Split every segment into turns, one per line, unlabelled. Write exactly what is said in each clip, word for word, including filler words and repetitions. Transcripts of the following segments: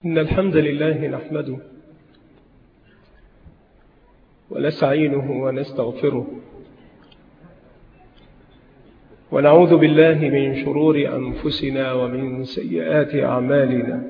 إن الحمد لله نحمده ونستعينه ونستغفره ونعوذ بالله من شرور أنفسنا ومن سيئات أعمالنا.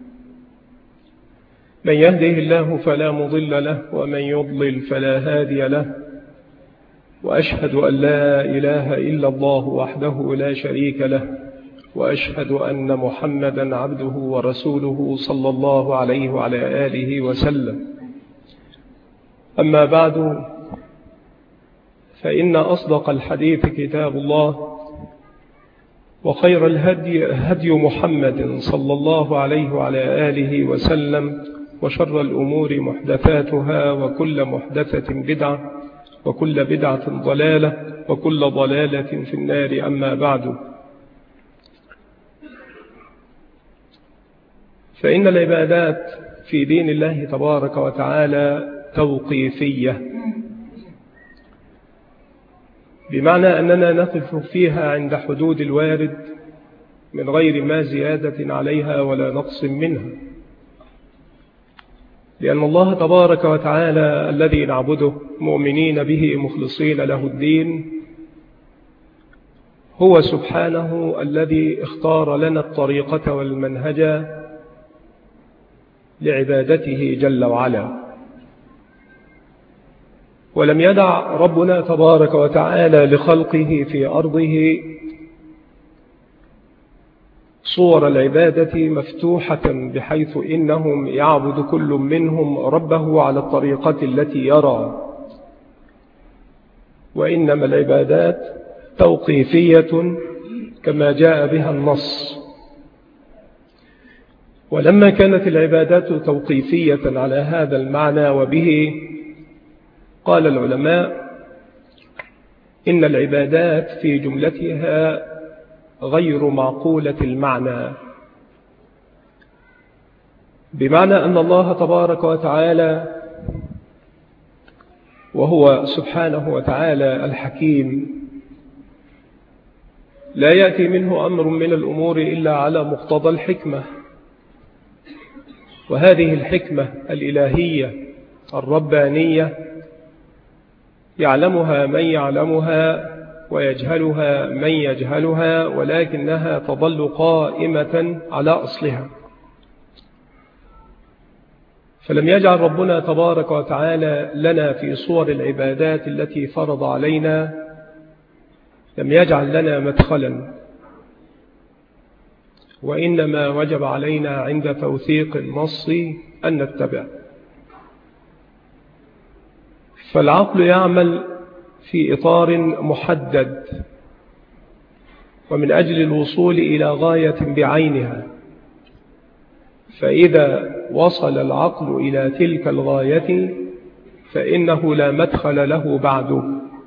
من يهده الله فلا مضل له ومن يضلل فلا هادي له، وأشهد أن لا إله إلا الله وحده لا شريك له، وأشهد أن محمدا عبده ورسوله صلى الله عليه وعلى آله وسلم. أما بعد، فإن أصدق الحديث كتاب الله، وخير الهدي هدي محمد صلى الله عليه وعلى آله وسلم، وشر الأمور محدثاتها، وكل محدثة بدعة، وكل بدعة ضلالة، وكل ضلالة في النار. أما بعد، فإن العبادات في دين الله تبارك وتعالى توقيفية، بمعنى أننا نقف فيها عند حدود الوارد من غير ما زيادة عليها ولا نقص منها، لأن الله تبارك وتعالى الذي نعبده مؤمنين به مخلصين له الدين هو سبحانه الذي اختار لنا الطريقة والمنهج لعبادته جل وعلا. ولم يدع ربنا تبارك وتعالى لخلقه في أرضه صور العبادة مفتوحة، بحيث إنهم يعبد كل منهم ربه على الطريقة التي يرى، وإنما العبادات توقيفية كما جاء بها النص. ولما كانت العبادات توقيفية على هذا المعنى وبه، قال العلماء إن العبادات في جملتها غير معقولة المعنى، بمعنى أن الله تبارك وتعالى وهو سبحانه وتعالى الحكيم لا يأتي منه أمر من الأمور إلا على مقتضى الحكمة، وهذه الحكمة الإلهية الربانية يعلمها من يعلمها ويجهلها من يجهلها، ولكنها تظل قائمة على أصلها. فلم يجعل ربنا تبارك وتعالى لنا في صور العبادات التي فرض علينا، لم يجعل لنا مدخلا، وإنما وجب علينا عند توثيق النص أن نتبع. فالعقل يعمل في إطار محدد، ومن أجل الوصول إلى غاية بعينها، فإذا وصل العقل إلى تلك الغاية فإنه لا مدخل له بعده.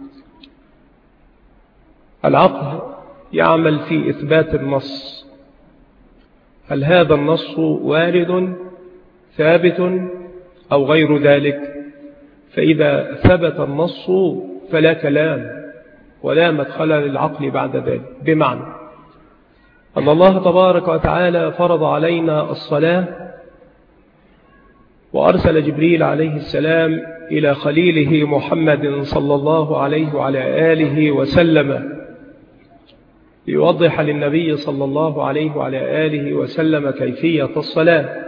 العقل يعمل في إثبات النص، هل هذا النص وارد ثابت أو غير ذلك؟ فإذا ثبت النص فلا كلام ولا مدخل للعقل بعد ذلك، بمعنى أن الله تبارك وتعالى فرض علينا الصلاة، وأرسل جبريل عليه السلام إلى خليله محمد صلى الله عليه وعلى آله وسلم ليوضح للنبي صلى الله عليه وعلى آله وسلم كيفية الصلاة.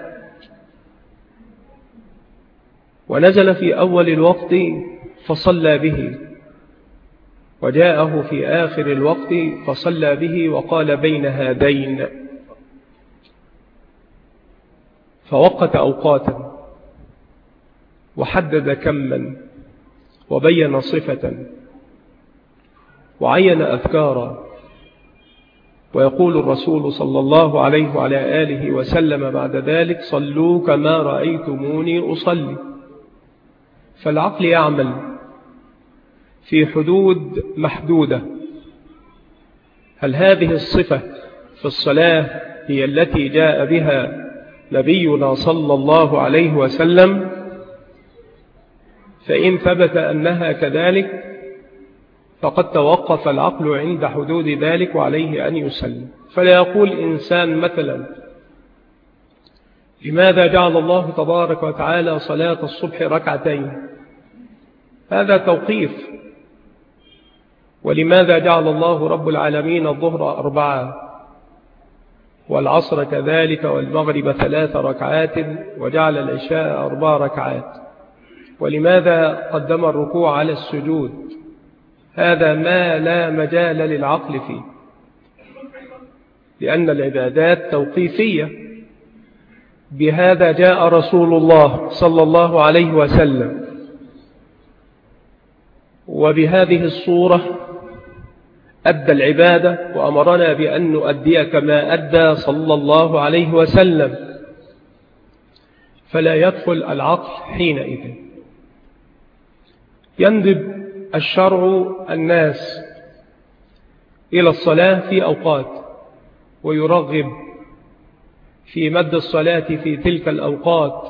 ونزل في أول الوقت فصلى به، وجاءه في آخر الوقت فصلى به، وقال بين هذين، فوقت أوقاتا وحدد كما وبين صفة وعين أذكارا. ويقول الرسول صلى الله عليه وعلى آله وسلم بعد ذلك: صلوا كما رأيتموني أصلي. فالعقل يعمل في حدود محدودة. هل هذه الصفة في الصلاة هي التي جاء بها نبينا صلى الله عليه وسلم؟ فإن ثبت أنها كذلك فقد توقف العقل عند حدود ذلك، وعليه أن يسلم. فلا يقول إنسان مثلا لماذا جعل الله تبارك وتعالى صلاة الصبح ركعتين؟ هذا توقيف. ولماذا جعل الله رب العالمين الظهر أربعة والعصر كذلك والمغرب ثلاث ركعات وجعل العشاء أربع ركعات؟ ولماذا قدم الركوع على السجود؟ هذا ما لا مجال للعقل فيه، لأن العبادات توقيفية. بهذا جاء رسول الله صلى الله عليه وسلم، وبهذه الصورة أدى العبادة وأمرنا بأن نؤدي كما أدى صلى الله عليه وسلم، فلا يدخل العقل حينئذ. يندب الشرع الناس إلى الصلاة في أوقات، ويرغب في مد الصلاة في تلك الأوقات،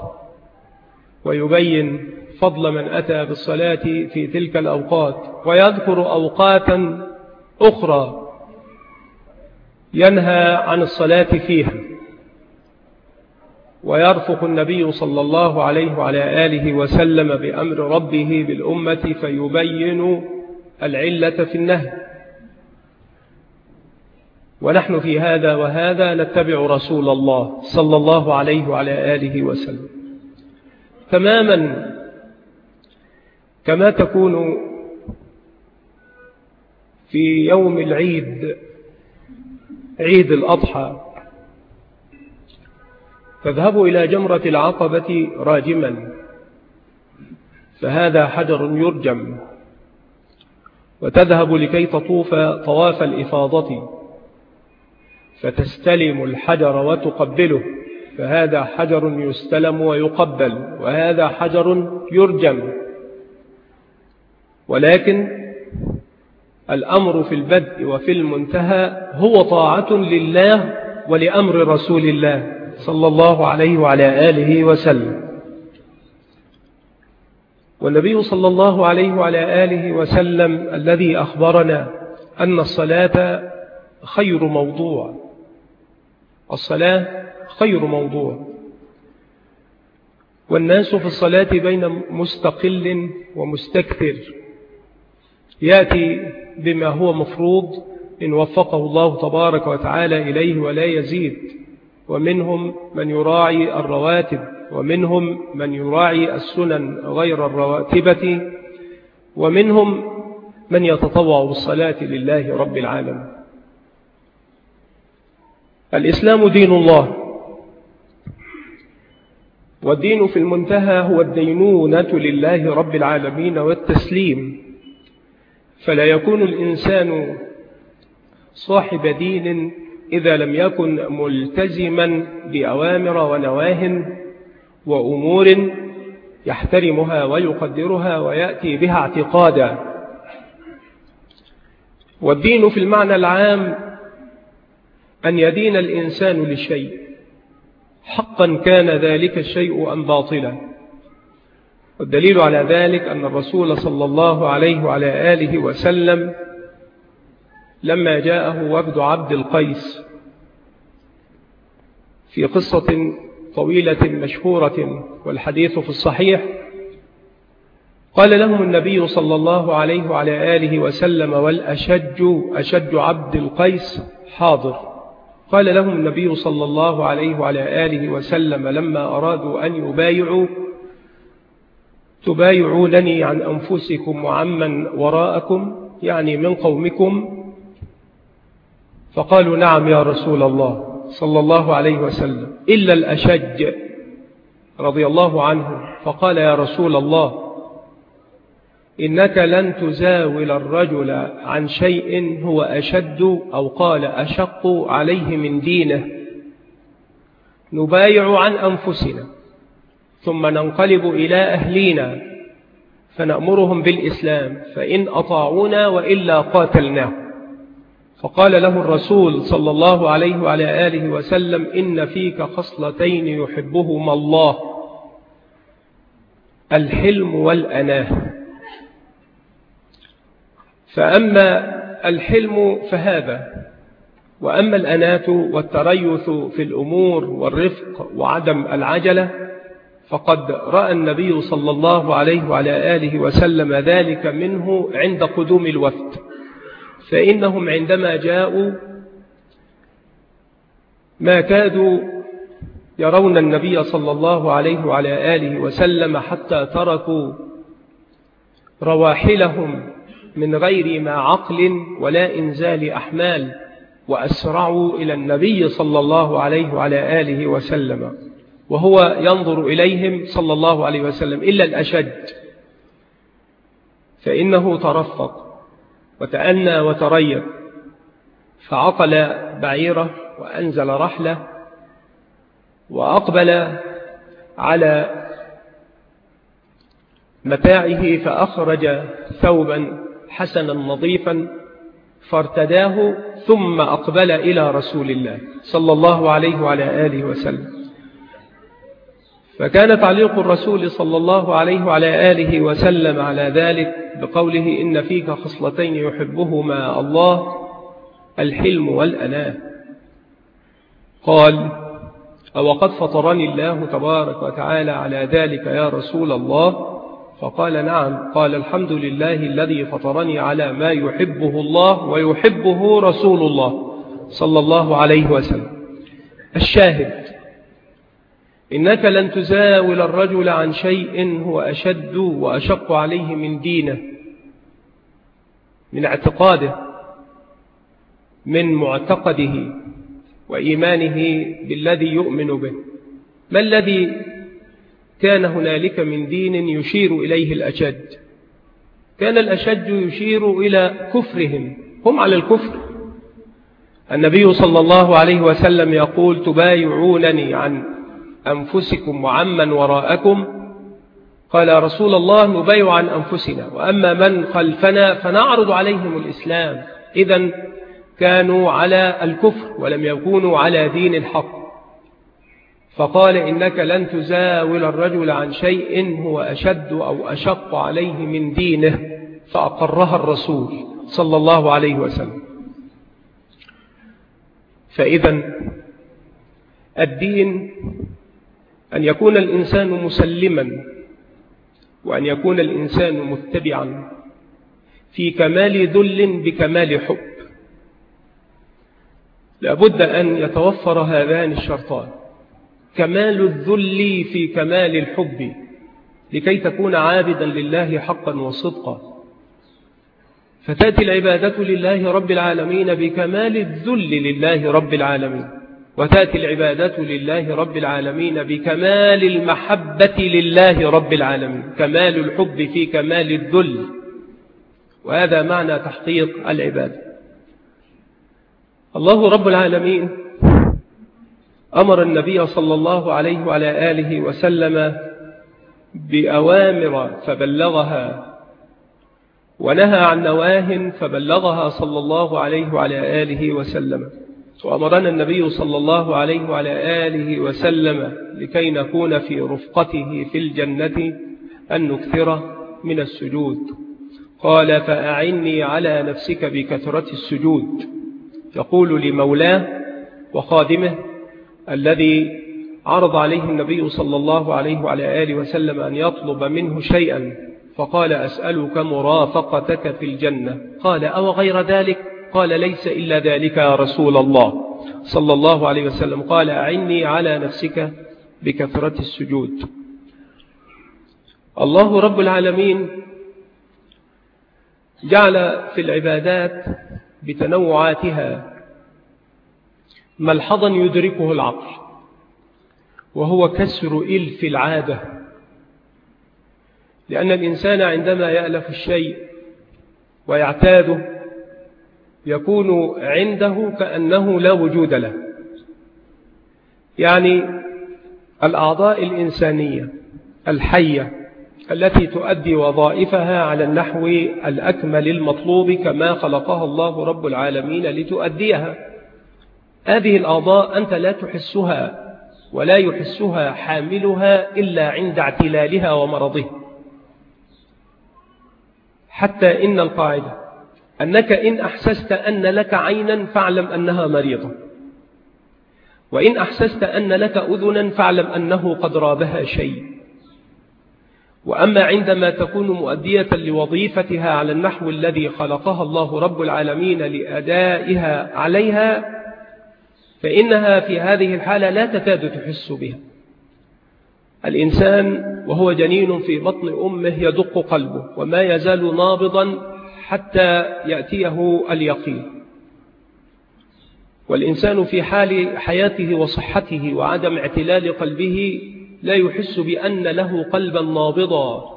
ويبين فضل من أتى بالصلاة في تلك الأوقات، ويذكر أوقاتا أخرى ينهى عن الصلاة فيها. ويرفق النبي صلى الله عليه وعلى آله وسلم بأمر ربه بالأمة فيبين العلة في النهي. ونحن في هذا وهذا نتبع رسول الله صلى الله عليه وعلى آله وسلم تماما كما تكون في يوم العيد، عيد الأضحى، تذهب إلى جمرة العقبة راجما، فهذا حجر يرجم، وتذهب لكي تطوف طواف الإفاضة فتستلم الحجر وتقبله، فهذا حجر يستلم ويقبل، وهذا حجر يرجم. ولكن الأمر في البدء وفي المنتهى هو طاعة لله ولأمر رسول الله صلى الله عليه وعلى آله وسلم. والنبي صلى الله عليه وعلى آله وسلم الذي أخبرنا أن الصلاة خير موضوع، الصلاة خير موضوع، والناس في الصلاة بين مستقل ومستكثر، يأتي بما هو مفروض إن وفقه الله تبارك وتعالى إليه ولا يزيد، ومنهم من يراعي الرواتب، ومنهم من يراعي السنن غير الرواتبة، ومنهم من يتطوع بالصلاة لله رب العالمين. الإسلام دين الله، والدين في المنتهى هو الدينونة لله رب العالمين والتسليم. فلا يكون الإنسان صاحب دين إذا لم يكن ملتزما بأوامر ونواه وأمور يحترمها ويقدرها ويأتي بها اعتقادا. والدين في المعنى العام أن يدين الإنسان لشيء، حقا كان ذلك الشيء أم باطلا. والدليل على ذلك أن الرسول صلى الله عليه وعلى آله وسلم لما جاءه وفد عبد القيس في قصة طويلة مشهورة والحديث في الصحيح، قال لهم النبي صلى الله عليه وعلى آله وسلم: والأشج أشج عبد القيس حاضر. قال لهم النبي صلى الله عليه وعلى آله وسلم لما أرادوا أن يبايعوا: تبايعونني عن أنفسكم وعمن وراءكم، يعني من قومكم؟ فقالوا: نعم يا رسول الله صلى الله عليه وسلم، إلا الأشج رضي الله عنه. فقال: يا رسول الله، إنك لن تزاول الرجل عن شيء هو أشد أو قال أشق عليه من دينه، نبايع عن أنفسنا ثم ننقلب إلى أهلينا فنأمرهم بالإسلام، فإن أطاعونا وإلا قاتلناه. فقال له الرسول صلى الله عليه وعلى آله وسلم: إن فيك خصلتين يحبهما الله، الحلم والأناه. فأما الحلم فهذا وأما الأنات والتريث في الأمور والرفق وعدم العجلة فقد رأى النبي صلى الله عليه وعلى آله وسلم ذلك منه عند قدوم الوفد، فإنهم عندما جاءوا ما كادوا يرون النبي صلى الله عليه وعلى آله وسلم حتى تركوا رواحلهم من غير ما عقل ولا إنزال أحمال، وأسرعوا إلى النبي صلى الله عليه وعلى آله وسلم وهو ينظر إليهم صلى الله عليه وسلم إلا الأشد، فإنه ترفق وتأنى وتريث، فعقل بعيره وأنزل رحله وأقبل على متاعه فأخرج ثوبا حسنا نظيفا فارتداه ثم أقبل إلى رسول الله صلى الله عليه وعلى آله وسلم. فكان تعليق الرسول صلى الله عليه وعلى آله وسلم على ذلك بقوله إن فيك خصلتين يحبهما الله الحلم والأناة. قال أو قد فطرني الله تبارك وتعالى على ذلك يا رسول الله؟ فقال نعم. قال الحمد لله الذي فطرني على ما يحبه الله ويحبه رسول الله صلى الله عليه وسلم. الشاهد إنك لن تزاول الرجل عن شيء هو أشد وأشق عليه من دينه، من اعتقاده، من معتقده وإيمانه بالذي يؤمن به. ما الذي كان هنالك من دين يشير إليه الأشد؟ كان الأشد يشير إلى كفرهم، هم على الكفر. النبي صلى الله عليه وسلم يقول تبايعونني عن أنفسكم وعمن وراءكم؟ قال يا رسول الله نبايع عن أنفسنا، وأما من خلفنا فنعرض عليهم الإسلام. إذن كانوا على الكفر ولم يكونوا على دين الحق. فقال إنك لن تزاول الرجل عن شيء هو أشد أو أشق عليه من دينه، فأقرها الرسول صلى الله عليه وسلم. فإذا الدين أن يكون الإنسان مسلما، وأن يكون الإنسان متبعا في كمال ذل بكمال حب. لابد أن يتوفر هذان الشرطان، كمال الذل في كمال الحب، لكي تكون عابدا لله حقا وصدقا. فتأتي العبادة لله رب العالمين بكمال الذل لله رب العالمين، وتأتي العبادة لله رب العالمين بكمال المحبة لله رب العالمين، كمال الحب في كمال الذل. وهذا معنى تحقيق العبادة. الله رب العالمين أمر النبي صلى الله عليه وعلى آله وسلم بأوامر فبلغها، ونهى عن نواه فبلغها صلى الله عليه وعلى آله وسلم. وأمرنا النبي صلى الله عليه وعلى آله وسلم لكي نكون في رفقته في الجنة أن نكثر من السجود. قال فأعني على نفسك بكثرة السجود، يقول لمولاه وخادمه الذي عرض عليه النبي صلى الله عليه وعلى آله وسلم أن يطلب منه شيئا، فقال أسألك مرافقتك في الجنة. قال أو غير ذلك؟ قال ليس إلا ذلك يا رسول الله صلى الله عليه وسلم. قال أعني على نفسك بكثرة السجود. الله رب العالمين جعل في العبادات بتنوعاتها ملحظا يدركه العقل، وهو كسر إلف العادة. لأن الإنسان عندما يألف الشيء ويعتاده يكون عنده كأنه لا وجود له. يعني الأعضاء الإنسانية الحية التي تؤدي وظائفها على النحو الأكمل المطلوب كما خلقها الله رب العالمين لتؤديها، هذه الأعضاء أنت لا تحسها ولا يحسها حاملها إلا عند اعتلالها ومرضها. حتى إن القاعدة أنك إن أحسست أن لك عينا فاعلم أنها مريضة، وإن أحسست أن لك أذنا فاعلم أنه قد رابها شيء. وأما عندما تكون مؤدية لوظيفتها على النحو الذي خلقها الله رب العالمين لأدائها عليها، فإنها في هذه الحالة لا تكاد تحس بها. الإنسان وهو جنين في بطن أمه يدق قلبه وما يزال نابضا حتى يأتيه اليقين، والإنسان في حال حياته وصحته وعدم اعتلال قلبه لا يحس بأن له قلبا نابضا.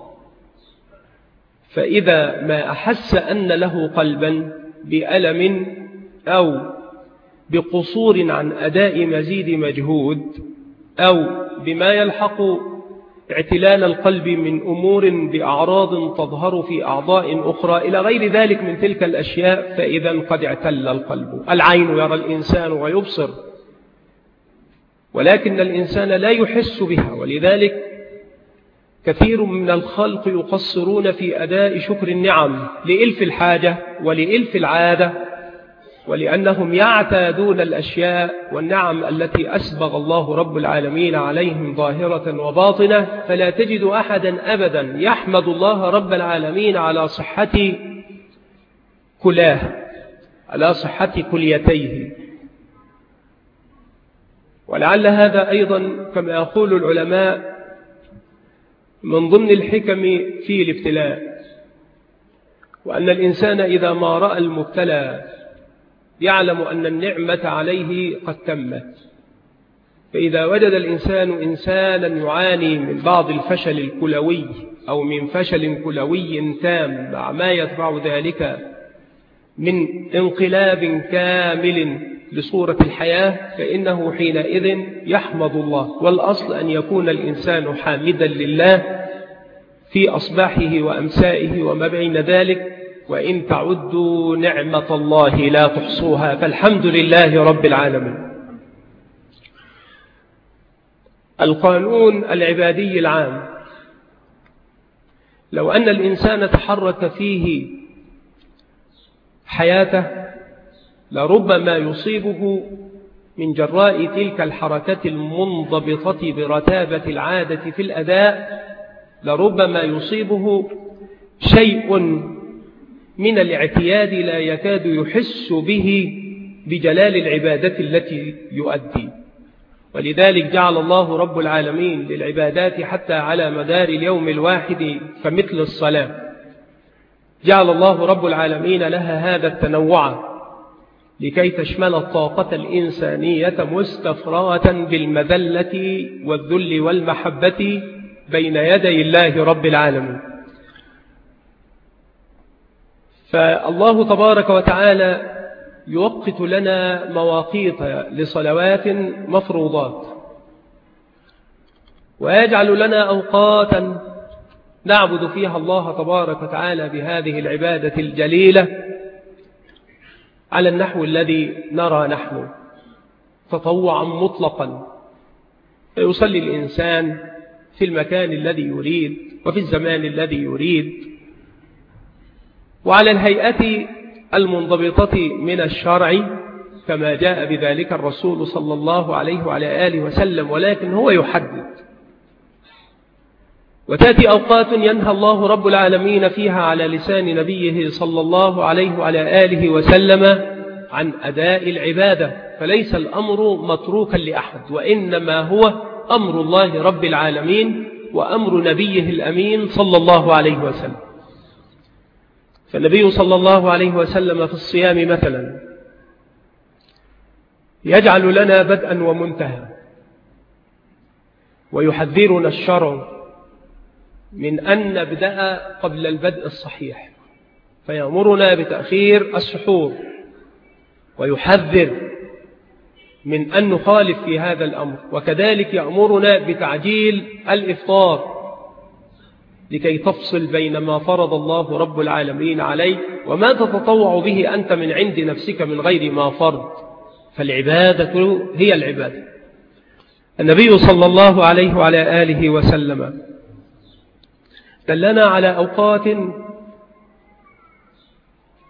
فإذا ما أحس أن له قلبا بألم أو بقصور عن أداء مزيد مجهود أو بما يلحق اعتلال القلب من أمور بأعراض تظهر في أعضاء أخرى إلى غير ذلك من تلك الأشياء، فإذا قد اعتل القلب. العين يرى الإنسان ويبصر، ولكن الإنسان لا يحس بها، ولذلك كثير من الخلق يقصرون في أداء شكر النعم لإلف الحاجة ولإلف العادة، ولأنهم يعتادون الأشياء والنعم التي أسبغ الله رب العالمين عليهم ظاهرة وباطنة. فلا تجد أحدا أبدا يحمد الله رب العالمين على صحة كلاه، على صحة كليتيه. ولعل هذا أيضا كما يقول العلماء من ضمن الحكم في الابتلاء، وأن الإنسان إذا ما رأى المبتلى يعلم أن النعمة عليه قد تمت. فإذا وجد الإنسان إنسانا يعاني من بعض الفشل الكلوي أو من فشل كلوي تام مع ما يتبع ذلك من انقلاب كامل لصورة الحياة، فإنه حينئذ يحمد الله. والأصل أن يكون الإنسان حامدا لله في أصباحه وأمسائه وما بين ذلك، وإن تعدوا نعمة الله لا تحصوها، فالحمد لله رب العالمين. القانون العبادي العام لو أن الإنسان تحرك فيه حياته لربما يصيبه من جراء تلك الحركة المنضبطة برتابة العادة في الأداء، لربما يصيبه شيء من الاعتياد لا يكاد يحس به بجلال العبادة التي يؤدي. ولذلك جعل الله رب العالمين للعبادات حتى على مدار اليوم الواحد فمثل الصلاة جعل الله رب العالمين لها هذا التنوع لكي تشمل الطاقة الإنسانية مستفراة بالمذلة والذل والمحبة بين يدي الله رب العالمين. فالله تبارك وتعالى يوقت لنا مواقيت لصلوات مفروضات، ويجعل لنا أوقاتا نعبد فيها الله تبارك وتعالى بهذه العبادة الجليلة على النحو الذي نرى نحن تطوعا مطلقا. فيصلي الإنسان في المكان الذي يريد وفي الزمان الذي يريد وعلى الهيئة المنضبطة من الشرع كما جاء بذلك الرسول صلى الله عليه وعلى آله وسلم، ولكن هو يحدد. وتأتي أوقات ينهى الله رب العالمين فيها على لسان نبيه صلى الله عليه وعلى آله وسلم عن أداء العبادة، فليس الأمر متروكا لأحد، وإنما هو أمر الله رب العالمين وأمر نبيه الأمين صلى الله عليه وسلم. فالنبي صلى الله عليه وسلم في الصيام مثلا يجعل لنا بدءا ومنتهى، ويحذرنا الشرع من أن نبدأ قبل البدء الصحيح، فيأمرنا بتأخير السحور، ويحذر من أن نخالف في هذا الأمر، وكذلك يأمرنا بتعجيل الإفطار لكي تفصل بين ما فرض الله رب العالمين عليك وما تتطوع به أنت من عند نفسك من غير ما فرض. فالعبادة هي العبادة. النبي صلى الله عليه وعلى آله وسلم دلنا على أوقات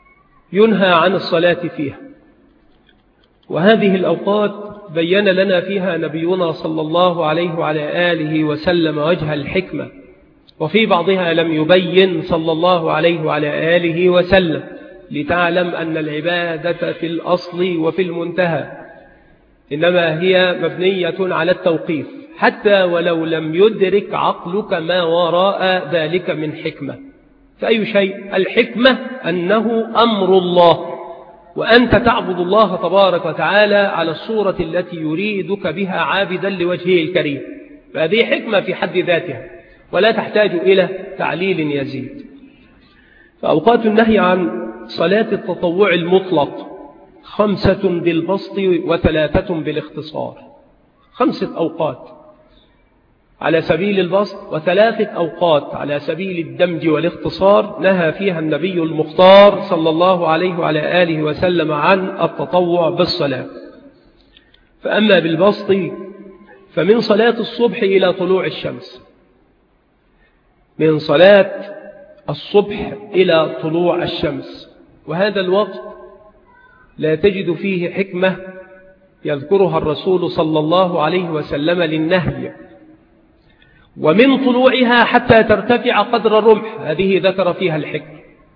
ينهى عن الصلاة فيها. وهذه الأوقات بين لنا فيها نبينا صلى الله عليه وعلى آله وسلم وجه الحكمة، وفي بعضها لم يبين صلى الله عليه وعلى آله وسلم، لتعلم أن العبادة في الأصل وفي المنتهى إنما هي مبنية على التوقيف، حتى ولو لم يدرك عقلك ما وراء ذلك من حكمة. فأي شيء؟ الحكمة أنه أمر الله، وأنت تعبد الله تبارك وتعالى على الصورة التي يريدك بها عابدا لوجهه الكريم، فهذه حكمة في حد ذاتها ولا تحتاج إلى تعليل يزيد. فأوقات النهي عن صلاة التطوع المطلق خمسة بالبسط وثلاثة بالاختصار. خمسة أوقات على سبيل البسط، وثلاثة أوقات على سبيل الدمج والاختصار نهى فيها النبي المختار صلى الله عليه وعلى آله وسلم عن التطوع بالصلاة. فأما بالبسط فمن صلاة الصبح إلى طلوع الشمس، من صلاة الصبح إلى طلوع الشمس، وهذا الوقت لا تجد فيه حكمة يذكرها الرسول صلى الله عليه وسلم للنهي. ومن طلوعها حتى ترتفع قدر الرمح، هذه ذكر فيها الحكمة،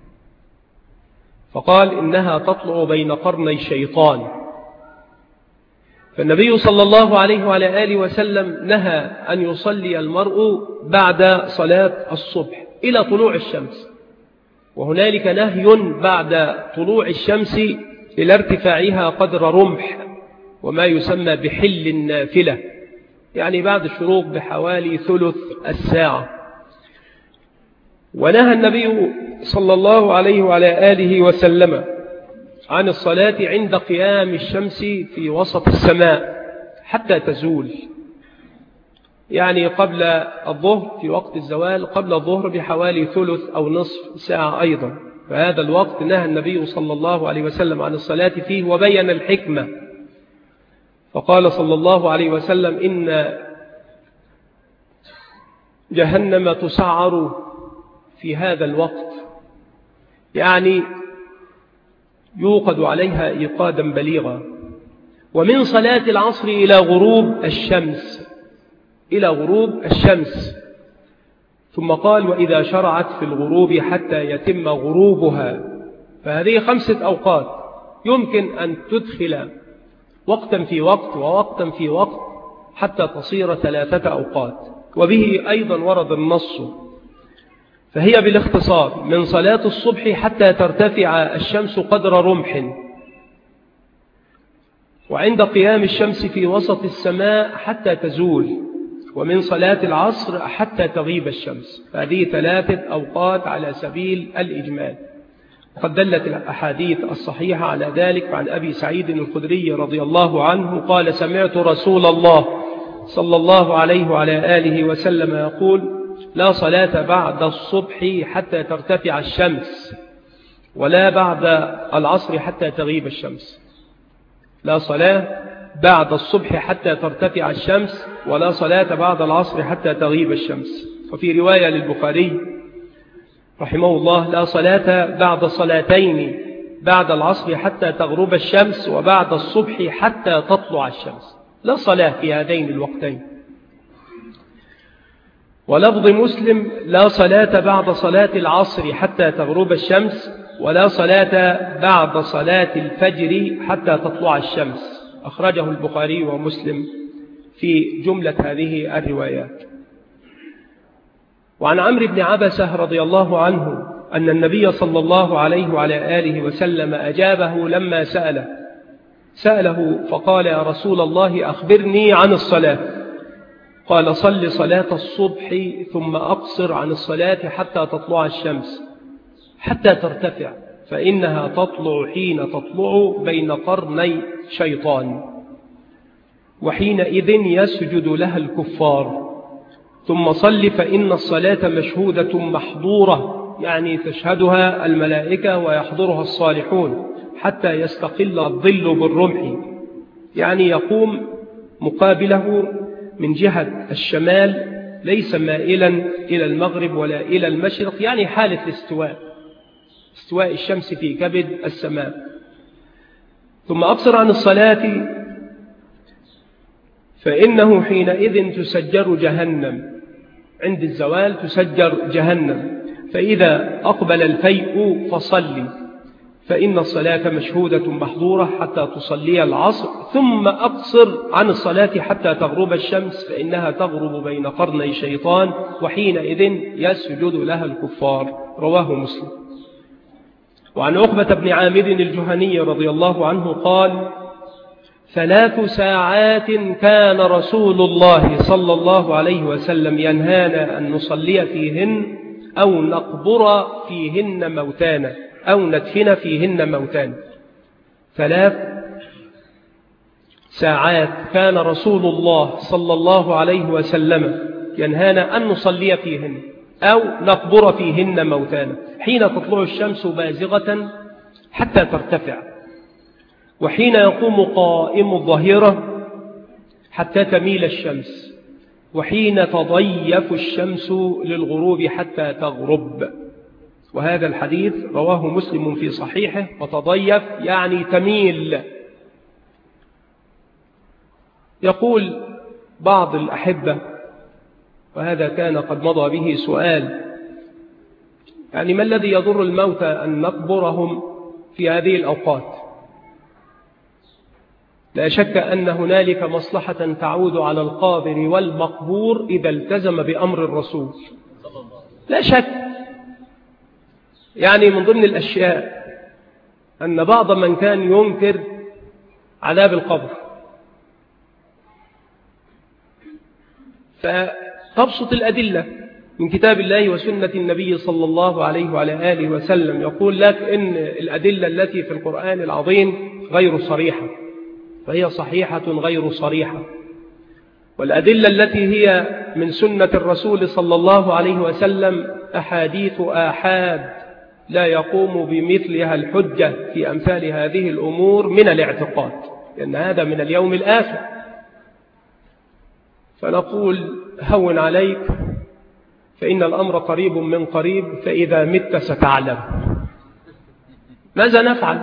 فقال إنها تطلع بين قرني الشيطان. فالنبي صلى الله عليه وعلى آله وسلم نهى أن يصلي المرء بعد صلاة الصبح إلى طلوع الشمس، وهنالك نهي بعد طلوع الشمس إلى ارتفاعها قدر رمح، وما يسمى بحل النافلة، يعني بعد الشروق بحوالي ثلث الساعة. ونهى النبي صلى الله عليه وعلى آله وسلم عن الصلاة عند قيام الشمس في وسط السماء حتى تزول، يعني قبل الظهر في وقت الزوال، قبل الظهر بحوالي ثلث أو نصف ساعة أيضا. فهذا الوقت نهى النبي صلى الله عليه وسلم عن الصلاة فيه وبين الحكمة، فقال صلى الله عليه وسلم إن جهنم تسعر في هذا الوقت، يعني يوقد عليها إيقادا بليغا. ومن صلاة العصر إلى غروب الشمس، إلى غروب الشمس، ثم قال وإذا شرعت في الغروب حتى يتم غروبها. فهذه خمسة أوقات يمكن أن تدخل وقتا في وقت ووقتا في وقت حتى تصير ثلاثة أوقات، وبه أيضا ورد النص. فهي بالاختصار من صلاة الصبح حتى ترتفع الشمس قدر رمح، وعند قيام الشمس في وسط السماء حتى تزول، ومن صلاة العصر حتى تغيب الشمس. فهذه ثلاثة أوقات على سبيل الإجمال. وقد دلت الأحاديث الصحيحة على ذلك عن أبي سعيد الخدري رضي الله عنه قال سمعت رسول الله صلى الله عليه وعلى آله وسلم يقول لا صلاة بعد الصبح حتى ترتفع الشمس، ولا بعد العصر حتى تغيب الشمس. لا صلاة بعد الصبح حتى ترتفع الشمس، ولا صلاة بعد العصر حتى تغيب الشمس. وفي رواية للبخاري رحمه الله لا صلاة بعد صلاتين بعد العصر حتى تغرب الشمس، وبعد الصبح حتى تطلع الشمس. لا صلاة في هذين الوقتين. ولفظ مسلم لا صلاة بعد صلاة العصر حتى تغرب الشمس، ولا صلاة بعد صلاة الفجر حتى تطلع الشمس. أخرجه البخاري ومسلم في جملة هذه الروايات. وعن عمرو بن عبسة رضي الله عنه أن النبي صلى الله عليه وعلى آله وسلم أجابه لما سأله سأله فقال يا رسول الله أخبرني عن الصلاة. قال صل صلاة الصبح ثم أقصر عن الصلاة حتى تطلع الشمس حتى ترتفع، فإنها تطلع حين تطلع بين قرني شيطان، وحينئذ يسجد لها الكفار. ثم صل فإن الصلاة مشهودة محظورة، يعني تشهدها الملائكة ويحضرها الصالحون حتى يستقل الظل بالرمح، يعني يقوم مقابله من جهة الشمال ليس مائلا إلى المغرب ولا إلى المشرق، يعني حالة الاستواء. استواء الشمس في كبد السماء. ثم أبصر عن الصلاة فإنه حينئذ تسجر جهنم، عند الزوال تسجر جهنم، فإذا أقبل الفيء فصلي، فإن الصلاة مشهودة محظورة حتى تصلي العصر، ثم أقصر عن الصلاة حتى تغرب الشمس، فإنها تغرب بين قرني شيطان، وحينئذ يسجد لها الكفار. رواه مسلم. وعن عقبة بن عامر الجهني رضي الله عنه قال: ثلاث ساعات كان رسول الله صلى الله عليه وسلم ينهانا أن نصلي فيهن أو نقبر فيهن موتانا أو ندفن فيهن موتانا. ثلاث ساعات كان رسول الله صلى الله عليه وسلم ينهانا أن نصلي فيهن أو نقبر فيهن موتانا، حين تطلع الشمس بازغة حتى ترتفع، وحين يقوم قائم الظهيرة حتى تميل الشمس، وحين تضيف الشمس للغروب حتى تغرب. وهذا الحديث رواه مسلم في صحيحه. وتضيف يعني تميل. يقول بعض الأحبة، وهذا كان قد مضى به سؤال، يعني ما الذي يضر الموتى أن نقبرهم في هذه الأوقات؟ لا شك أن هنالك مصلحة تعود على القابر والمقبور إذا التزم بأمر الرسول، لا شك. يعني من ضمن الأشياء أن بعض من كان ينكر عذاب القبر فتبسط الأدلة من كتاب الله وسنة النبي صلى الله عليه وعلى آله وسلم، يقول لك إن الأدلة التي في القرآن العظيم غير صريحة، فهي صحيحة غير صريحة، والأدلة التي هي من سنة الرسول صلى الله عليه وسلم أحاديث آحاد لا يقوم بمثلها الحجة في أمثال هذه الأمور من الاعتقاد، لأن هذا من اليوم الآخر. فنقول هون عليك، فإن الأمر قريب من قريب، فإذا مت ستعلم ماذا نفعل.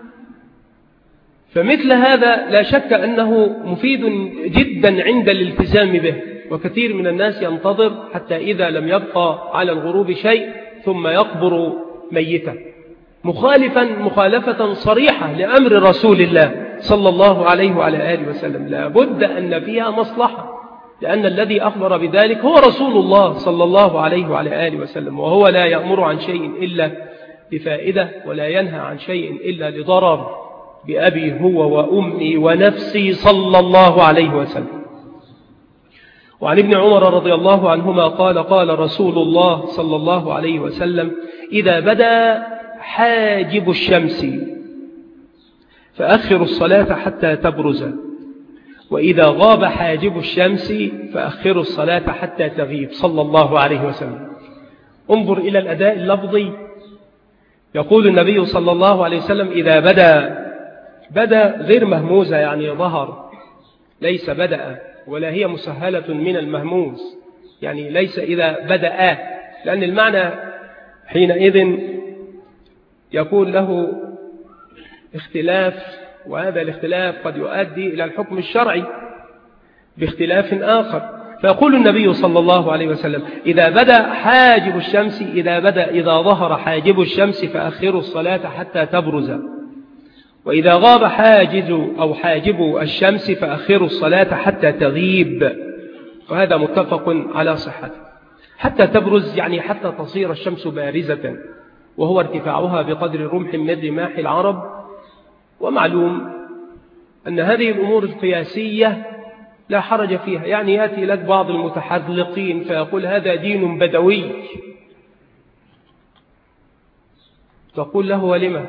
فمثل هذا لا شك أنه مفيد جدا عند الالتزام به، وكثير من الناس ينتظر حتى إذا لم يبقى على الغروب شيء ثم يقبر ميتا، مخالفا مخالفة صريحة لأمر رسول الله صلى الله عليه وعلى آله وسلم. لا بد أن فيها مصلحة، لأن الذي أخبر بذلك هو رسول الله صلى الله عليه وعلى آله وسلم، وهو لا يأمر عن شيء إلا بفائدة، ولا ينهى عن شيء إلا لضرر، بأبي هو وأمي ونفسي صلى الله عليه وسلم. وعن ابن عمر رضي الله عنهما قال: قال رسول الله صلى الله عليه وسلم: إذا بدا حاجب الشمس فأخروا الصلاة حتى تبرز، وإذا غاب حاجب الشمس فأخروا الصلاة حتى تغيب، صلى الله عليه وسلم. انظر إلى الأداء اللفظي. يقول النبي صلى الله عليه وسلم: إذا بدا، بدا غير مهموزة يعني ظهر، ليس بدأ، ولا هي مسهلة من المهموز، يعني ليس إذا بدأ، لأن المعنى حينئذ يكون له اختلاف، وهذا الاختلاف قد يؤدي إلى الحكم الشرعي باختلاف آخر. فيقول النبي صلى الله عليه وسلم: إذا بدأ حاجب الشمس، إذا بدأ إذا ظهر حاجب الشمس فأخروا الصلاة حتى تبرز، وإذا غاب حاجز أو حاجب الشمس فأخروا الصلاة حتى تغيب. وهذا متفق على صحته. حتى تبرز يعني حتى تصير الشمس بارزة، وهو ارتفاعها بقدر رمح من رماح العرب. ومعلوم أن هذه الأمور القياسية لا حرج فيها، يعني يأتي لك بعض المتحذلقين فيقول هذا دين بدوي، تقول له ولما؟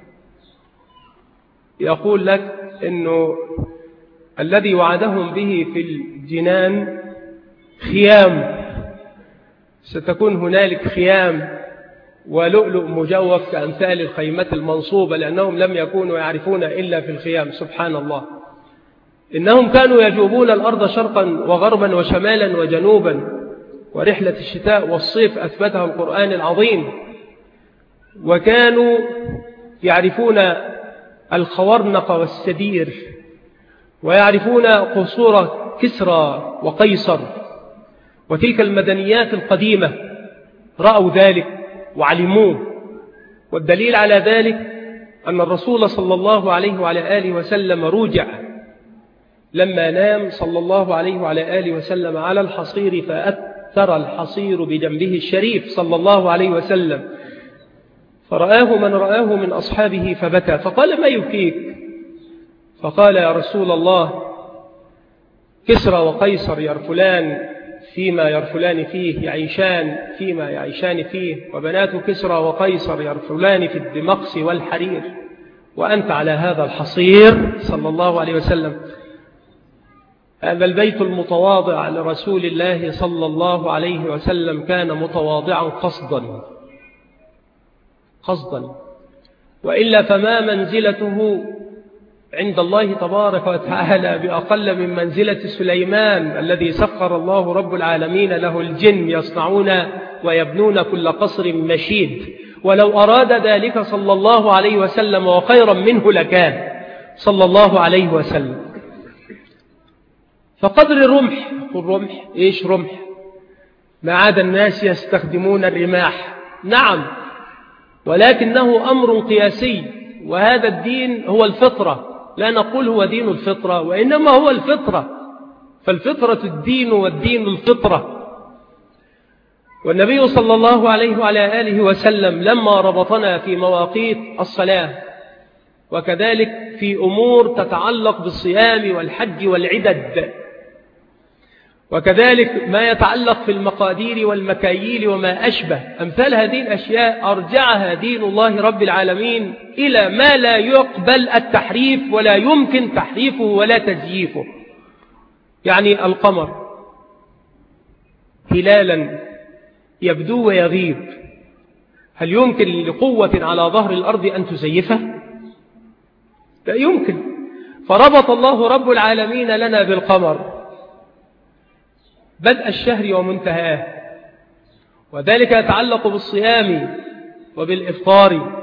يقول لك إنه الذي وعدهم به في الجنان خيام، ستكون هنالك خيام ولؤلؤ مجوف كأمثال الخيمة المنصوبة، لأنهم لم يكونوا يعرفون إلا في الخيام. سبحان الله، إنهم كانوا يجوبون الأرض شرقا وغربا وشمالا وجنوبا، ورحلة الشتاء والصيف أثبتها القرآن العظيم. وكانوا يعرفون الخورنق والسدير، ويعرفون قصور كسرى وقيصر وتلك المدنيات القديمة، رأوا ذلك وعلموه. والدليل على ذلك أن الرسول صلى الله عليه وعلى آله وسلم رجع لما نام صلى الله عليه وعلى آله وسلم على الحصير، فأثر الحصير بجنبه الشريف صلى الله عليه وسلم، فرآه من رآه من أصحابه فبكى، فقال: ما يبكيك؟ فقال: يا رسول الله، كسرى وقيصر يرفلان فيما يرفلان فيه، يعيشان فيما يعيشان فيه، وبنات كسرى وقيصر يرفلان في الدمقس والحرير، وأنت على هذا الحصير صلى الله عليه وسلم. هذا البيت المتواضع لرسول الله صلى الله عليه وسلم كان متواضعا قصدا قصدا، وإلا فما منزلته عند الله تبارك وتعالى بأقل من منزلة سليمان الذي سخر الله رب العالمين له الجن يصنعون ويبنون كل قصر مشيد، ولو أراد ذلك صلى الله عليه وسلم وخيرا منه لكان صلى الله عليه وسلم. فقدر الرمح، الرمح إيش رمح؟ ما عاد الناس يستخدمون الرماح، نعم، ولكنه أمر قياسي، وهذا الدين هو الفطرة، لا نقول هو دين الفطرة، وإنما هو الفطرة، فالفطرة الدين والدين الفطرة. والنبي صلى الله عليه وعلى آله وسلم لما ربطنا في مواقيت الصلاة، وكذلك في أمور تتعلق بالصيام والحج والعدد، وكذلك ما يتعلق في المقادير والمكاييل وما أشبه أمثال هذه الأشياء، أرجعها دين الله رب العالمين إلى ما لا يقبل التحريف ولا يمكن تحريفه ولا تزييفه. يعني القمر هلالا يبدو ويغيب، هل يمكن لقوة على ظهر الأرض أن تزيفه؟ لا يمكن. فربط الله رب العالمين لنا بالقمر بدء الشهر ومنتهاه، وذلك يتعلق بالصيام وبالإفطار،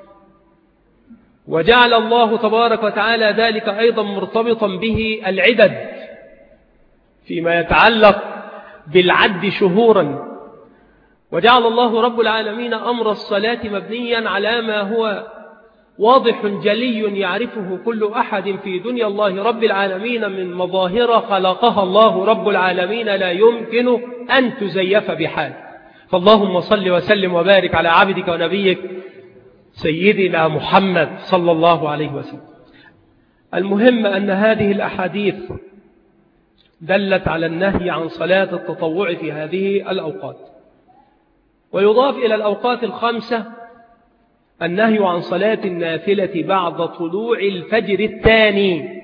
وجعل الله تبارك وتعالى ذلك أيضا مرتبطا به العدد فيما يتعلق بالعد شهورا، وجعل الله رب العالمين أمر الصلاة مبنيا على ما هو واضح جلي يعرفه كل أحد في دنيا الله رب العالمين من مظاهر خلقها الله رب العالمين لا يمكن أن تزيف بحال. فاللهم صل وسلم وبارك على عبدك ونبيك سيدنا محمد صلى الله عليه وسلم. المهم أن هذه الأحاديث دلت على النهي عن صلاة التطوع في هذه الأوقات، ويضاف إلى الأوقات الخمسة النهي عن صلاة النافلة بعد طلوع الفجر الثاني،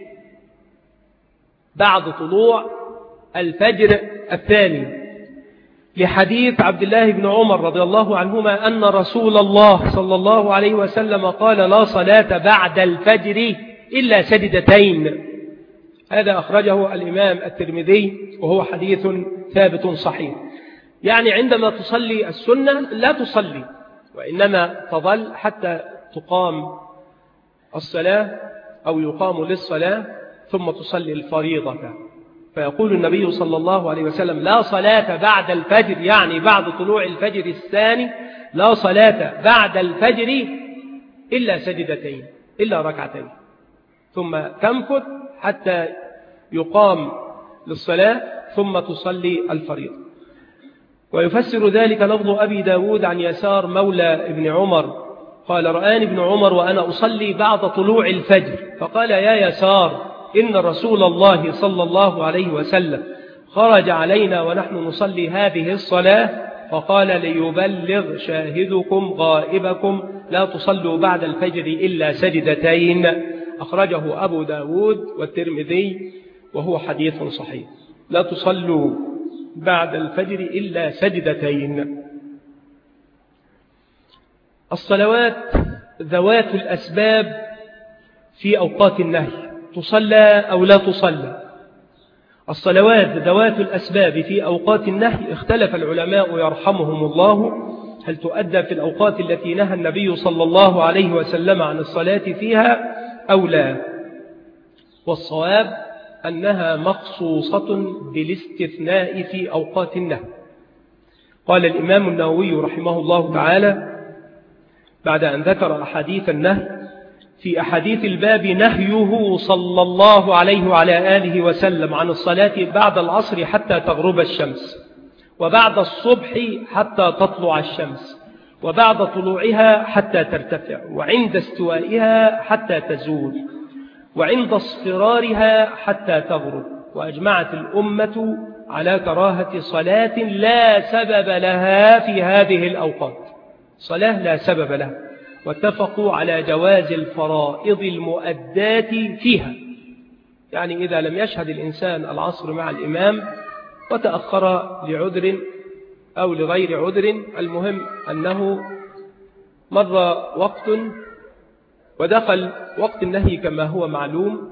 بعد طلوع الفجر الثاني، لحديث عبد الله بن عمر رضي الله عنهما أن رسول الله صلى الله عليه وسلم قال: لا صلاة بعد الفجر إلا سجدتين. هذا أخرجه الإمام الترمذي وهو حديث ثابت صحيح. يعني عندما تصلي السنة لا تصلي، وإنما تظل حتى تقام الصلاة أو يقام للصلاة ثم تصلي الفريضة. فيقول النبي صلى الله عليه وسلم: لا صلاة بعد الفجر، يعني بعد طلوع الفجر الثاني، لا صلاة بعد الفجر إلا سجدتين، إلا ركعتين، ثم تمكث حتى يقام للصلاة ثم تصلي الفريضة. ويفسر ذلك لفظ أبي داود عن يسار مولى ابن عمر قال: رآني ابن عمر وأنا أصلي بعد طلوع الفجر، فقال: يا يسار، إن رسول الله صلى الله عليه وسلم خرج علينا ونحن نصلي هذه الصلاة فقال: ليبلغ شاهدكم غائبكم، لا تصلوا بعد الفجر إلا سجدتين. أخرجه أبو داود والترمذي وهو حديث صحيح. لا تصلوا بعد الفجر إلا سجدتين. الصلوات ذوات الأسباب في أوقات النهي تصلى أو لا تصلى. الصلوات ذوات الأسباب في أوقات النهي اختلف العلماء يرحمهم الله هل تؤدى في الأوقات التي نهى النبي صلى الله عليه وسلم عن الصلاة فيها أو لا؟ والصواب أنها مخصوصة بالاستثناء في أوقات النهي. قال الإمام النووي رحمه الله تعالى بعد أن ذكر أحاديث النهي: في أحاديث الباب نهيه صلى الله عليه وعلى آله وسلم عن الصلاة بعد العصر حتى تغرب الشمس، وبعد الصبح حتى تطلع الشمس، وبعد طلوعها حتى ترتفع، وعند استوائها حتى تزول، وعند اصفرارها حتى تغرب. وأجمعت الأمة على كراهة صلاة لا سبب لها في هذه الأوقات، صلاة لا سبب لها، واتفقوا على جواز الفرائض المؤدات فيها. يعني إذا لم يشهد الإنسان العصر مع الإمام وتأخر لعذر أو لغير عذر، المهم أنه مر وقت ودخل وقت النهي كما هو معلوم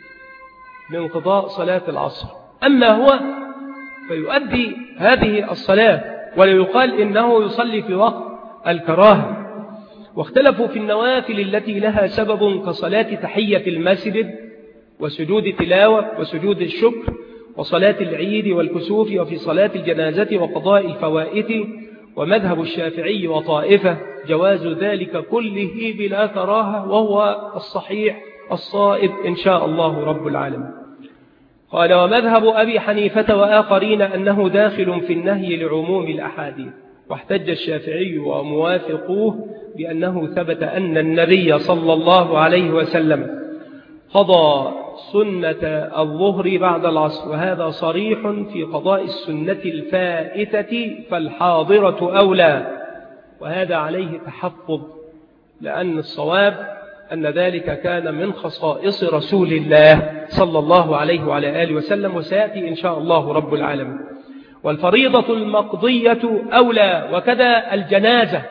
بانقضاء صلاة العصر، أما هو فيؤدي هذه الصلاة ولا يقال إنه يصلي في وقت الكراهة. واختلفوا في النوافل التي لها سبب كصلاة تحية المسجد وسجود تلاوة وسجود الشكر وصلاة العيد والكسوف وفي صلاة الجنازة وقضاء الفوائت. ومذهب الشافعي وطائفة جواز ذلك كله بلا كراهة، وهو الصحيح الصائب إن شاء الله رب العالمين. قال: ومذهب أبي حنيفة وآخرين أنه داخل في النهي لعموم الأحاديث. واحتج الشافعي وموافقوه بأنه ثبت أن النبي صلى الله عليه وسلم قضى سنة الظهر بعد العصر، وهذا صريح في قضاء السنة الفائتة فالحاضرة أولى، وهذا عليه تحفظ، لأن الصواب أن ذلك كان من خصائص رسول الله صلى الله عليه وعلى آله وسلم، وسيأتي إن شاء الله رب العالمين. والفريضة المقضية أولى، وكذا الجنازة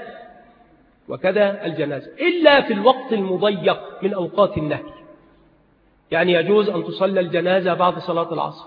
وكذا الجنازة إلا في الوقت المضيق من أوقات النهي. يعني يجوز أن تصلى الجنازة بعد صلاة العصر،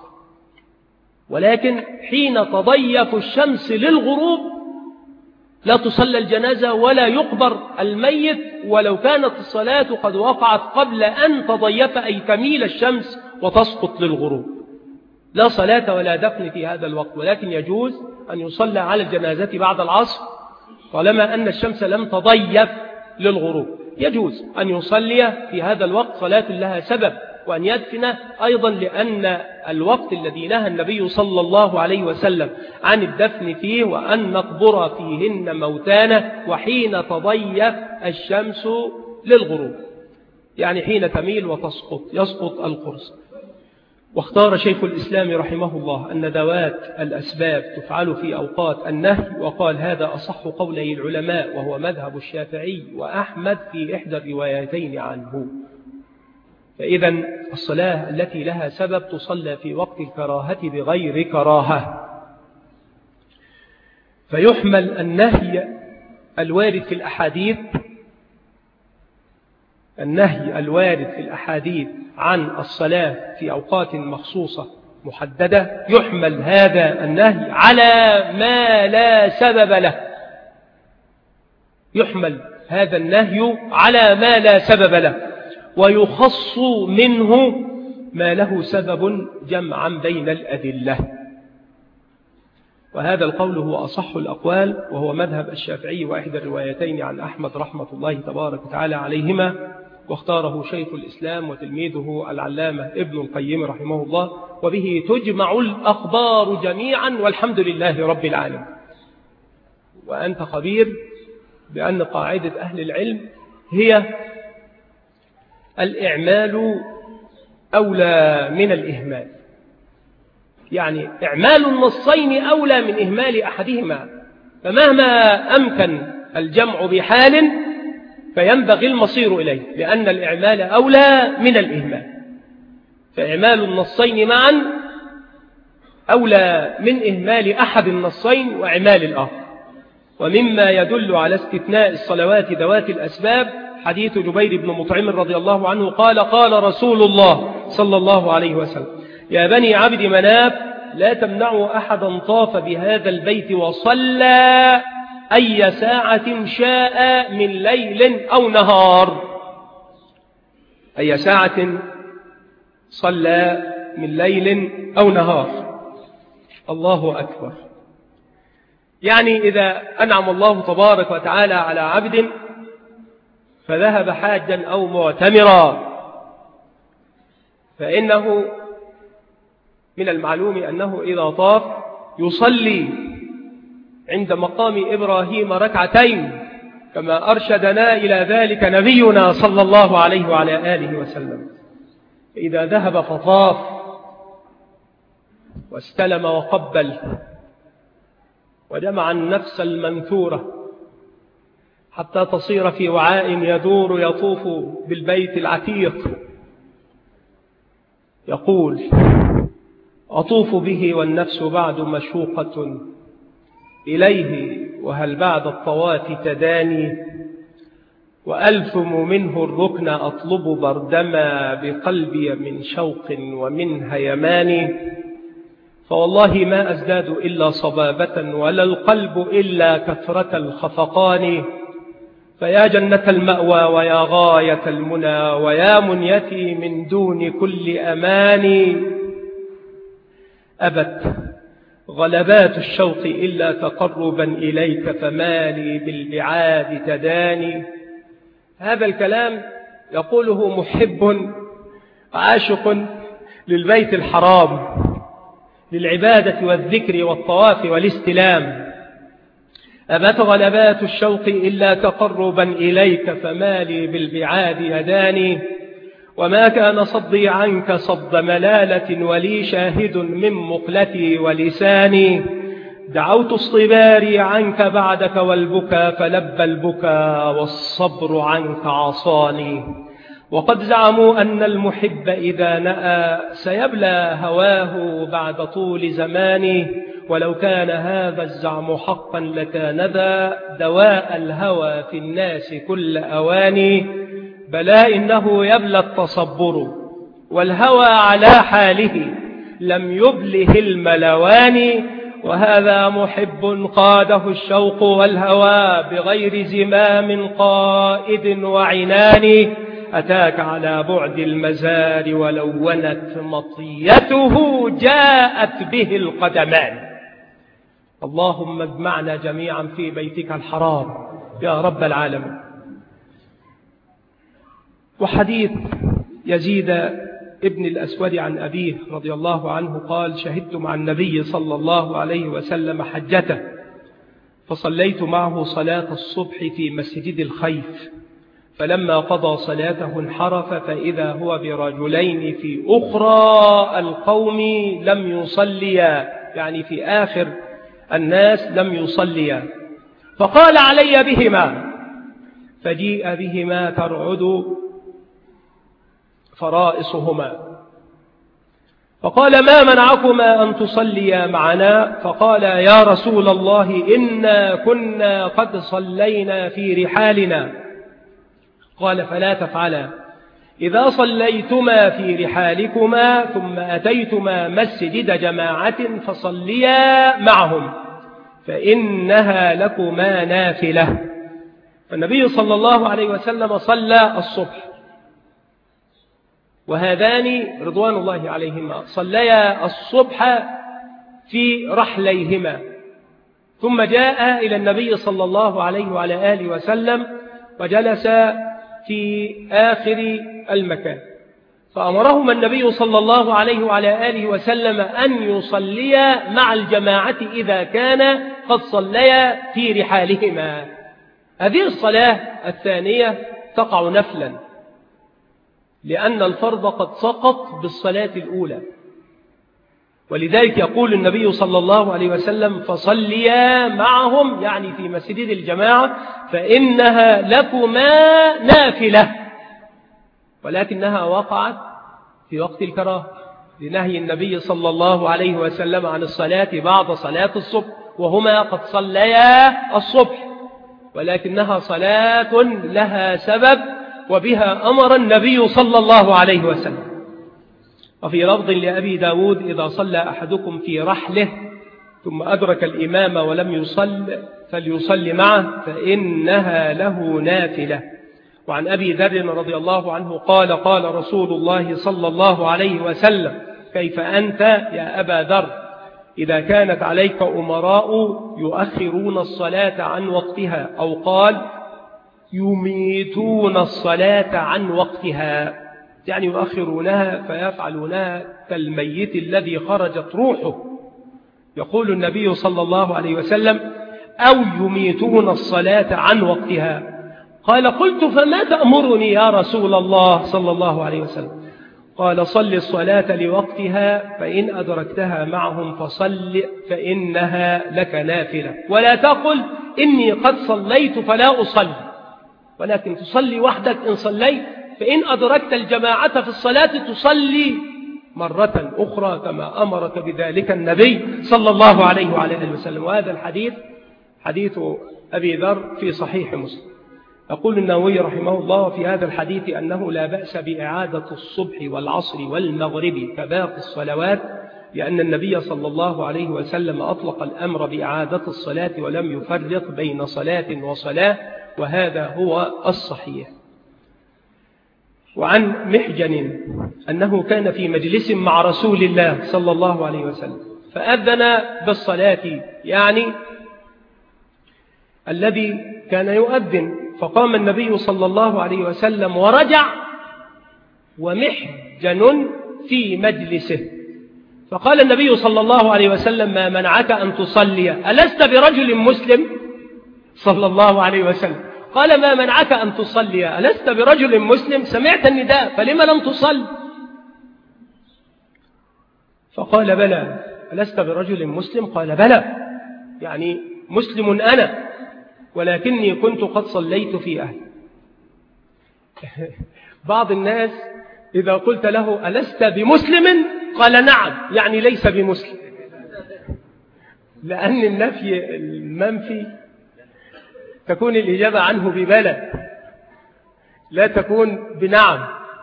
ولكن حين تضيف الشمس للغروب لا تصلى الجنازة ولا يقبر الميت ولو كانت الصلاة قد وقعت قبل أن تضيف، أي تميل الشمس وتسقط للغروب. لا صلاة ولا دفن في هذا الوقت، ولكن يجوز أن يصلى على الجنازة بعد العصر طالما أن الشمس لم تضيف للغروب. يجوز أن يصلي في هذا الوقت صلاة لها سبب، وأن يدفن أيضا، لأن الوقت الذي نهى النبي صلى الله عليه وسلم عن الدفن فيه وأن نقبر فيهن موتانا وحين تضيف الشمس للغروب، يعني حين تميل وتسقط يسقط القرص. واختار شيخ الإسلام رحمه الله أن ذوات الأسباب تفعل في أوقات النهي، وقال هذا أصح قولي العلماء، وهو مذهب الشافعي وأحمد في إحدى الروايتين عنه. فإذا الصلاة التي لها سبب تصلى في وقت الكراهة بغير كراهة. فيحمل النهي الوارد في الأحاديث النهي الوارد في الأحاديث عن الصلاة في أوقات مخصوصة محددة، يحمل هذا النهي على ما لا سبب له. يحمل هذا النهي على ما لا سبب له، ويخص منه ما له سبب جمعا بين الأدلة. وهذا القول هو أصح الأقوال، وهو مذهب الشافعي وإحدى الروايتين عن أحمد رحمة الله تبارك وتعالى عليهما، واختاره شيخ الإسلام وتلميذه العلامة ابن القيم رحمه الله، وبه تجمع الأخبار جميعا، والحمد لله رب العالمين. وأنت خبير بأن قاعدة أهل العلم هي الإعمال أولى من الإهمال، يعني إعمال النصين أولى من إهمال أحدهما، فمهما أمكن الجمع بحال فينبغي المصير إليه، لأن الإعمال أولى من الإهمال. فإعمال النصين معا أولى من إهمال أحد النصين وإعمال الآخر. ومما يدل على استثناء الصلوات ذوات الأسباب حديث جبير بن مطعم رضي الله عنه قال: قال رسول الله صلى الله عليه وسلم: يا بني عبد مناف لا تمنعوا أحدا طاف بهذا البيت وصلى أي ساعة شاء من ليل أو نهار، أي ساعة صلى من ليل أو نهار. الله أكبر. يعني إذا أنعم الله تبارك وتعالى على عبد فذهب حاجا أو معتمرا، فإنه من المعلوم أنه إذا طاف يصلي عند مقام إبراهيم ركعتين، كما أرشدنا إلى ذلك نبينا صلى الله عليه وعلى آله وسلم. إذا ذهب فطاف واستلم وقبل وجمع النفس المنثورة حتى تصير في وعاء يدور يطوف بالبيت العتيق، يقول: أطوف به والنفس بعد مشوقة إليه، وهل بعد الطواف تداني، وألثم منه الركن أطلب بردما بقلبي من شوق ومن هيمان، فوالله ما أزداد إلا صبابة ولا القلب إلا كثرة الخفقان، فيا جنة المأوى ويا غاية المنى ويا منيتي من دون كل أمان، أبت غلبات الشوق إلا تقربا إليك فمالي بالبعاد تداني. هذا الكلام يقوله محب عاشق للبيت الحرام، للعبادة والذكر والطواف والاستلام. أبت غلبات الشوق إلا تقربا إليك فمالي بالبعاد يداني، وما كان صدي عنك صد ملالة ولي شاهد من مقلتي ولساني، دعوت اصطباري عنك بعدك والبكى فلبى البكى والصبر عنك عصاني، وقد زعموا أن المحب إذا نأى سيبلى هواه بعد طول زماني، ولو كان هذا الزعم حقا لكان ذا دواء الهوى في الناس كل أواني، بلى إنه يبلى التصبر والهوى على حاله لم يبله الملوان، وهذا محب قاده الشوق والهوى بغير زمام قائد وعنان، أتاك على بعد المزار ولونت مطيته جاءت به القدمان. اللهم اجمعنا جميعا في بيتك الحرام يا رب العالمين. وحديث يزيد ابن الأسود عن أبيه رضي الله عنه قال: شهدت مع النبي صلى الله عليه وسلم حجته، فصليت معه صلاة الصبح في مسجد الخيف، فلما قضى صلاته انحرف فإذا هو برجلين في أخرى القوم لم يصليا، يعني في آخر الناس لم يصليا، فقال: علي بهما، فجيء بهما ترعد فرائصهما، فقال: ما منعكما أن تصليا معنا؟ فقال: يا رسول الله إنا كنا قد صلينا في رحالنا. قال: فلا تفعلا، إذا صليتما في رحالكما ثم أتيتما مسجد جماعة فصليا معهم فإنها لكما نافلة. فالنبي صلى الله عليه وسلم صلى الصبح، وهذان رضوان الله عليهما صليا الصبح في رحليهما، ثم جاء إلى النبي صلى الله عليه وعلى آله وسلم وجلس في آخر المكان، فأمرهما النبي صلى الله عليه وعلى آله وسلم أن يصليا مع الجماعة إذا كان قد صليا في رحالهما. هذه الصلاة الثانية تقع نفلا، لأن الفرض قد سقط بالصلاة الأولى، ولذلك يقول النبي صلى الله عليه وسلم: فصليا معهم، يعني في مسجد الجماعة، فإنها لكما نافلة، ولكنها وقعت في وقت الكراهة لنهي النبي صلى الله عليه وسلم عن الصلاة بعد صلاة الصبح، وهما قد صليا الصبح، ولكنها صلاة لها سبب وبها أمر النبي صلى الله عليه وسلم. وفي لفظ لأبي داود: إذا صلى أحدكم في رحله ثم أدرك الإمام ولم يصل فليصل معه فإنها له نافلة. وعن أبي ذر رضي الله عنه قال قال رسول الله صلى الله عليه وسلم: كيف أنت يا أبا ذر إذا كانت عليك أمراء يؤخرون الصلاة عن وقتها، أو قال يميتون الصلاة عن وقتها، يعني يؤخرونها فيفعلونها كالميت الذي خرجت روحه. يقول النبي صلى الله عليه وسلم: أو يميتون الصلاة عن وقتها. قال: قلت فما تأمرني يا رسول الله صلى الله عليه وسلم؟ قال: صل الصلاة لوقتها، فإن أدركتها معهم فصل فإنها لك نافلة، ولا تقل إني قد صليت فلا أصلي، ولكن تصلي وحدك إن صليت، فإن أدركت الجماعة في الصلاة تصلي مرة أخرى كما أمرك بذلك النبي صلى الله عليه وعلى آله وسلم. وهذا الحديث حديث أبي ذر في صحيح مسلم. يقول النووي رحمه الله في هذا الحديث أنه لا بأس بإعادة الصبح والعصر والمغرب كباقي الصلوات، لأن النبي صلى الله عليه وسلم أطلق الأمر بإعادة الصلاة ولم يفرق بين صلاة وصلاة، وهذا هو الصحيح. وعن محجن أنه كان في مجلس مع رسول الله صلى الله عليه وسلم فأذن بالصلاة، يعني الذي كان يؤذن، فقام النبي صلى الله عليه وسلم ورجع ومحجن في مجلسه، فقال النبي صلى الله عليه وسلم: ما منعك أن تصلي؟ ألست برجل مسلم؟ صلى الله عليه وسلم قال: ما منعك أن تصلي؟ ألست برجل مسلم؟ سمعت النداء فلم لم تصل؟ فقال: بلى. ألست برجل مسلم؟ قال: بلى، يعني مسلم أنا، ولكني كنت قد صليت في أهلي. بعض الناس إذا قلت له: ألست بمسلم؟ قال: نعم، يعني ليس بمسلم، لأن النفي المنفي تكون الإجابة عنه ببلى، لا تكون بنعم.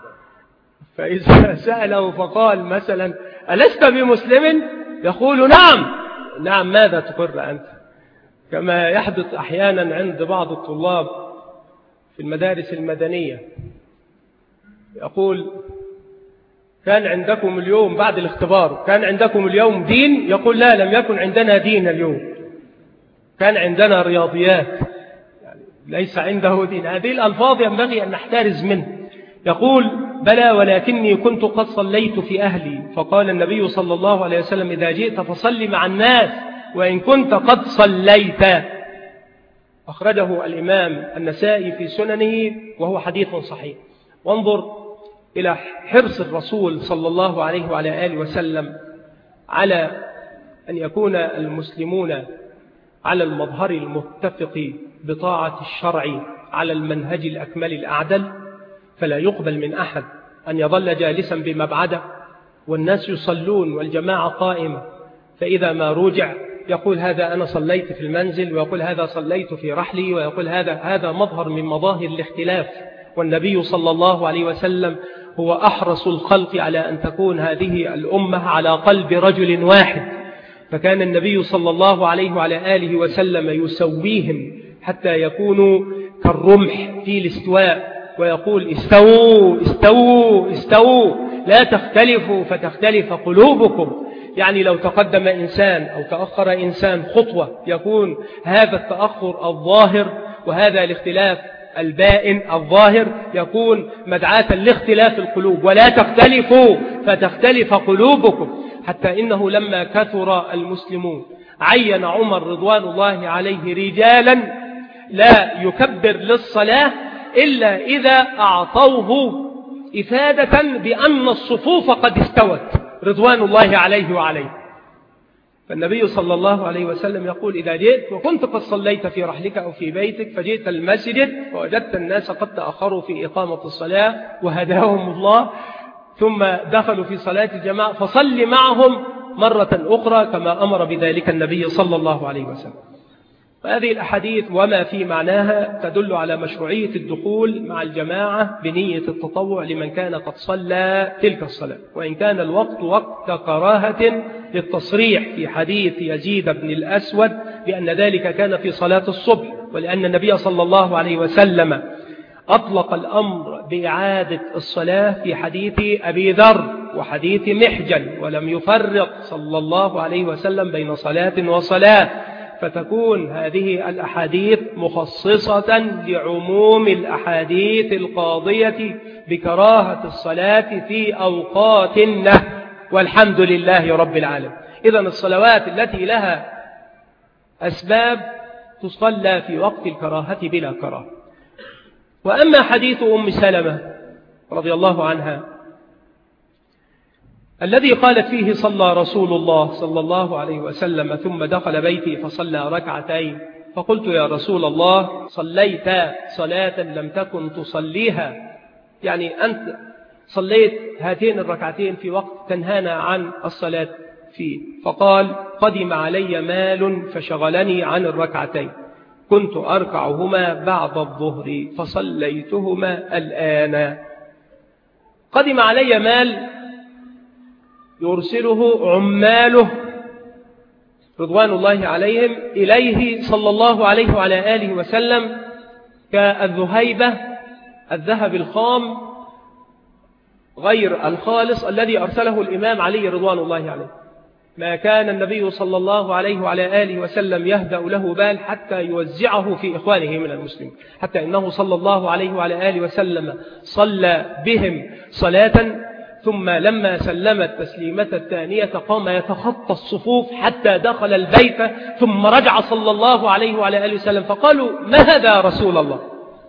فإذا سأله فقال مثلا: ألست بمسلم؟ يقول: نعم. نعم ماذا تقر أنت؟ كما يحدث أحيانا عند بعض الطلاب في المدارس المدنية، يقول: كان عندكم اليوم بعد الاختبار كان عندكم اليوم دين؟ يقول: لا، لم يكن عندنا دين اليوم، كان عندنا رياضيات، يعني ليس عنده دين. هذه الألفاظ ينبغي أن نحترز منه. يقول: بلى، ولكني كنت قد صليت في أهلي. فقال النبي صلى الله عليه وسلم: إذا جئت فصل مع الناس وإن كنت قد صليت. أخرجه الإمام النسائي في سننه وهو حديث صحيح. وانظر إلى حرص الرسول صلى الله عليه وعلى آله وسلم على أن يكون المسلمون على المظهر المتفق بطاعة الشرع على المنهج الأكمل الأعدل، فلا يقبل من أحد أن يظل جالسا بمبعده والناس يصلون والجماعة قائمة، فإذا ما رجع يقول: هذا أنا صليت في المنزل، ويقول: هذا صليت في رحلي، ويقول: هذا هذا مظهر من مظاهر الاختلاف. والنبي صلى الله عليه وسلم هو أحرص الخلق على أن تكون هذه الأمة على قلب رجل واحد، فكان النبي صلى الله عليه وعلى آله وسلم يسويهم حتى يكونوا كالرمح في الاستواء، ويقول: استووا استووا استووا لا تختلفوا فتختلف قلوبكم. يعني لو تقدم إنسان أو تأخر إنسان خطوة يكون هذا التأخر الظاهر وهذا الاختلاف البائن الظاهر يكون مدعاة لاختلاف القلوب. ولا تختلفوا فتختلف قلوبكم. حتى إنه لما كثر المسلمون عين عمر رضوان الله عليه رجالا لا يكبر للصلاة إلا إذا أعطوه إفادة بأن الصفوف قد استوت رضوان الله عليه وعليه. فالنبي صلى الله عليه وسلم يقول: إذا جئت وكنت قد صليت في رحلك أو في بيتك فجئت المسجد ووجدت الناس قد تأخروا في إقامة الصلاة وهداهم الله ثم دخلوا في صلاة الجماعة فصل معهم مرة أخرى كما أمر بذلك النبي صلى الله عليه وسلم. وهذه الأحاديث وما في معناها تدل على مشروعية الدخول مع الجماعة بنية التطوع لمن كان قد صلى تلك الصلاة، وإن كان الوقت وقت كراهة للتصريح في حديث يزيد بن الأسود بأن ذلك كان في صلاة الصبح، ولأن النبي صلى الله عليه وسلم أطلق الأمر بإعادة الصلاة في حديث أبي ذر وحديث محجن، ولم يفرق صلى الله عليه وسلم بين صلاة وصلاة، فتكون هذه الأحاديث مخصصة لعموم الأحاديث القاضية بكراهة الصلاة في أوقات النهي، والحمد لله رب العالمين. إذن الصلوات التي لها أسباب تصلى في وقت الكراهة بلا كراهة. وأما حديث أم سلمة رضي الله عنها الذي قالت فيه صلى رسول الله صلى الله عليه وسلم ثم دخل بيتي فصلى ركعتين، فقلت يا رسول الله صليت صلاة لم تكن تصليها، يعني أنت صليت هاتين الركعتين في وقت تنهانا عن الصلاة فيه. فقال قدم علي مال فشغلني عن الركعتين، كنت أركعهما بعد الظهر فصليتهما الآن. قدم علي مال يرسله عماله رضوان الله عليهم إليه صلى الله عليه وعلى آله وسلم كالذهيبة الذهب الخام غير الخالص الذي أرسله الإمام علي رضوان الله عليه. ما كان النبي صلى الله عليه وعلى آله وسلم يهدأ له بال حتى يوزعه في إخوانه من المسلمين، حتى إنه صلى الله عليه وعلى آله وسلم صلى بهم صلاة ثم لما سلم التسليمة الثانية قام يتخطى الصفوف حتى دخل البيت، ثم رجع صلى الله عليه وعلى آله وسلم فقالوا ما هذا رسول الله؟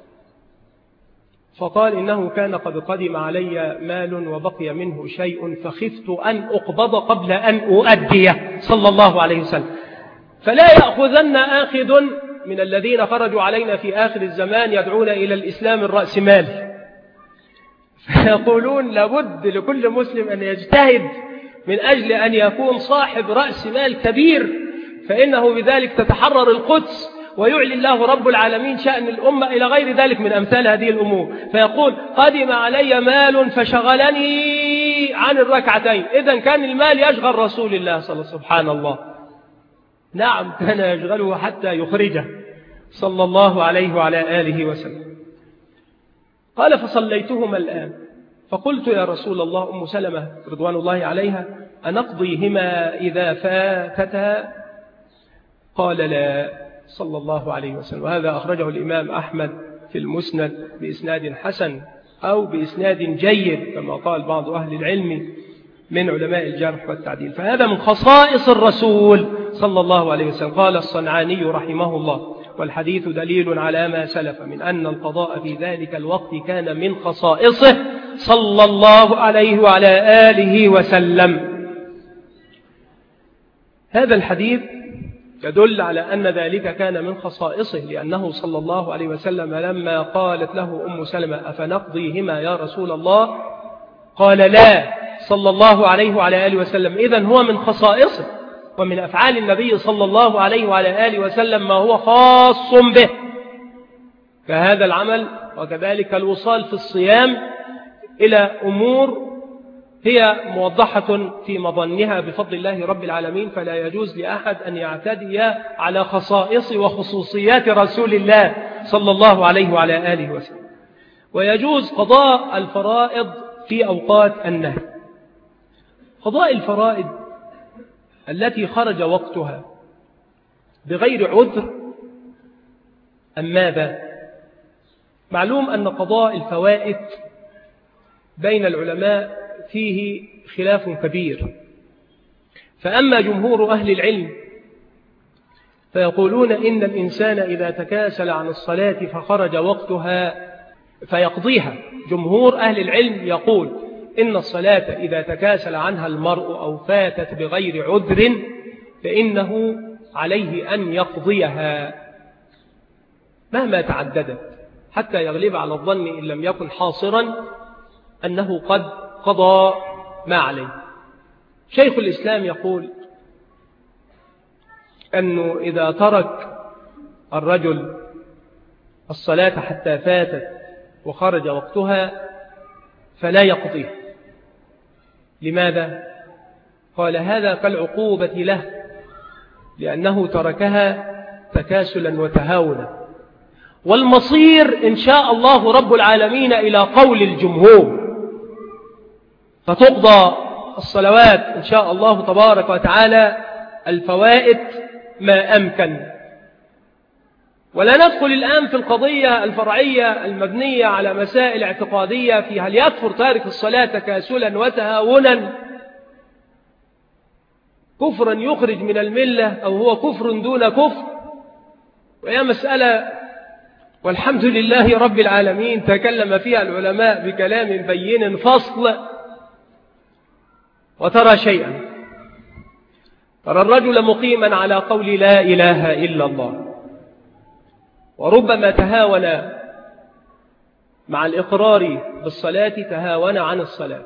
فقال إنه كان قد قدم علي مال وبقي منه شيء فخفت أن أقبض قبل أن أؤديه صلى الله عليه وسلم، فلا يأخذن آخذ من الذين خرجوا علينا في آخر الزمان يدعون إلى الإسلام الرأسمالي، فيقولون لابد لكل مسلم أن يجتهد من أجل أن يكون صاحب رأس مال كبير، فإنه بذلك تتحرر القدس ويعلي الله رب العالمين شأن الأمة إلى غير ذلك من أمثال هذه الأمور. فيقول قدم علي مال فشغلني عن الركعتين، إذن كان المال يشغل رسول الله صلى الله عليه وسلم، سبحان الله، نعم كان يشغله حتى يخرجه صلى الله عليه وعلى آله وسلم. قال فصليتهما الآن، فقلت يا رسول الله أم سلمة رضوان الله عليها أنقضيهما إذا فاتتا؟ قال لا صلى الله عليه وسلم. وهذا أخرجه الإمام أحمد في المسند بإسناد حسن أو بإسناد جيد كما قال بعض أهل العلم من علماء الجرح والتعديل، فهذا من خصائص الرسول صلى الله عليه وسلم. قال الصنعاني رحمه الله والحديث دليل على ما سلف من أن القضاء في ذلك الوقت كان من خصائصه صلى الله عليه وعلى آله وسلم. هذا الحديث يدل على أن ذلك كان من خصائصه، لأنه صلى الله عليه وسلم لما قالت له أم سلمة أفنقضيهما يا رسول الله قال لا صلى الله عليه وعلى آله وسلم. إذن هو من خصائصه ومن أفعال النبي صلى الله عليه وعلى آله وسلم ما هو خاص به كهذا العمل، وكذلك الوصال في الصيام إلى أمور هي موضحة في مظنها بفضل الله رب العالمين، فلا يجوز لأحد أن يعتدي على خصائص وخصوصيات رسول الله صلى الله عليه وعلى آله وسلم. ويجوز قضاء الفرائض في أوقات النهي. قضاء الفرائض التي خرج وقتها بغير عذر أم ماذا؟ معلوم أن قضاء الفوائد بين العلماء فيه خلاف كبير، فأما جمهور أهل العلم فيقولون إن الإنسان إذا تكاسل عن الصلاة فخرج وقتها فيقضيها. جمهور أهل العلم يقول إن الصلاة إذا تكاسل عنها المرء أو فاتت بغير عذر فإنه عليه أن يقضيها مهما تعددت، حتى يغلب على الظن إن لم يكن حاصرا أنه قد قضى ما عليه. شيخ الإسلام يقول أنه إذا ترك الرجل الصلاة حتى فاتت وخرج وقتها فلا يقضيها. لماذا؟ قال هذا كالعقوبة له لأنه تركها تكاسلا وتهاونا، والمصير إن شاء الله رب العالمين إلى قول الجمهور، فتقضى الصلوات إن شاء الله تبارك وتعالى الفوائد ما أمكن. ولا ندخل الآن في القضية الفرعية المبنية على مسائل اعتقادية في هل يكفر تارك الصلاة تكاسلا وتهاونا كفرا يخرج من الملة أو هو كفر دون كفر، وهي مسألة والحمد لله رب العالمين تكلم فيها العلماء بكلام بين فصل. وترى شيئا، ترى الرجل مقيما على قول لا إله إلا الله، وربما تهاون مع الإقرار بالصلاة تهاون عن الصلاة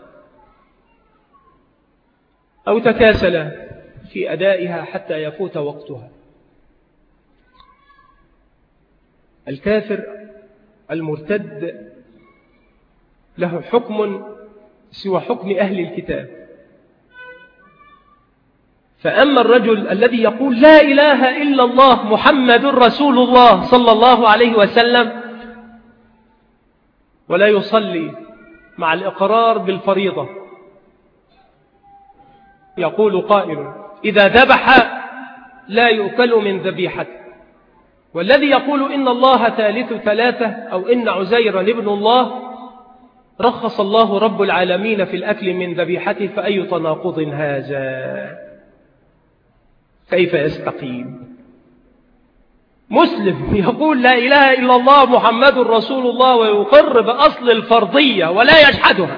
أو تكاسل في أدائها حتى يفوت وقتها. الكافر المرتد له حكم سوى حكم أهل الكتاب. فأما الرجل الذي يقول لا إله إلا الله محمد رسول الله صلى الله عليه وسلم ولا يصلي مع الإقرار بالفريضة، يقول قائل إذا ذبح لا يؤكل من ذبيحته، والذي يقول إن الله ثالث ثلاثة أو إن عزيرا ابن الله رخص الله رب العالمين في الأكل من ذبيحته، فأي تناقض هذا؟ كيف يستقيم؟ مسلم يقول لا إله إلا الله محمد رسول الله ويقر بأصل الفرضية ولا يجحدها،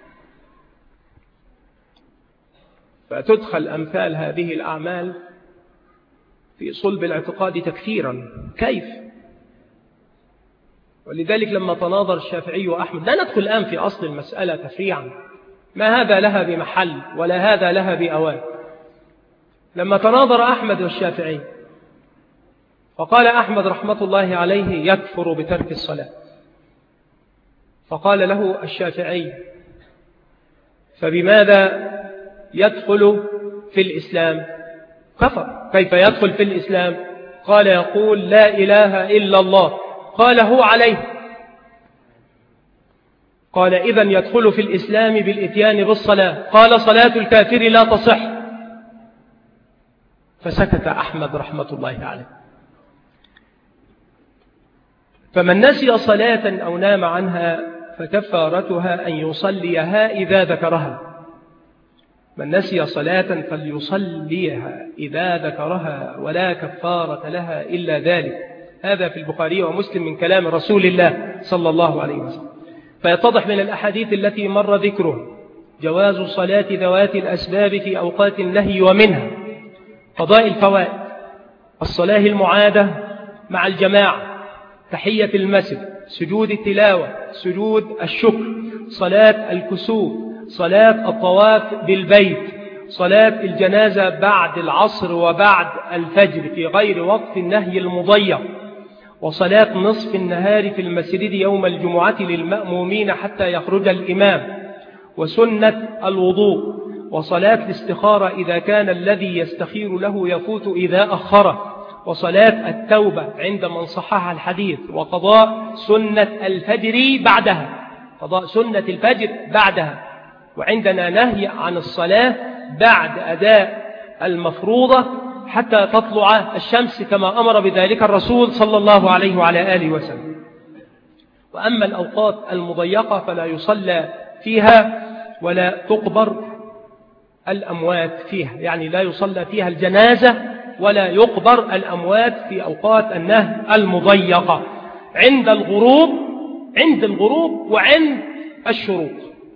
فتدخل أمثال هذه الأعمال في صلب الاعتقاد تكثيرا. كيف؟ ولذلك لما تناظر الشافعي وأحمد، لا ندخل الآن في أصل المسألة تفريعا، ما هذا لها بمحل ولا هذا لها بأوان. لما تناظر أحمد والشافعي فقال أحمد رحمة الله عليه يكفر بترك الصلاة، فقال له الشافعي فبماذا يدخل في الإسلام؟ كفر. كيف يدخل في الإسلام؟ قال يقول لا إله إلا الله. قال هو عليه. قال إذن يدخل في الإسلام بالإتيان بالصلاة. قال صلاة الكافر لا تصح. فسكت أحمد رحمة الله عليه. فمن نسي صلاة أو نام عنها فكفارتها أن يصليها إذا ذكرها. من نسي صلاة فليصليها إذا ذكرها ولا كفارة لها إلا ذلك. هذا في البخاري ومسلم من كلام رسول الله صلى الله عليه وسلم. فيتضح من الأحاديث التي مر ذكره جواز صلاة ذوات الأسباب في أوقات النهي، ومنها قضاء الفوائد، الصلاة المعادة مع الجماعة، تحية المسجد، سجود التلاوة، سجود الشكر، صلاة الكسوف، صلاة الطواف بالبيت، صلاة الجنازة بعد العصر وبعد الفجر في غير وقت النهي المضيق، وصلاة نصف النهار في المسجد يوم الجمعة للمأمومين حتى يخرج الإمام، وسنة الوضوء، وصلاة الاستخارة إذا كان الذي يستخير له يفوت إذا أخره، وصلاة التوبة عند من صحح الحديث، وقضاء سنة الفجر بعدها، قضاء سنة الفجر بعدها. وعندنا نهي عن الصلاة بعد أداء المفروضة حتى تطلع الشمس كما أمر بذلك الرسول صلى الله عليه وعلى آله وسلم. وأما الأوقات المضيقة فلا يصلى فيها ولا تقبر الأموات فيها، يعني لا يصلى فيها الجنازة ولا يقبر الأموات في أوقات النهي المضيقة عند الغروب عند الغروب وعند الشروق،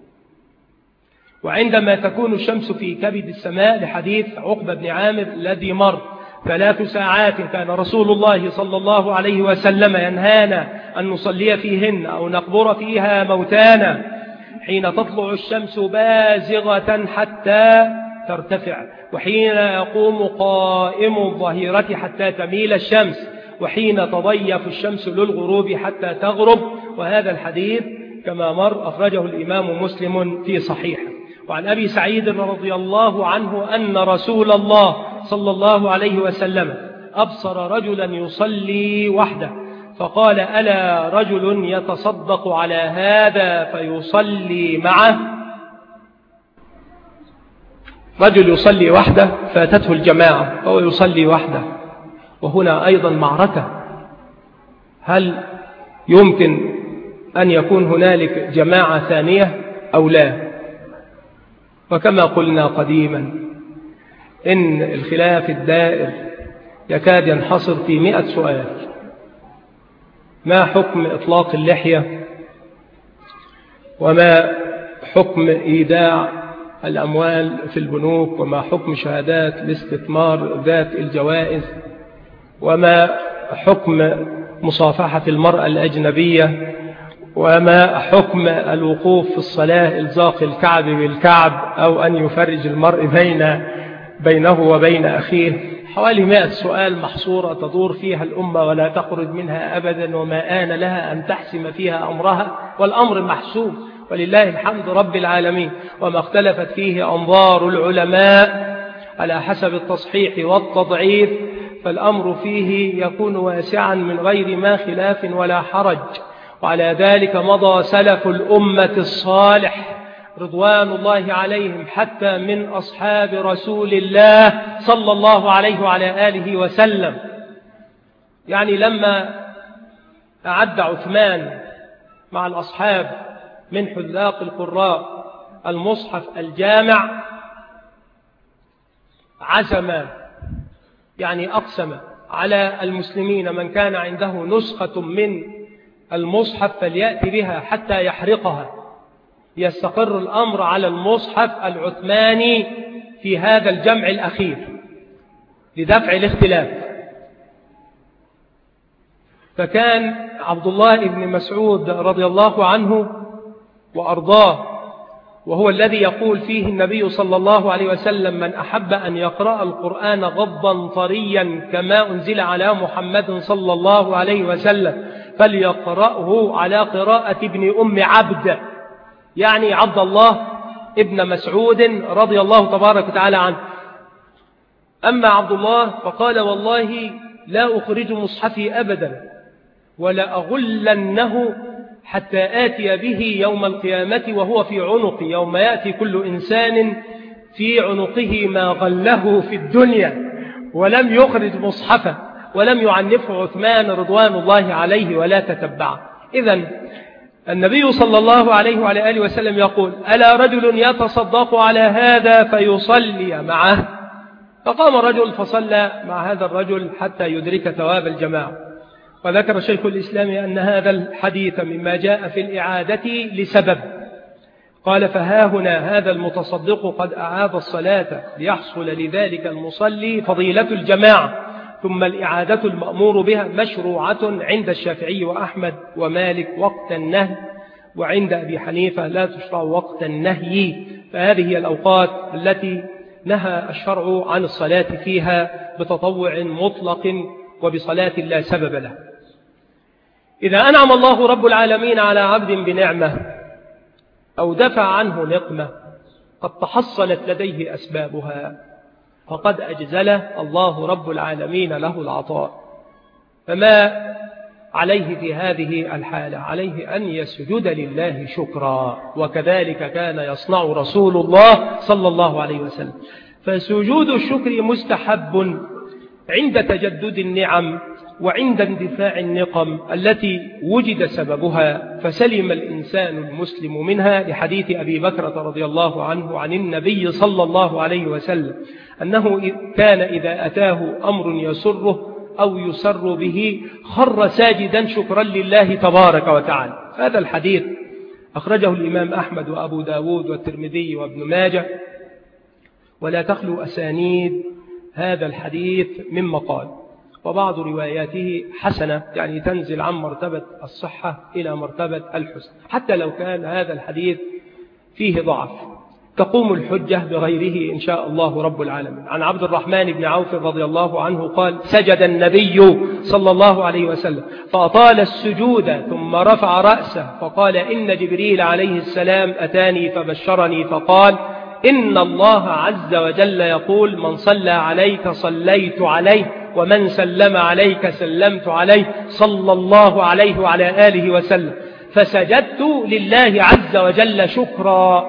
وعندما تكون الشمس في كبد السماء، لحديث عقبة بن عامر الذي مر ثلاث ساعات كان رسول الله صلى الله عليه وسلم ينهانا أن نصلي فيهن أو نقبر فيها موتانا، حين تطلع الشمس بازغة حتى ترتفع، وحين يقوم قائم الظهيرة حتى تميل الشمس، وحين تضيف الشمس للغروب حتى تغرب. وهذا الحديث كما مر أخرجه الإمام مسلم في صحيحه. وعن أبي سعيد رضي الله عنه أن رسول الله صلى الله عليه وسلم أبصر رجلا يصلي وحده فقال: ألا رجل يتصدق على هذا فيصلي معه؟ رجل يصلي وحده فاتته الجماعة وهو يصلي وحده، وهنا أيضا معركة، هل يمكن أن يكون هنالك جماعة ثانية أو لا؟ وكما قلنا قديما إن الخلاف الدائر يكاد ينحصر في مئة سؤال: ما حكم إطلاق اللحية؟ وما حكم إيداع الأموال في البنوك؟ وما حكم شهادات الاستثمار ذات الجوائز؟ وما حكم مصافحة المرأة الأجنبية؟ وما حكم الوقوف في الصلاة إلزاق الكعب بالكعب أو أن يفرج المرء بين بينه وبين أخيه؟ حوالي مائة سؤال محصورة تدور فيها الأمة ولا تخرج منها أبدا، وما آن لها أن تحسم فيها أمرها، والأمر محسوم ولله الحمد رب العالمين. وما اختلفت فيه أنظار العلماء على حسب التصحيح والتضعيف فالأمر فيه يكون واسعا من غير ما خلاف ولا حرج. وعلى ذلك مضى سلف الأمة الصالح رضوان الله عليهم حتى من أصحاب رسول الله صلى الله عليه وعلى آله وسلم. يعني لما أعد عثمان مع الأصحاب من حذاق القراء المصحف الجامع عزم، يعني أقسم على المسلمين من كان عنده نسخة من المصحف فليأتي بها حتى يحرقها، يستقر الأمر على المصحف العثماني في هذا الجمع الأخير لدفع الاختلاف. فكان عبد الله بن مسعود رضي الله عنه وأرضاه وهو الذي يقول فيه النبي صلى الله عليه وسلم: من أحب أن يقرأ القرآن غضا طريا كما أنزل على محمد صلى الله عليه وسلم فليقرأه على قراءة ابن أم عبد، يعني عبد الله ابن مسعود رضي الله تبارك وتعالى عنه. أما عبد الله فقال: والله لا أخرج مصحفي أبدا ولا أغلنه حتى آتي به يوم القيامة وهو في عنقي، يوم يأتي كل إنسان في عنقه ما غله في الدنيا، ولم يخرج مصحفه ولم يعنفه عثمان رضوان الله عليه ولا تتبعه. إذن النبي صلى الله عليه وعلى آله وسلم يقول: ألا رجل يتصدق على هذا فيصلي معه؟ فقام رجل فصلى مع هذا الرجل حتى يدرك ثواب الجماعة. وذكر شيخ الإسلام أن هذا الحديث مما جاء في الإعادة لسبب، قال: فها هنا هذا المتصدق قد أعاد الصلاة ليحصل لذلك المصلي فضيلة الجماعة، ثم الإعادة المأمور بها مشروعة عند الشافعي وأحمد ومالك وقت النهي، وعند أبي حنيفة لا تشرع وقت النهي. فهذه هي الأوقات التي نهى الشرع عن الصلاة فيها بتطوع مطلق وبصلاة لا سبب له. إذا أنعم الله رب العالمين على عبد بنعمة أو دفع عنه نقمة قد تحصلت لديه أسبابها فقد أجزل الله رب العالمين له العطاء، فما عليه في هذه الحالة؟ عليه أن يسجد لله شكرا، وكذلك كان يصنع رسول الله صلى الله عليه وسلم. فسجود الشكر مستحب عند تجدد النعم وعند اندفاع النقم التي وجد سببها فسلم الإنسان المسلم منها، لحديث أبي بكرة رضي الله عنه عن النبي صلى الله عليه وسلم أنه كان إذا أتاه أمر يسره أو يسر به خر ساجدا شكرا لله تبارك وتعالى. هذا الحديث أخرجه الإمام أحمد وأبو داود والترمذي وابن ماجه، ولا تخلو أسانيد هذا الحديث من مقال، وبعض رواياته حسنة، يعني تنزل عن مرتبة الصحة إلى مرتبة الحسن، حتى لو كان هذا الحديث فيه ضعف. تقوم الحجة بغيره إن شاء الله رب العالمين. عن عبد الرحمن بن عوف رضي الله عنه قال: سجد النبي صلى الله عليه وسلم فأطال السجود ثم رفع رأسه فقال: إن جبريل عليه السلام أتاني فبشرني فقال: إن الله عز وجل يقول: من صلى عليك صليت عليه، ومن سلم عليك سلمت عليه، صلى الله عليه وعلى آله وسلم. فسجدت لله عز وجل شكرا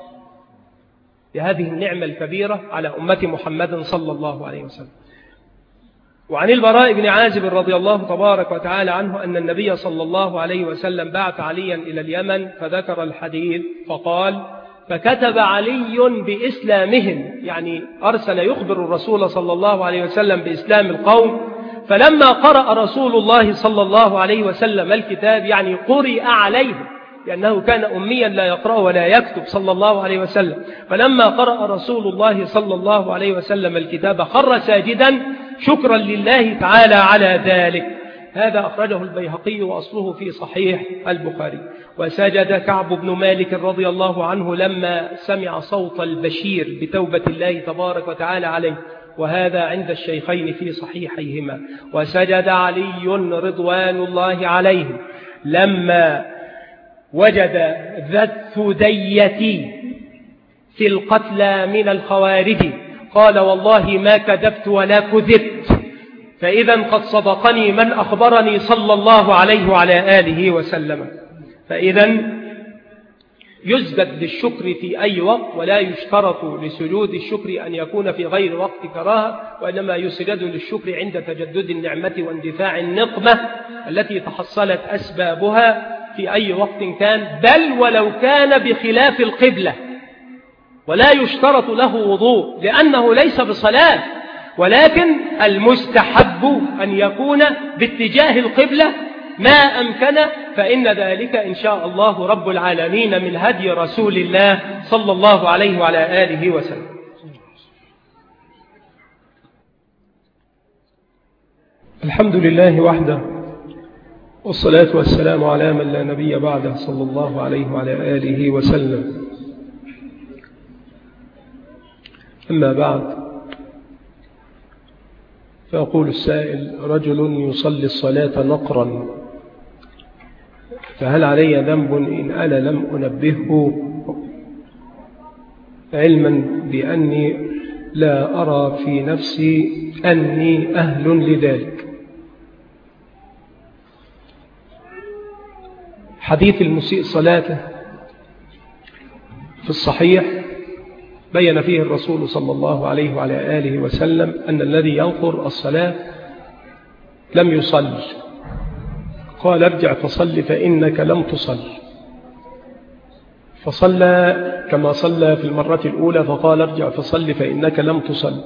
لهذه النعمة الكبيرة على أمة محمد صلى الله عليه وسلم. وعن البراء بن عازب رضي الله تبارك وتعالى عنه أن النبي صلى الله عليه وسلم بعث عليا إلى اليمن فذكر الحديث فقال: فكتب علي بإسلامهم، يعني أرسل يخبر الرسول صلى الله عليه وسلم بإسلام القوم. فلما قرأ رسول الله صلى الله عليه وسلم الكتاب، يعني قرئ عليه لأنه كان أميا لا يقرأ ولا يكتب صلى الله عليه وسلم، فلما قرأ رسول الله صلى الله عليه وسلم الكتاب خر ساجدا شكرا لله تعالى على ذلك. هذا أخرجه البيهقي وأصله في صحيح البخاري. وسجد كعب بن مالك رضي الله عنه لما سمع صوت البشير بتوبة الله تبارك وتعالى عليه، وهذا عند الشيخين في صحيحيهما. وسجد علي رضوان الله عليه لما وجد ذا الثدية في القتلى من الخوارج، قال: والله ما كذبت ولا كذبت، فإذا قد صدقني من أخبرني صلى الله عليه وعلى آله وسلم. فإذا يسجد للشكر في أي وقت، ولا يشترط لسجود الشكر أن يكون في غير وقت كراهة، وإنما يسجد للشكر عند تجدد النعمة واندفاع النقمة التي تحصلت أسبابها في أي وقت كان، بل ولو كان بخلاف القبلة. ولا يشترط له وضوء لأنه ليس بصلاة، ولكن المستحب أن يكون باتجاه القبلة ما أمكن، فإن ذلك إن شاء الله رب العالمين من هدي رسول الله صلى الله عليه وعلى آله وسلم. الحمد لله وحده، والصلاة والسلام على من لا نبي بعده صلى الله عليه وعلى آله وسلم. أما بعد، فيقول السائل: رجل يصلي الصلاة نقرا، فهل علي ذنب إن أنا لم أنبهه، علما بأني لا أرى في نفسي أني أهل لذلك؟ حديث المسيء صلاته في الصحيح بين فيه الرسول صلى الله عليه وعلى آله وسلم أن الذي ينقر الصلاة لم يصل، قال: ارجع فصل فإنك لم تصل. فصلى كما صلى في المرة الأولى، فقال: ارجع فصل فإنك لم تصل.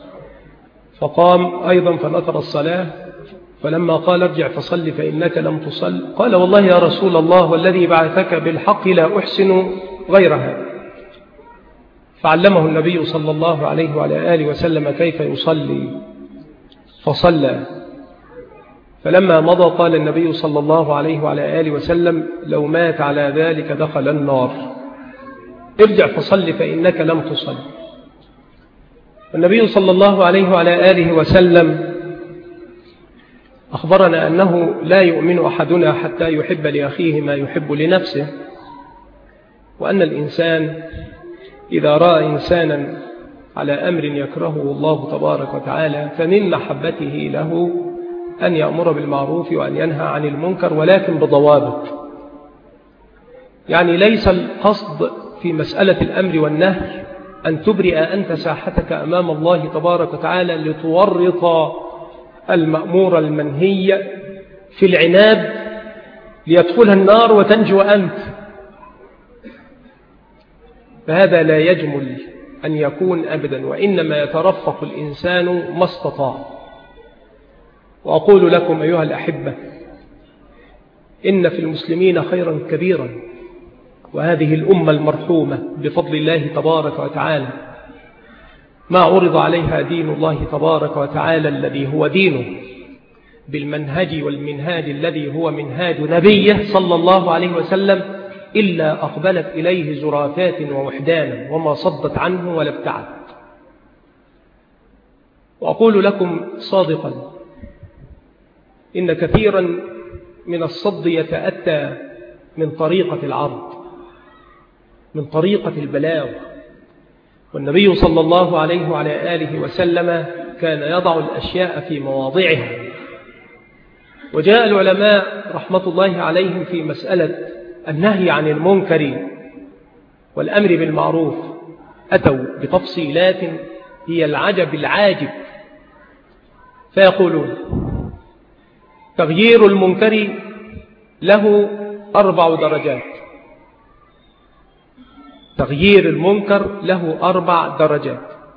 فقام أيضا فنقر الصلاة، فلما قال: ارجع فصل فإنك لم تصل، قال: والله يا رسول الله والذي بعثك بالحق لا أحسن غيرها. فعلمه النبي صلى الله عليه وعلى آله وسلم كيف يصلي فصلى. فلما مضى قال النبي صلى الله عليه وعلى آله وسلم: لو مات على ذلك دخل النار، ارجع فصل فإنك لم تصل. النبي صلى الله عليه وعلى آله وسلم أخبرنا أنه لا يؤمن أحدنا حتى يحب لأخيه ما يحب لنفسه، وأن الإنسان إذا رأى إنسانا على أمر يكرهه الله تبارك وتعالى فمن محبته له أن يأمر بالمعروف وأن ينهى عن المنكر، ولكن بضوابط. يعني ليس القصد في مسألة الأمر والنهي أن تبرئ أنت ساحتك أمام الله تبارك وتعالى لتورط المأمور المنهي في العناد ليدخلها النار وتنجو أنت، فهذا لا يجمل أن يكون أبدا، وإنما يترفق الإنسان ما استطاع. وأقول لكم أيها الأحبة، إن في المسلمين خيرا كبيرا، وهذه الأمة المرحومة بفضل الله تبارك وتعالى ما عرض عليها دين الله تبارك وتعالى الذي هو دينه بالمنهج والمنهاج الذي هو منهاج نبيه صلى الله عليه وسلم، إلا أقبلت إليه زرافات ووحدانا وما صدت عنه ولا ابتعدت. وأقول لكم صادقا إن كثيرا من الصد يتأتى من طريقة العرض، من طريقة البلاغ. والنبي صلى الله عليه وعلى آله وسلم كان يضع الأشياء في مواضعها. وجاء العلماء رحمة الله عليهم في مسألة النهي عن المنكر والأمر بالمعروف أتوا بتفصيلات هي العجب العاجب، فيقولون: تغيير المنكر له أربع درجات. تغيير المنكر له أربع درجات،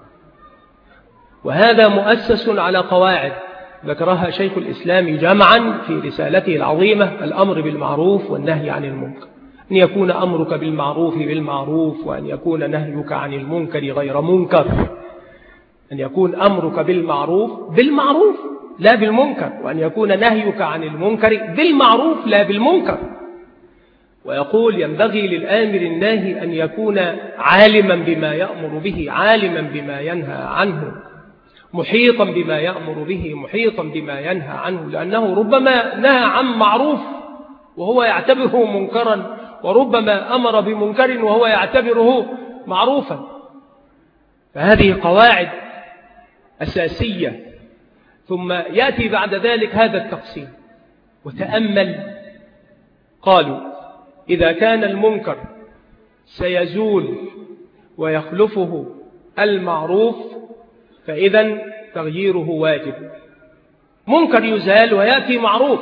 وهذا مؤسس على قواعد ذكرها شيخ الإسلام جمعا في رسالته العظيمة الأمر بالمعروف والنهي عن المنكر: أن يكون أمرك بالمعروف بالمعروف، وأن يكون نهيك عن المنكر غير منكر. أن يكون أمرك بالمعروف بالمعروف لا بالمنكر، وأن يكون نهيك عن المنكر بالمعروف لا بالمنكر. ويقول: ينبغي للآمر الناهي أن يكون عالما بما يأمر به، عالما بما ينهى عنه، محيطا بما يأمر به، محيطا بما ينهى عنه، لأنه ربما نهى عن معروف وهو يعتبره منكرا، وربما أمر بمنكر وهو يعتبره معروفا. فهذه قواعد أساسية. ثم يأتي بعد ذلك هذا التقسيم. وتأمل، قالوا: إذا كان المنكر سيزول ويخلفه المعروف فإذا تغييره واجب. منكر يزال ويأتي معروف،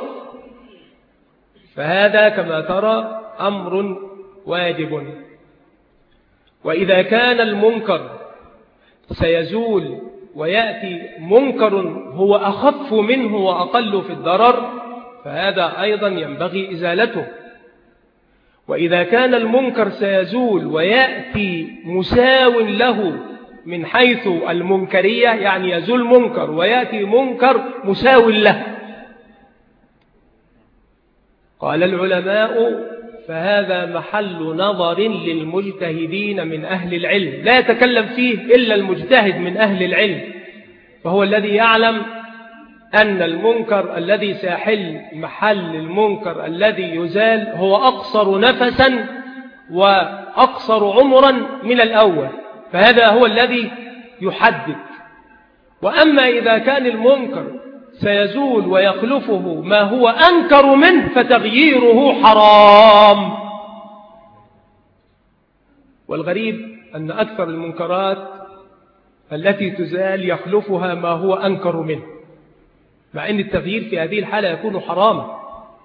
فهذا كما ترى أمر واجب. وإذا كان المنكر سيزول ويأتي منكر هو أخف منه وأقل في الضرر فهذا أيضا ينبغي إزالته. وإذا كان المنكر سيزول ويأتي مساو له من حيث المنكرية، يعني يزول منكر ويأتي منكر مساو له، قال العلماء: فهذا محل نظر للمجتهدين من أهل العلم، لا يتكلم فيه إلا المجتهد من أهل العلم، فهو الذي يعلم أن المنكر الذي سيحل محل المنكر الذي يزال هو أقصر نفسا وأقصر عمرا من الأول، فهذا هو الذي يحدد. وأما إذا كان المنكر سيزول ويخلفه ما هو أنكر منه فتغييره حرام. والغريب أن أكثر المنكرات التي تزال يخلفها ما هو أنكر منه، مع أن التغيير في هذه الحالة يكون حراما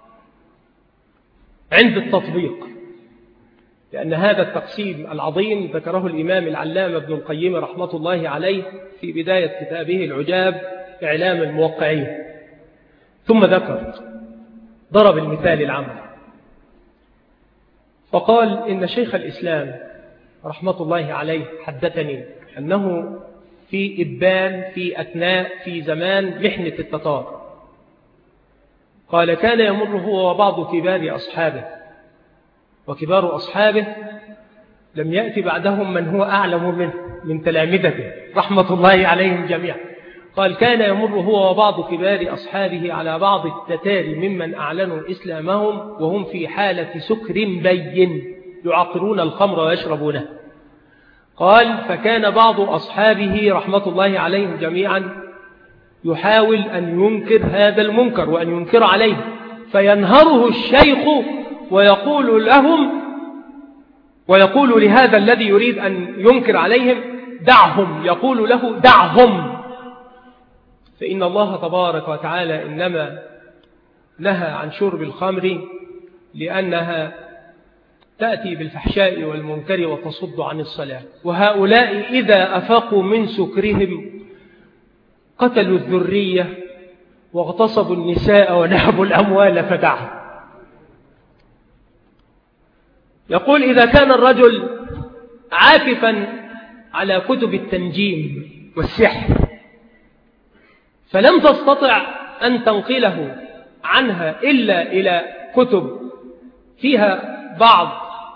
عند التطبيق، لأن هذا التقسيم العظيم ذكره الإمام العلامة ابن القيم رحمة الله عليه في بداية كتابه العجاب إعلام الموقعين. ثم ذكر ضرب المثال العمل فقال: إن شيخ الإسلام رحمة الله عليه حدثني أنه في إبان في أثناء في زمان محنة التتار، قال: كان يمر هو وبعض كبار أصحابه، وكبار أصحابه لم يأتي بعدهم من هو أعلم منه من تلامذته رحمة الله عليهم جميعا. قال: كان يمر هو وبعض كبار أصحابه على بعض التتار ممن أعلنوا إسلامهم وهم في حالة سكر بين يعقرون الخمر ويشربونه. قال: فكان بعض أصحابه رحمة الله عليهم جميعا يحاول أن ينكر هذا المنكر وأن ينكر عليه، فينهره الشيخ ويقول لهم ويقول لهذا الذي يريد أن ينكر عليهم: دعهم. يقول له: دعهم، فإن الله تبارك وتعالى إنما نهى عن شرب الخمر لأنها تأتي بالفحشاء والمنكر وتصد عن الصلاة، وهؤلاء إذا أفاقوا من سكرهم قتلوا الذرية واغتصبوا النساء ونهبوا الأموال فدعهم. يقول: إذا كان الرجل عاكفا على كتب التنجيم والسحر فلم تستطع أن تنقله عنها إلا إلى كتب فيها بعض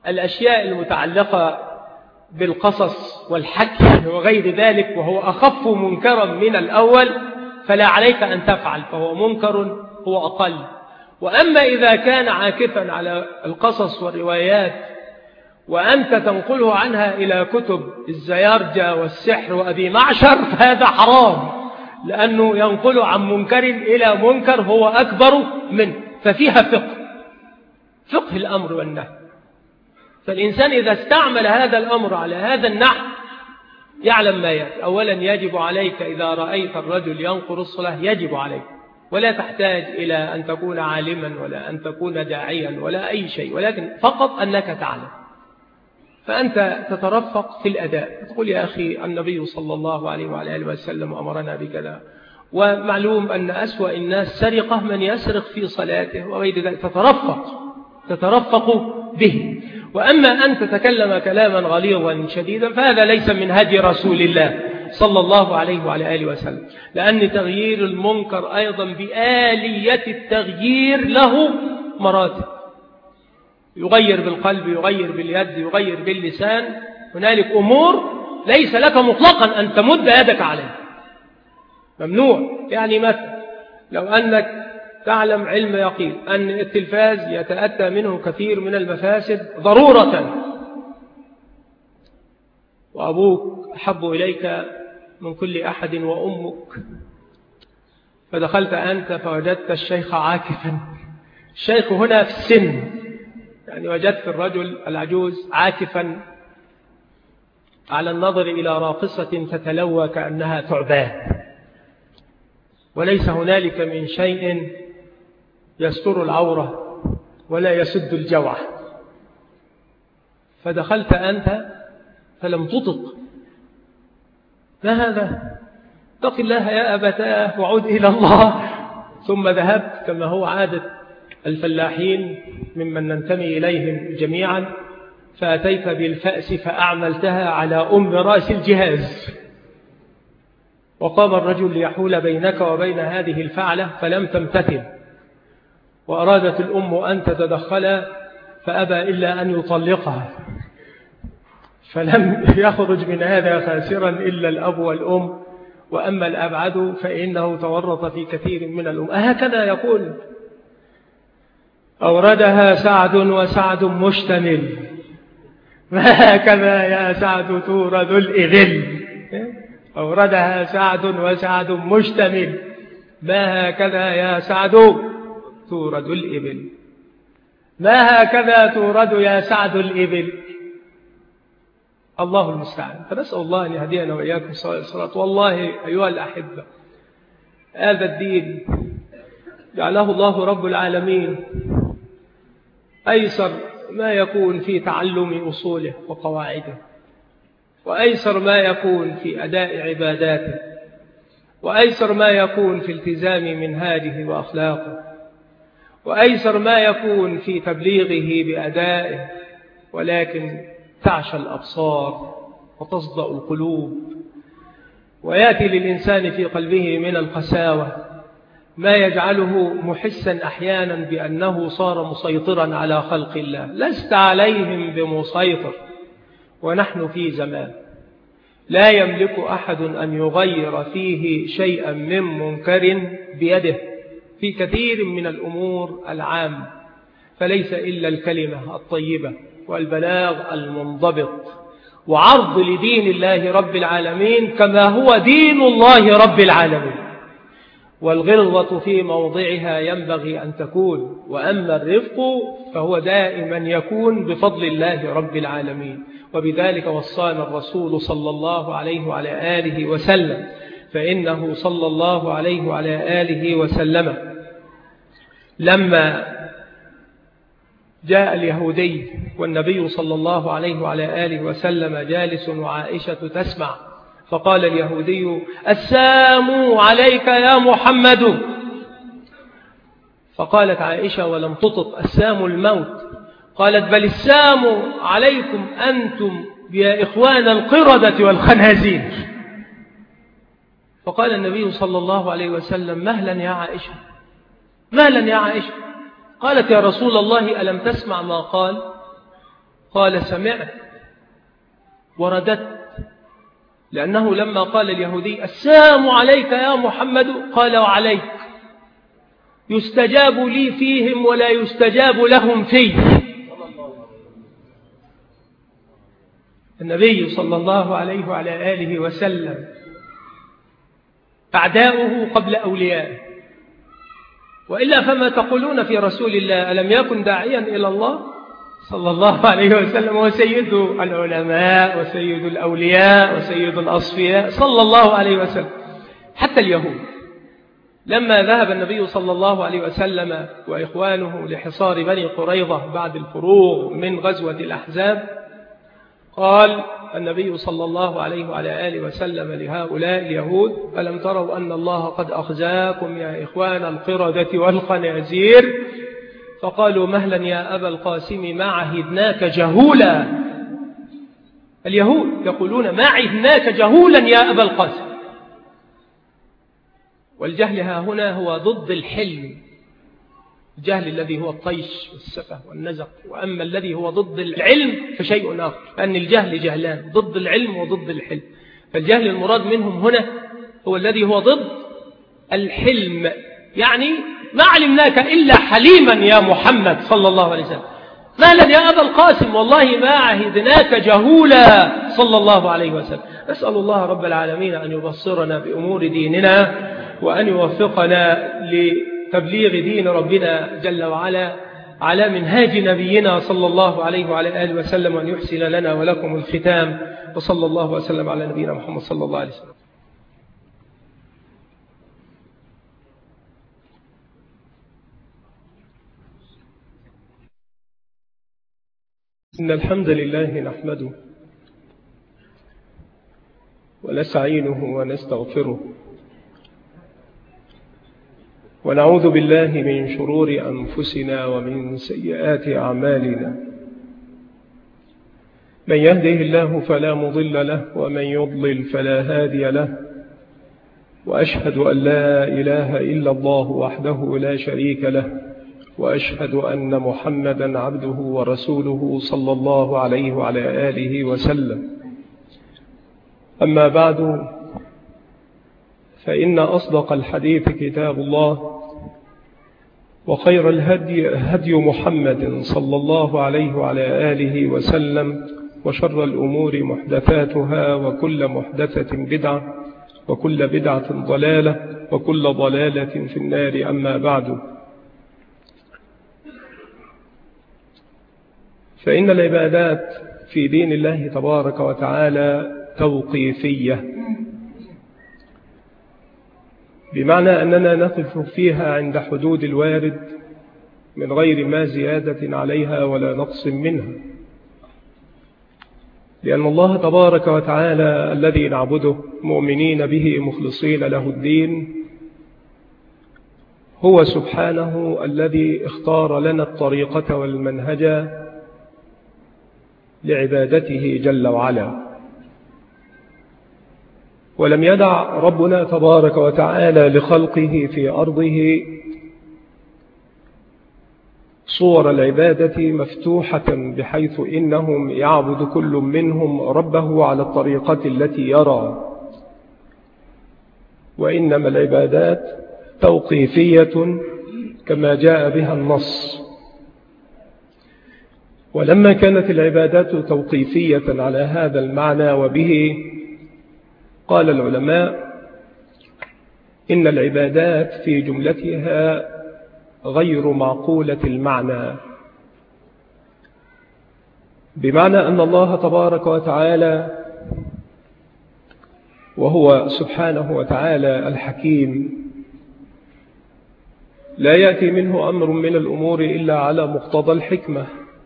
الأشياء المتعلقة بالقصص والحكي وغير ذلك وهو أخف منكرا من الأول فلا عليك أن تفعل، فهو منكر هو أقل. وأما إذا كان عاكفا على القصص والروايات وأنت تنقله عنها إلى كتب الزيارجة والسحر وأبي معشر فهذا حرام، لأنه ينقل عن منكر إلى منكر هو أكبر منه، ففيها فقه فقه الأمر والنهي. فالإنسان إذا استعمل هذا الأمر على هذا النحو يعلم ما يأتي. أولا يجب عليك إذا رأيت الرجل ينقر الصلاة يجب عليك، ولا تحتاج إلى أن تكون عالما ولا أن تكون داعيا ولا أي شيء، ولكن فقط أنك تعلم. فأنت تترفق في الأداء، تقول يا أخي النبي صلى الله عليه وعلى آله وسلم أمرنا بكذا، ومعلوم أن أسوأ الناس سرقة من يسرق في صلاته وغير ذلك، تترفق تترفق به. وأما أن تتكلم كلاما غليظا شديدا فهذا ليس من هدي رسول الله صلى الله عليه وعلى آله وسلم، لأن تغيير المنكر أيضا بآلية التغيير له مراتب، يغير بالقلب، يغير باليد، يغير باللسان. هنالك أمور ليس لك مطلقا أن تمد يدك عليها، ممنوع. يعني مثلا لو أنك تعلم علم يقين أن التلفاز يتأتى منه كثير من المفاسد ضرورة، وأبوك أحب إليك من كل أحد وأمك، فدخلت أنت فوجدت الشيخ عاكفا، الشيخ هنا في السن، يعني وجدت الرجل العجوز عاكفا على النظر إلى راقصة تتلوى كأنها ثعبان، وليس هنالك من شيء يستر العورة ولا يسد الجوع، فدخلت أنت فلم تطق، ما هذا؟ اتق الله يا أبتاه وعود إلى الله. ثم ذهبت كما هو عادة الفلاحين ممن ننتمي إليهم جميعا، فأتيت بالفأس فأعملتها على أم رأس الجهاز، وقام الرجل ليحول بينك وبين هذه الفعلة فلم تمتثل، وأرادت الأم أن تتدخل فأبى إلا أن يطلقها، فلم يخرج من هذا خاسرا إلا الأب والأم، وأما الأبعد فإنه تورط في كثير من الأم. هكذا يقول أوردها سعد وسعد مشتمل، ما هكذا يا سعد تورد الإذل، أوردها سعد وسعد مشتمل، ما هكذا يا سعد تورد الإبل، ما هكذا تورد يا سعد الإبل. الله المستعان. فنسأل الله أن يهدينا وإياكم الصلاة. والله أيها الأحبة هذا الدين جعله الله رب العالمين أيسر ما يكون في تعلم أصوله وقواعده، وأيسر ما يكون في أداء عباداته، وأيسر ما يكون في التزام منهاجه وأخلاقه، وأيسر ما يكون في تبليغه بأدائه، ولكن تعشى الأبصار وتصدأ القلوب، ويأتي للإنسان في قلبه من القساوة ما يجعله محسا أحيانا بأنه صار مسيطرا على خلق الله. لست عليهم بمسيطر، ونحن في زمان لا يملك أحد أن يغير فيه شيئا من منكر بيده في كثير من الأمور العامة، فليس إلا الكلمة الطيبة والبلاغ المنضبط وعرض لدين الله رب العالمين كما هو دين الله رب العالمين، والغلظة في موضعها ينبغي أن تكون، وأما الرفق فهو دائما يكون بفضل الله رب العالمين. وبذلك وصانا الرسول صلى الله عليه وعلى آله وسلم، فإنه صلى الله عليه وعلى آله وسلم لما جاء اليهودي والنبي صلى الله عليه وعلى آله وسلم جالس وعائشة تسمع، فقال اليهودي السام عليك يا محمد، فقالت عائشة ولم تطق السام الموت، قالت بل السام عليكم أنتم يا إخوان القردة والخنازير. فقال النبي صلى الله عليه وسلم مهلا يا عائشة، مهلا يا عائشة. قالت يا رسول الله ألم تسمع ما قال؟ قال سمعت ورددت، لأنه لما قال اليهودي السلام عليك يا محمد قال وعليك، يستجاب لي فيهم ولا يستجاب لهم في. النبي صلى الله عليه وعلى آله وسلم أعداؤه قبل أوليائه، وإلا فما تقولون في رسول الله؟ ألم يكن داعيا إلى الله صلى الله عليه وسلم وسيد العلماء وسيد الأولياء وسيد الأصفياء صلى الله عليه وسلم. حتى اليهود لما ذهب النبي صلى الله عليه وسلم وإخوانه لحصار بني قريظة بعد الفروغ من غزوة الأحزاب، قال النبي صلى الله عليه وعلى آله وسلم لهؤلاء اليهود ألم تروا أن الله قد أخزاكم يا إخوان القردة والخنازير؟ فقالوا مهلا يا أبا القاسم ما عهدناك جهولا. اليهود يقولون ما عهدناك جهولا يا أبا القاسم. والجهل ها هنا هو ضد الحلم، الجهل الذي هو الطيش والسفه والنزق، وأما الذي هو ضد العلم فشيء آخر، أن الجهل جهلان، ضد العلم وضد الحلم. فالجهل المراد منهم هنا هو الذي هو ضد الحلم، يعني ما علمناك إلا حليما يا محمد صلى الله عليه وسلم، مالا يا أبا القاسم والله ما عهدناك جهولا صلى الله عليه وسلم. نسأل الله رب العالمين أن يبصرنا بأمور ديننا، وأن يوفقنا لتبليغ دين ربنا جل وعلا على منهاج نبينا صلى الله عليه وعلى آله وسلم، وأن يحسن لنا ولكم الختام، وصلى الله وسلم على نبينا محمد صلى الله عليه وسلم. إن الحمد لله نحمده ونستعينه ونستغفره، ونعوذ بالله من شرور أنفسنا ومن سيئات أعمالنا. من يهده الله فلا مضل له، ومن يضلل فلا هادي له، وأشهد أن لا إله إلا الله وحده لا شريك له، وأشهد أن محمدا عبده ورسوله صلى الله عليه وعلى آله وسلم. أما بعد، فإن أصدق الحديث كتاب الله، وخير الهدي هدي محمد صلى الله عليه وعلى آله وسلم، وشر الأمور محدثاتها، وكل محدثة بدعة، وكل بدعة ضلالة، وكل ضلالة في النار. أما بعد، فإن العبادات في دين الله تبارك وتعالى توقيفية، بمعنى أننا نقف فيها عند حدود الوارد من غير ما زيادة عليها ولا نقص منها، لأن الله تبارك وتعالى الذي نعبده مؤمنين به مخلصين له الدين هو سبحانه الذي اختار لنا الطريقة والمنهج لعبادته جل وعلا. ولم يدع ربنا تبارك وتعالى لخلقه في أرضه صور العبادة مفتوحة بحيث إنهم يعبد كل منهم ربه على الطريقة التي يرى، وإنما العبادات توقيفية كما جاء بها النص. ولما كانت العبادات توقيفية على هذا المعنى وبه، قال العلماء إن العبادات في جملتها غير معقولة المعنى، بمعنى أن الله تبارك وتعالى وهو سبحانه وتعالى الحكيم لا يأتي منه أمر من الأمور إلا على مقتضى الحكمة،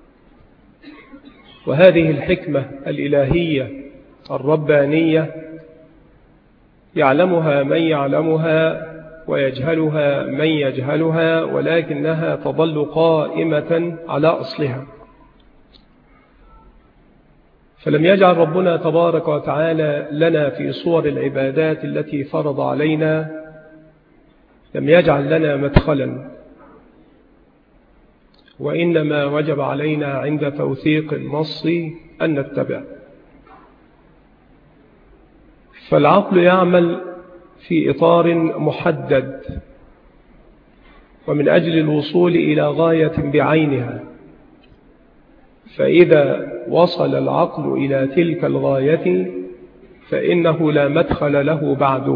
وهذه الحكمة الإلهية الربانية يعلمها من يعلمها ويجهلها من يجهلها، ولكنها تظل قائمة على أصلها. فلم يجعل ربنا تبارك وتعالى لنا في صور العبادات التي فرض علينا، لم يجعل لنا مدخلا وإنما وجب علينا عند توثيق النص أن نتبع. فالعقل يعمل في إطار محدد ومن أجل الوصول إلى غاية بعينها، فإذا وصل العقل إلى تلك الغاية فإنه لا مدخل له بعده.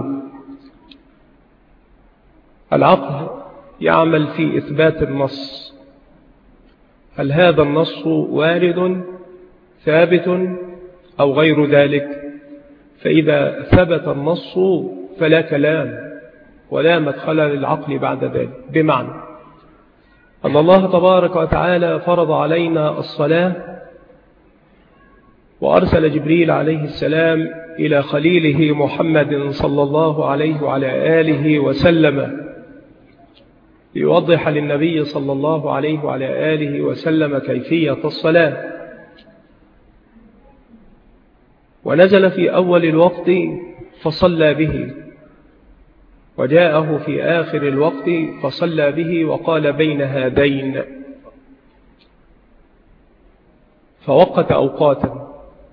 العقل يعمل في إثبات النص، هل هذا النص وارد ثابت أو غير ذلك؟ فإذا ثبت النص فلا كلام ولا مدخل للعقل بعد ذلك. بمعنى أن الله تبارك وتعالى فرض علينا الصلاة وأرسل جبريل عليه السلام إلى خليله محمد صلى الله عليه وعلى آله وسلم ليوضح للنبي صلى الله عليه وعلى آله وسلم كيفية الصلاة، ونزل في أول الوقت فصلى به، وجاءه في آخر الوقت فصلى به، وقال بين هذين، فوقت أوقاتا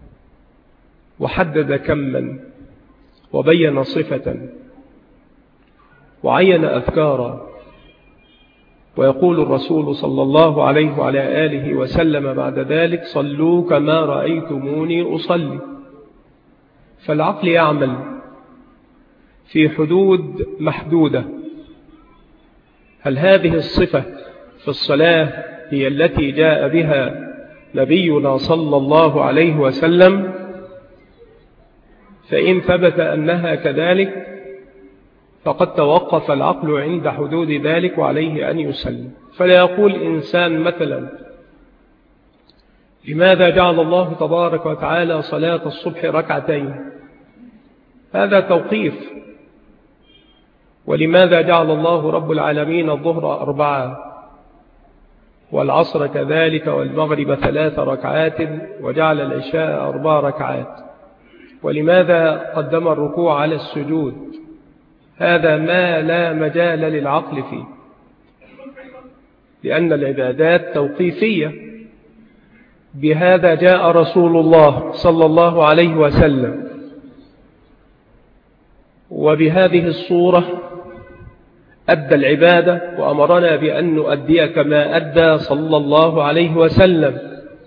وحدد كما وبين صفة وعين أذكارا. ويقول الرسول صلى الله عليه وعلى آله وسلم بعد ذلك صلوا كما رأيتموني أصلي. فالعقل يعمل في حدود محدودة. هل هذه الصفة في الصلاة هي التي جاء بها نبينا صلى الله عليه وسلم؟ فإن ثبت أنها كذلك فقد توقف العقل عند حدود ذلك وعليه أن يسلم. فلا يقول إنسان مثلا لماذا جعل الله تبارك وتعالى صلاة الصبح ركعتين؟ هذا توقيف. ولماذا جعل الله رب العالمين الظهر أربعة والعصر كذلك والمغرب ثلاث ركعات وجعل العشاء أربع ركعات؟ ولماذا قدم الركوع على السجود؟ هذا ما لا مجال للعقل فيه، لأن العبادات توقيفية. بهذا جاء رسول الله صلى الله عليه وسلم، وبهذه الصورة أدى العبادة وأمرنا بأن نؤدي كما أدى صلى الله عليه وسلم.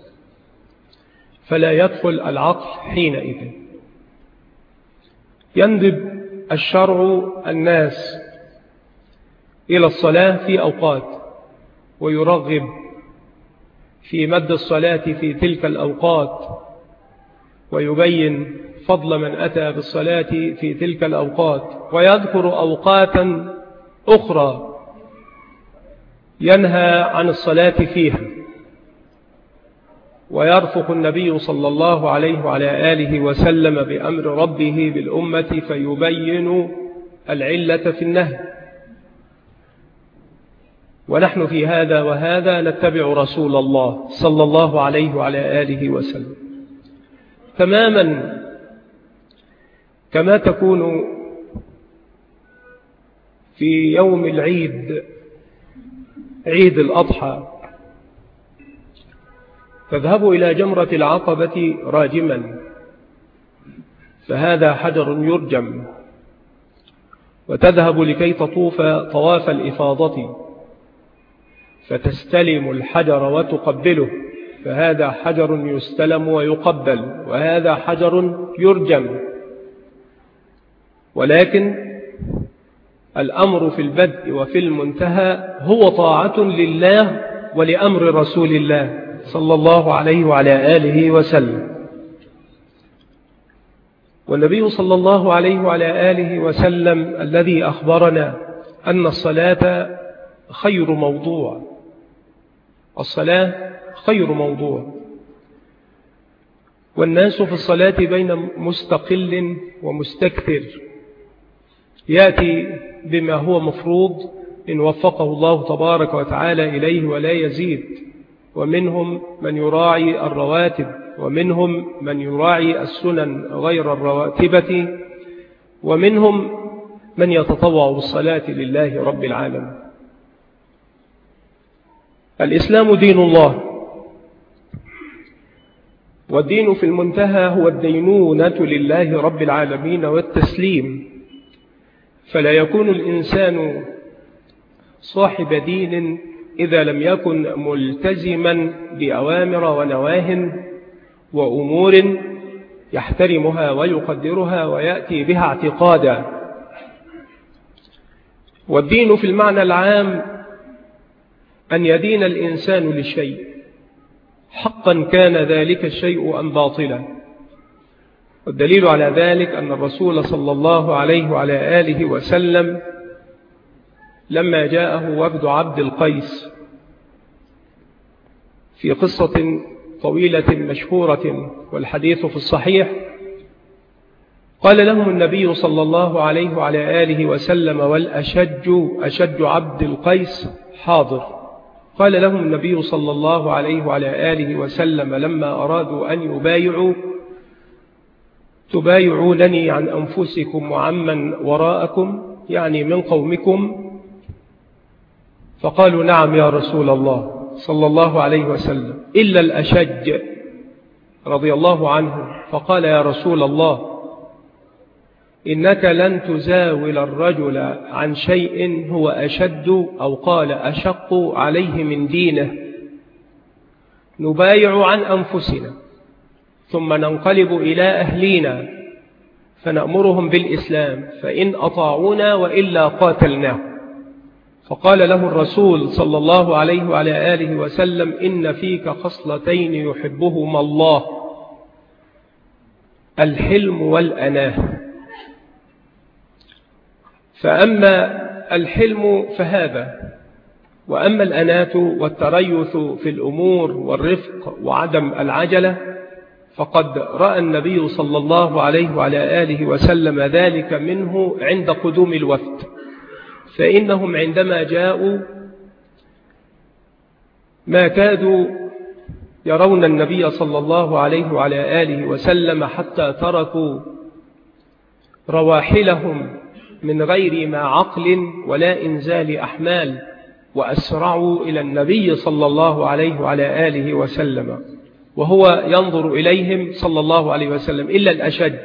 فلا يدخل العقل حينئذ. يندب الشرع الناس إلى الصلاة في أوقات، ويرغب في مد الصلاة في تلك الأوقات، ويبين فضل من أتى بالصلاة في تلك الأوقات، ويذكر أوقاتا أخرى ينهى عن الصلاة فيها. ويرفق النبي صلى الله عليه وعلى آله وسلم بأمر ربه بالأمة فيبين العلة في النهي. ونحن في هذا وهذا نتبع رسول الله صلى الله عليه وعلى آله وسلم تماما كما تكون في يوم العيد، عيد الأضحى، تذهب إلى جمرة العقبة راجما، فهذا حجر يرجم، وتذهب لكي تطوف طواف الإفاضة فتستلم الحجر وتقبله، فهذا حجر يستلم ويقبل، وهذا حجر يرجم. ولكن الأمر في البدء وفي المنتهى هو طاعة لله ولأمر رسول الله صلى الله عليه وعلى آله وسلم. والنبي صلى الله عليه وعلى آله وسلم الذي أخبرنا أن الصلاة خير موضوع، الصلاة خير موضوع، والناس في الصلاة بين مستقل ومستكثر، يأتي بما هو مفروض إن وفقه الله تبارك وتعالى إليه ولا يزيد، ومنهم من يراعي الرواتب، ومنهم من يراعي السنن غير الرواتبة، ومنهم من يتطوع بالصلاة لله رب العالمين. الإسلام دين الله، والدين في المنتهى هو الدينونة لله رب العالمين والتسليم، فلا يكون الإنسان صاحب دين إذا لم يكن ملتزما بأوامر ونواه وأمور يحترمها ويقدرها ويأتي بها اعتقادا. والدين في المعنى العام أن يدين الإنسان لشيء حقا كان ذلك الشيء أم باطلا. والدليل على ذلك أن الرسول صلى الله عليه وعلى آله وسلم لما جاءه وفد عبد القيس في قصة طويلة مشهورة والحديث في الصحيح، قال لهم النبي صلى الله عليه وعلى آله وسلم: والأشج أشج عبد القيس حاضر. قال لهم النبي صلى الله عليه وعلى آله وسلم لما أرادوا أن يبايعوا: تبايعونني عن أنفسكم وعمن وراءكم، يعني من قومكم؟ فقالوا: نعم يا رسول الله صلى الله عليه وسلم، إلا الأشج رضي الله عنه. فقال: يا رسول الله، إنك لن تزاول الرجل عن شيء هو أشد أو قال أشق عليه من دينه، نبايع عن أنفسنا ثم ننقلب إلى أهلينا فنأمرهم بالإسلام، فإن أطاعونا وإلا قاتلناه. فقال له الرسول صلى الله عليه وعلى آله وسلم: إن فيك خصلتين يحبهما الله، الحلم والأناه. فأما الحلم فهذا، وأما الأناة والتريث في الأمور والرفق وعدم العجلة فقد رأى النبي صلى الله عليه وعلى آله وسلم ذلك منه عند قدوم الوفد. فإنهم عندما جاءوا ما كادوا يرون النبي صلى الله عليه وعلى آله وسلم حتى تركوا رواحلهم من غير ما عقل ولا إنزال أحمال وأسرعوا إلى النبي صلى الله عليه وعلى آله وسلم وهو ينظر إليهم صلى الله عليه وسلم. إلا الأشد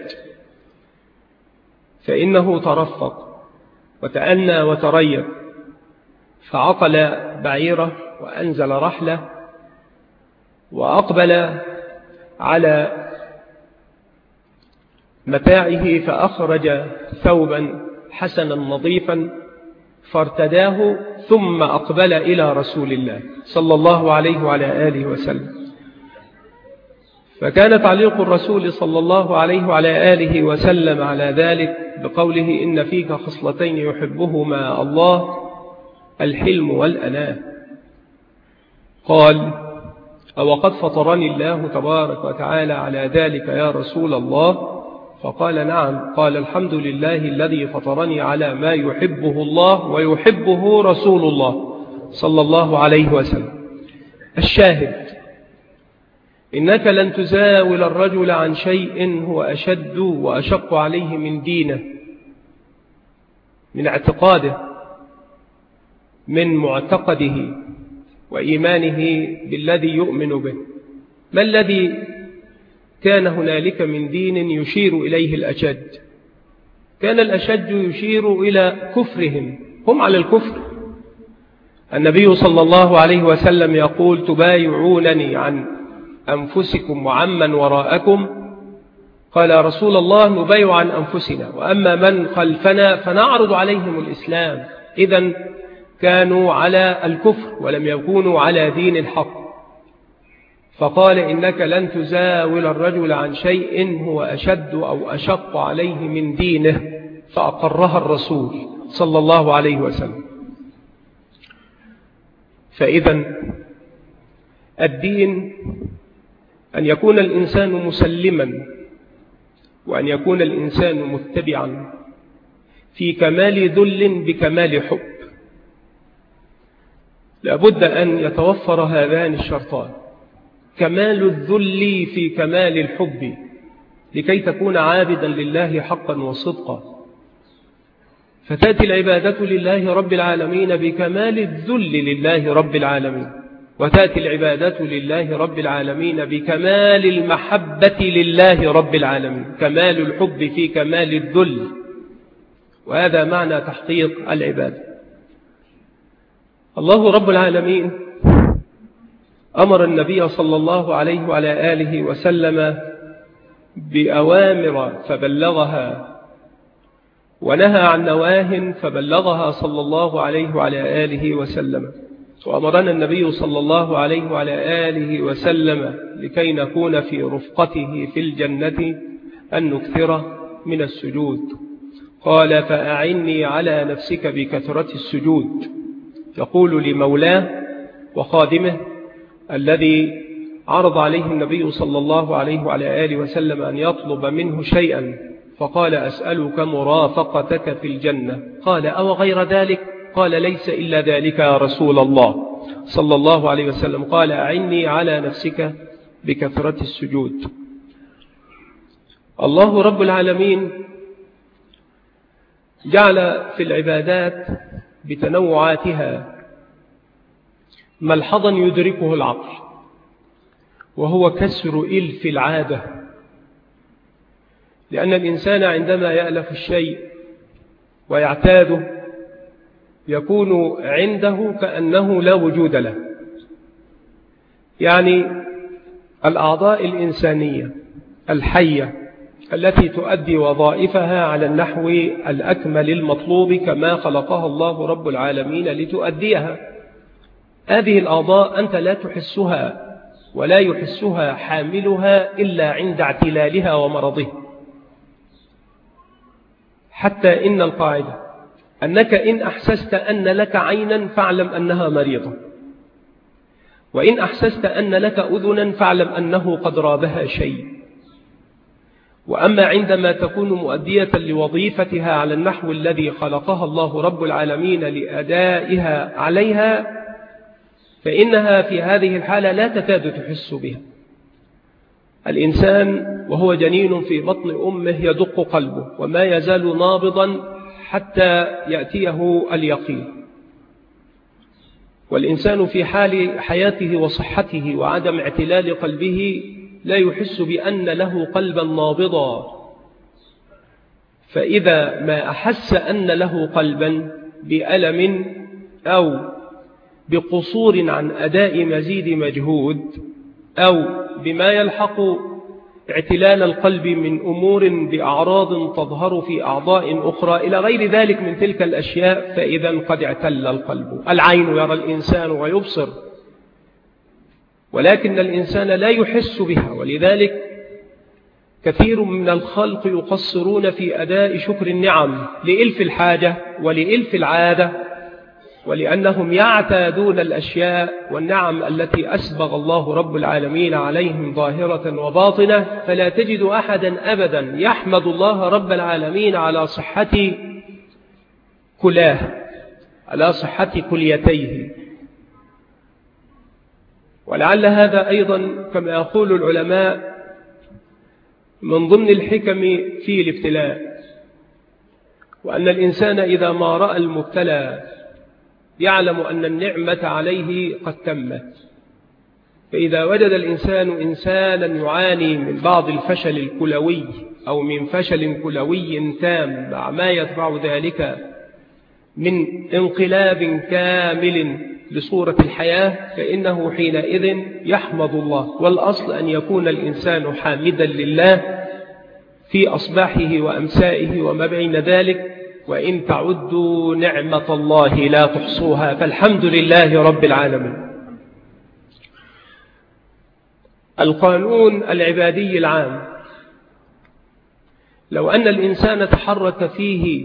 فإنه ترفق وتأنى وتريث، فعقل بعيره وأنزل رحله وأقبل على متاعه فأخرج ثوبا حسنا نظيفا فارتداه ثم أقبل إلى رسول الله صلى الله عليه وعلى آله وسلم. فكان تعليق الرسول صلى الله عليه وعلى آله وسلم على ذلك بقوله: إن فيك خصلتين يحبهما الله، الحلم والأناه. قال: أو قد فطرني الله تبارك وتعالى على ذلك يا رسول الله؟ فقال: نعم. قال: الحمد لله الذي فطرني على ما يحبه الله ويحبه رسول الله صلى الله عليه وسلم. الشاهد: إنك لن تزاول الرجل عن شيء هو أشد وأشق عليه من دينه، من اعتقاده، من معتقده وإيمانه بالذي يؤمن به. ما الذي كان هنالك من دين يشير إليه الأشد؟ كان الأشد يشير إلى كفرهم، هم على الكفر. النبي صلى الله عليه وسلم يقول: تبايعونني عن أنفسكم وعمن وراءكم. قال: يا رسول الله، نبايع عن أنفسنا، وأما من خلفنا فنعرض عليهم الإسلام. إذن كانوا على الكفر ولم يكونوا على دين الحق. فقال: إنك لن تزاول الرجل عن شيء هو أشد أو أشق عليه من دينه، فأقرها الرسول صلى الله عليه وسلم. فإذا الدين أن يكون الإنسان مسلما، وأن يكون الإنسان متبعا في كمال ذل بكمال حب. لابد أن يتوفر هذان الشرطان: كمال الذل في كمال الحب، لكي تكون عابدا لله حقا وصدقا. فتأتي العبادة لله رب العالمين بكمال الذل لله رب العالمين، وتأتي العبادة لله رب العالمين بكمال المحبة لله رب العالمين، كمال الحب في كمال الذل، وهذا معنى تحقيق العبادة. الله رب العالمين أمر النبي صلى الله عليه وعلى آله وسلم بأوامر فبلغها، ونهى عن نواه فبلغها صلى الله عليه وعلى آله وسلم. وأمرنا النبي صلى الله عليه وعلى آله وسلم لكي نكون في رفقته في الجنة أن نكثر من السجود. قال: فأعني على نفسك بكثرة السجود. يقول لمولاه وخادمه الذي عرض عليه النبي صلى الله عليه وعلى آله وسلم أن يطلب منه شيئا، فقال: أسألك مرافقتك في الجنة. قال: أو غير ذلك؟ قال: ليس إلا ذلك يا رسول الله صلى الله عليه وسلم. قال: أعني على نفسك بكثرة السجود. الله رب العالمين جعل في العبادات بتنوعاتها ملحظا يدركه العقل، وهو كسر إلف العادة، لأن الإنسان عندما يألف الشيء ويعتاده يكون عنده كأنه لا وجود له. يعني الأعضاء الإنسانية الحية التي تؤدي وظائفها على النحو الأكمل المطلوب كما خلقها الله رب العالمين لتؤديها، هذه الأعضاء أنت لا تحسها ولا يحسها حاملها إلا عند اعتلالها ومرضه. حتى إن القاعدة أنك إن أحسست أن لك عينا فاعلم أنها مريضة، وإن أحسست أن لك أذنا فاعلم أنه قد رابها شيء. وأما عندما تكون مؤدية لوظيفتها على النحو الذي خلقها الله رب العالمين لأدائها عليها، فإنها في هذه الحالة لا تكاد تحس بها. الإنسان وهو جنين في بطن أمه يدق قلبه وما يزال نابضا حتى يأتيه اليقين، والإنسان في حال حياته وصحته وعدم اعتلال قلبه لا يحس بأن له قلبا نابضا. فإذا ما أحس أن له قلبا بألم أو بقصور عن أداء مزيد مجهود أو بما يلحق اعتلال القلب من أمور بأعراض تظهر في أعضاء أخرى إلى غير ذلك من تلك الأشياء، فإذا قد اعتل القلب. العين يرى الإنسان ويبصر، ولكن الإنسان لا يحس بها، ولذلك كثير من الخلق يقصرون في أداء شكر النعم لإلف الحاجة ولإلف العادة، ولأنهم يعتادون الأشياء والنعم التي أسبغ الله رب العالمين عليهم ظاهرة وباطنة. فلا تجد أحدا أبدا يحمد الله رب العالمين على صحة كلاه، على صحة كليتيه. ولعل هذا أيضا كما يقول العلماء من ضمن الحكم في الابتلاء، وأن الإنسان إذا ما رأى المبتلى يعلم أن النعمة عليه قد تمت. فإذا وجد الإنسان إنسانا يعاني من بعض الفشل الكلوي أو من فشل كلوي تام مع ما يتبع ذلك من انقلاب كامل لصورة الحياة، فإنه حينئذ يحمد الله. والأصل أن يكون الإنسان حامدا لله في أصباحه وأمسائه وما بين ذلك، وإن تعدوا نعمة الله لا تحصوها، فالحمد لله رب العالمين. القانون العبادي العام لو أن الإنسان تحرك فيه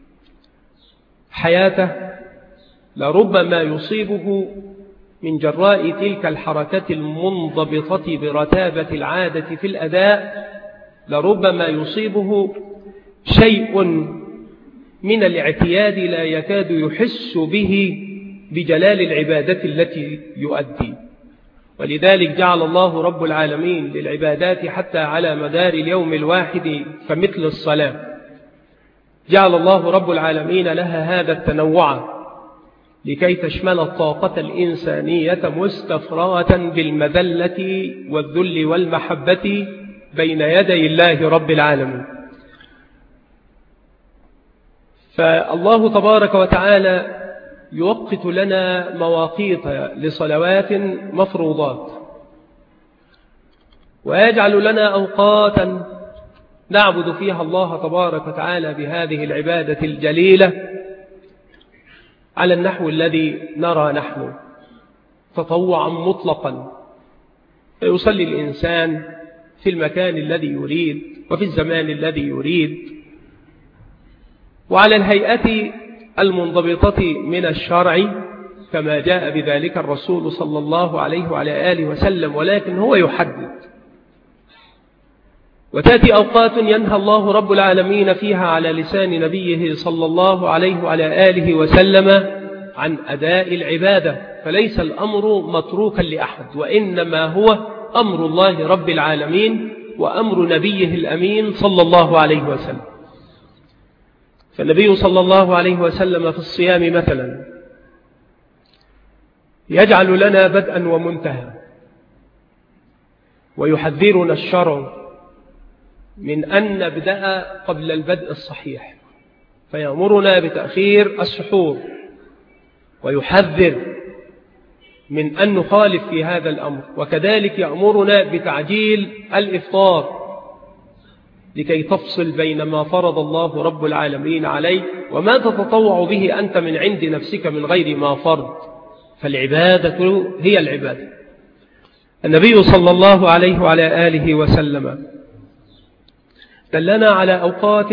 حياته لربما يصيبه من جراء تلك الحركة المنضبطة برتابة العادة في الأداء، لربما يصيبه شيء من الاعتياد لا يكاد يحس به بجلال العبادة التي يؤدي. ولذلك جعل الله رب العالمين للعبادات حتى على مدار اليوم الواحد فمثل الصلاة جعل الله رب العالمين لها هذا التنوع، لكي تشمل الطاقة الإنسانية مستفراة بالمذلة والذل والمحبة بين يدي الله رب العالمين. فالله تبارك وتعالى يوقت لنا مواقيت لصلوات مفروضات، ويجعل لنا أوقاتا نعبد فيها الله تبارك وتعالى بهذه العبادة الجليلة على النحو الذي نرى نحن تطوعا مطلقا. يصلي الإنسان في المكان الذي يريد وفي الزمان الذي يريد وعلى الهيئة المنضبطة من الشرع كما جاء بذلك الرسول صلى الله عليه وعلى آله وسلم، ولكن هو يحدد. وتأتي أوقات ينهى الله رب العالمين فيها على لسان نبيه صلى الله عليه وعلى آله وسلم عن أداء العبادة، فليس الأمر متروكا لأحد، وإنما هو أمر الله رب العالمين وأمر نبيه الأمين صلى الله عليه وسلم. فالنبي صلى الله عليه وسلم في الصيام مثلا يجعل لنا بدءا ومنتهى، ويحذرنا الشرع من أن نبدأ قبل البدء الصحيح، فيأمرنا بتأخير السحور، ويحذر من أن نخالف في هذا الأمر، وكذلك يأمرنا بتعجيل الإفطار لكي تفصل بين ما فرض الله رب العالمين عليك وما تتطوع به أنت من عند نفسك من غير ما فرض، فالعبادة هي العبادة. النبي صلى الله عليه وعلى آله وسلم دلنا على أوقات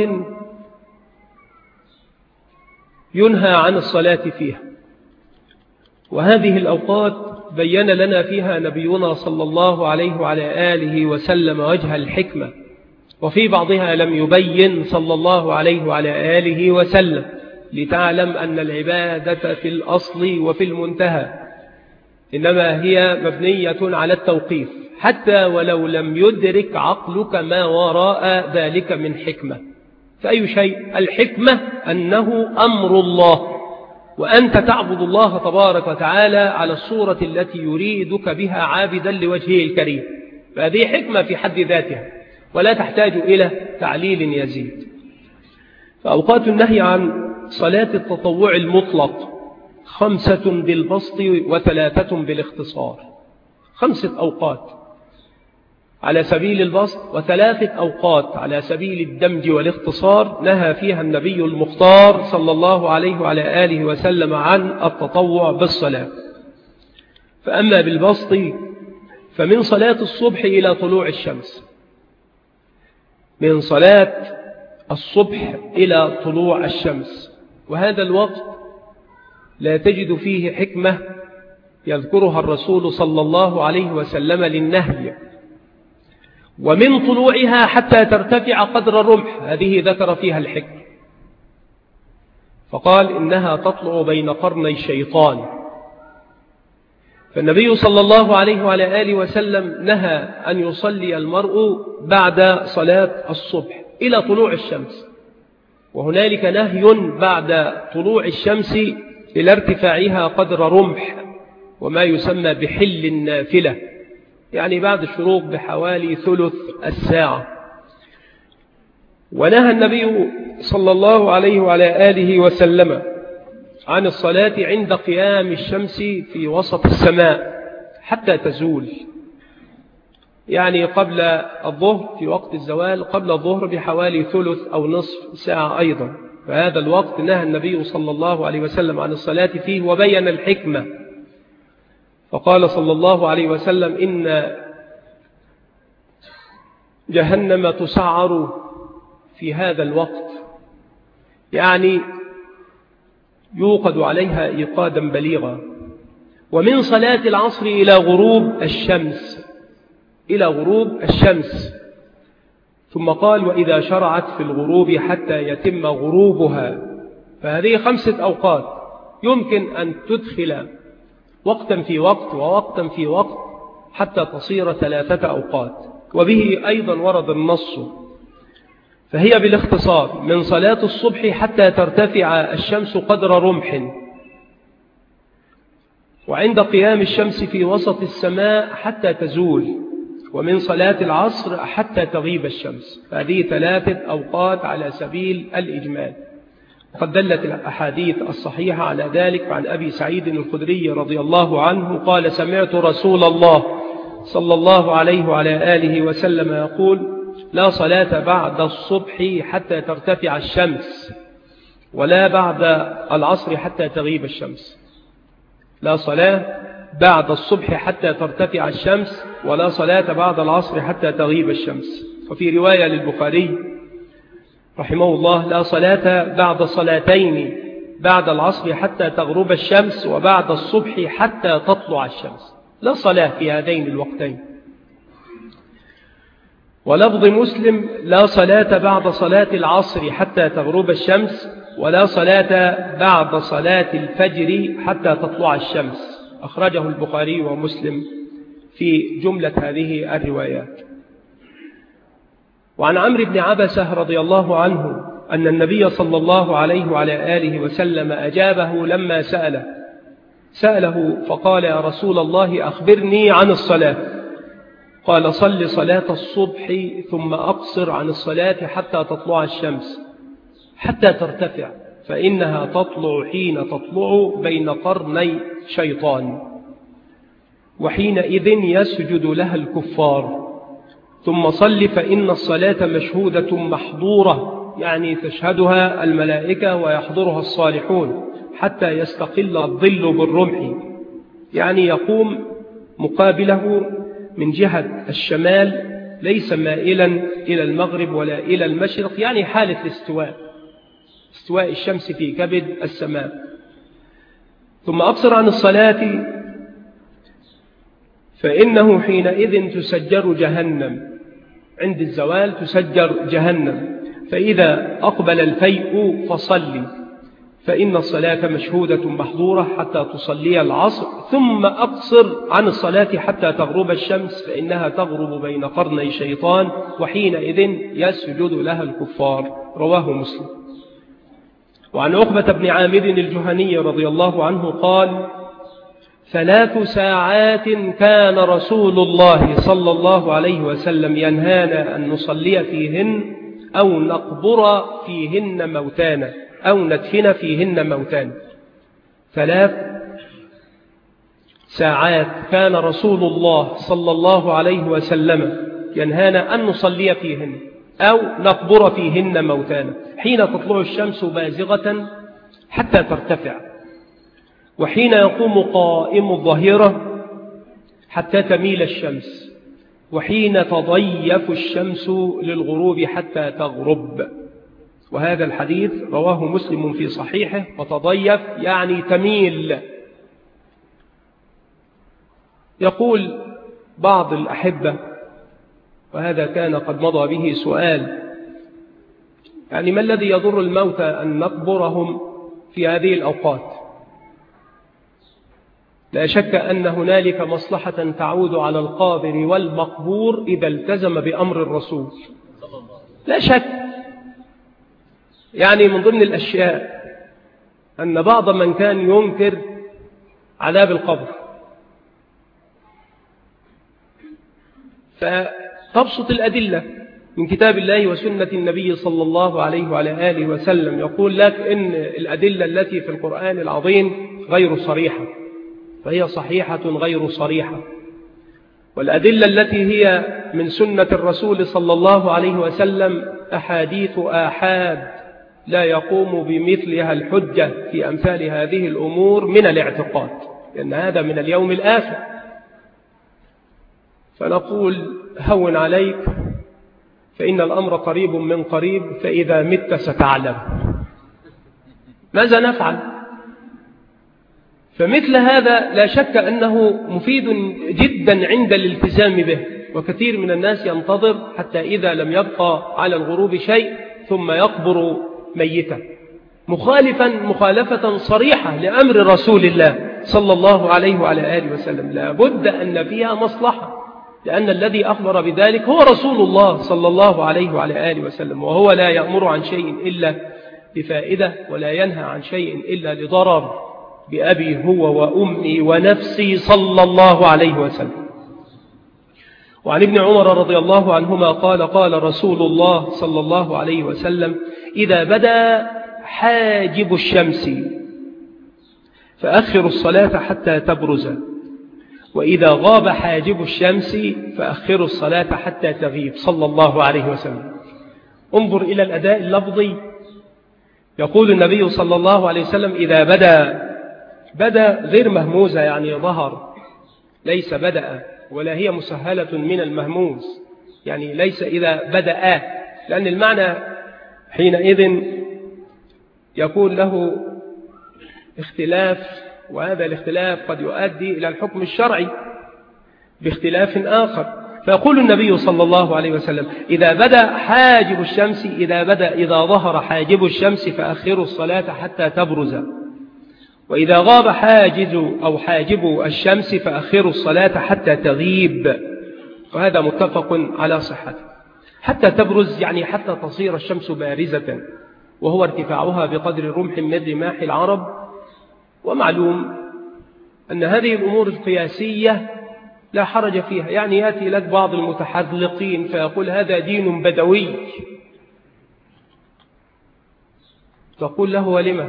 ينهى عن الصلاة فيها، وهذه الأوقات بين لنا فيها نبينا صلى الله عليه وعلى آله وسلم وجه الحكمة، وفي بعضها لم يبين صلى الله عليه وعلى آله وسلم، لتعلم أن العبادة في الأصل وفي المنتهى إنما هي مبنية على التوقيف، حتى ولو لم يدرك عقلك ما وراء ذلك من حكمة. فأي شيء؟ الحكمة أنه أمر الله، وأنت تعبد الله تبارك وتعالى على الصورة التي يريدك بها عابدا لوجهه الكريم، فهذه حكمة في حد ذاتها ولا تحتاج إلى تعليل يزيد. فأوقات النهي عن صلاة التطوع المطلق خمسة بالبسط وثلاثة بالاختصار، خمسة أوقات على سبيل البسط وثلاثة أوقات على سبيل الدمج والاختصار نهى فيها النبي المختار صلى الله عليه وعلى آله وسلم عن التطوع بالصلاة. فأما بالبسط فمن صلاة الصبح إلى طلوع الشمس، من صلاة الصبح إلى طلوع الشمس، وهذا الوقت لا تجد فيه حكمة يذكرها الرسول صلى الله عليه وسلم للنهي. ومن طلوعها حتى ترتفع قدر الرمح، هذه ذكر فيها الحكمة، فقال إنها تطلع بين قرني الشيطان. فالنبي صلى الله عليه وعلى آله وسلم نهى أن يصلي المرء بعد صلاة الصبح إلى طلوع الشمس، وهنالك نهي بعد طلوع الشمس إلى ارتفاعها قدر رمح، وما يسمى بحل النافلة، يعني بعد الشروق بحوالي ثلث الساعة. ونهى النبي صلى الله عليه وعلى آله وسلم عن الصلاة عند قيام الشمس في وسط السماء حتى تزول، يعني قبل الظهر في وقت الزوال، قبل الظهر بحوالي ثلث أو نصف ساعة أيضا، فهذا الوقت نهى النبي صلى الله عليه وسلم عن الصلاة فيه وبين الحكمة، فقال صلى الله عليه وسلم إن جهنم تسعر في هذا الوقت، يعني يوقد عليها إيقادا بليغا. ومن صلاة العصر إلى غروب الشمس، إلى غروب الشمس، ثم قال وإذا شرعت في الغروب حتى يتم غروبها، فهذه خمسة أوقات يمكن أن تدخل وقتا في وقت ووقتا في وقت حتى تصير ثلاثة أوقات، وبه أيضا ورد النص. فهي بالاختصار من صلاة الصبح حتى ترتفع الشمس قدر رمح، وعند قيام الشمس في وسط السماء حتى تزول، ومن صلاة العصر حتى تغيب الشمس. هذه ثلاثة أوقات على سبيل الإجمال. قد دلت الأحاديث الصحيحة على ذلك. عن أبي سعيد الخدري رضي الله عنه قال: سمعت رسول الله صلى الله عليه وعلى آله وسلم يقول: لا صلاة بعد الصبح حتى ترتفع الشمس، ولا بعد العصر حتى تغيب الشمس. لا صلاة بعد الصبح حتى ترتفع الشمس، ولا صلاة بعد العصر حتى تغيب الشمس. وفي رواية للبخاري رحمه الله: لا صلاة بعد صلاتين بعد العصر حتى تغرب الشمس، وبعد الصبح حتى تطلع الشمس. لا صلاة في هذين الوقتين. ولفظ مسلم: لا صلاة بعد صلاة العصر حتى تغرب الشمس، ولا صلاة بعد صلاة الفجر حتى تطلع الشمس. أخرجه البخاري ومسلم في جملة هذه الروايات. وعن عمرو بن عبسة رضي الله عنه أن النبي صلى الله عليه وعلى آله وسلم أجابه لما سأله سأله فقال: يا رسول الله أخبرني عن الصلاة. قال: صل صلاة الصبح ثم أقصر عن الصلاة حتى تطلع الشمس حتى ترتفع، فإنها تطلع حين تطلع بين قرني شيطان، وحينئذ يسجد لها الكفار. ثم صل فإن الصلاة مشهودة محظورة، يعني تشهدها الملائكة ويحضرها الصالحون، حتى يستقل الظل بالرمح، يعني يقوم مقابله من جهة الشمال، ليس مائلا إلى المغرب ولا إلى المشرق، يعني حالة الاستواء، استواء الشمس في كبد السماء. ثم أقصر عن الصلاة فإنه حينئذ تسجر جهنم، عند الزوال تسجر جهنم. فإذا أقبل الفيء فصلي، فإن الصلاة مشهودة محظورة حتى تصلي العصر. ثم أقصر عن الصلاة حتى تغرب الشمس، فإنها تغرب بين قرني شيطان، وحينئذ يسجد لها الكفار. رواه مسلم. وعن عقبة بن عامر الجهني رضي الله عنه قال: ثلاث ساعات كان رسول الله صلى الله عليه وسلم ينهانا أن نصلي فيهن أو نقبر فيهن موتانا أو ندفن فيهن موتانا. ثلاث ساعات كان رسول الله صلى الله عليه وسلم ينهانا أن نصلي فيهن أو نقبر فيهن موتانا، حين تطلع الشمس بازغة حتى ترتفع، وحين يقوم قائم الظهيرة حتى تميل الشمس، وحين تضيف الشمس للغروب حتى تغرب. وهذا الحديث رواه مسلم في صحيحه. وتضيف يعني تميل. يقول بعض الأحبة، وهذا كان قد مضى به سؤال، يعني ما الذي يضر الموتى أن نقبرهم في هذه الأوقات؟ لا شك أن هنالك مصلحة تعود على القابر والمقبور إذا التزم بأمر الرسول، لا شك. يعني من ضمن الأشياء أن بعض من كان ينكر عذاب القبر، فتبسط الأدلة من كتاب الله وسنة النبي صلى الله عليه وعلى آله وسلم، يقول لك إن الأدلة التي في القرآن العظيم غير صريحة، فهي صحيحة غير صريحة. والأدلة التي هي من سنة الرسول صلى الله عليه وسلم أحاديث آحاد لا يقوم بمثلها الحجة في أمثال هذه الأمور من الاعتقاد، لأن هذا من اليوم الآخر. فنقول هون عليك، فإن الأمر قريب من قريب، فإذا مت ستعلم ماذا نفعل. فمثل هذا لا شك أنه مفيد جدا عند الالتزام به، وكثير من الناس ينتظر حتى إذا لم يبقى على الغروب شيء ثم يقبر ميتا، مخالفا مخالفة صريحة لأمر رسول الله صلى الله عليه وعلى آله وسلم. لا بد أن فيها مصلحة، لأن الذي أخبر بذلك هو رسول الله صلى الله عليه وعلى آله وسلم، وهو لا يأمر عن شيء إلا بفائدة، ولا ينهى عن شيء إلا لضرر. بأبي هو وأمي ونفسي صلى الله عليه وسلم. وعن ابن عمر رضي الله عنهما قال قال رسول الله صلى الله عليه وسلم: إذا بدا حاجب الشمس فأخروا الصلاة حتى تبرز، وإذا غاب حاجب الشمس فأخروا الصلاة حتى تغيب، صلى الله عليه وسلم. انظر إلى الأداء اللفظي. يقول النبي صلى الله عليه وسلم: إذا بدا، بدا غير مهموزة يعني ظهر، ليس بدأ، ولا هي مسهلة من المهموز، يعني ليس إذا بدأ، لأن المعنى حينئذ يكون له اختلاف، وهذا الاختلاف قد يؤدي إلى الحكم الشرعي باختلاف آخر. فيقول النبي صلى الله عليه وسلم: إذا بدأ حاجب الشمس، إذا بدأ إذا ظهر حاجب الشمس فأخروا الصلاة حتى تبرز، وإذا غاب حاجز أو حاجب الشمس فأخروا الصلاة حتى تغيب، وهذا متفق على صحته. حتى تبرز يعني حتى تصير الشمس بارزة، وهو ارتفاعها بقدر رمح من رماح العرب. ومعلوم أن هذه الأمور القياسية لا حرج فيها، يعني يأتي لك بعض المتحذلقين فيقول هذا دين بدوي، تقول له ولما؟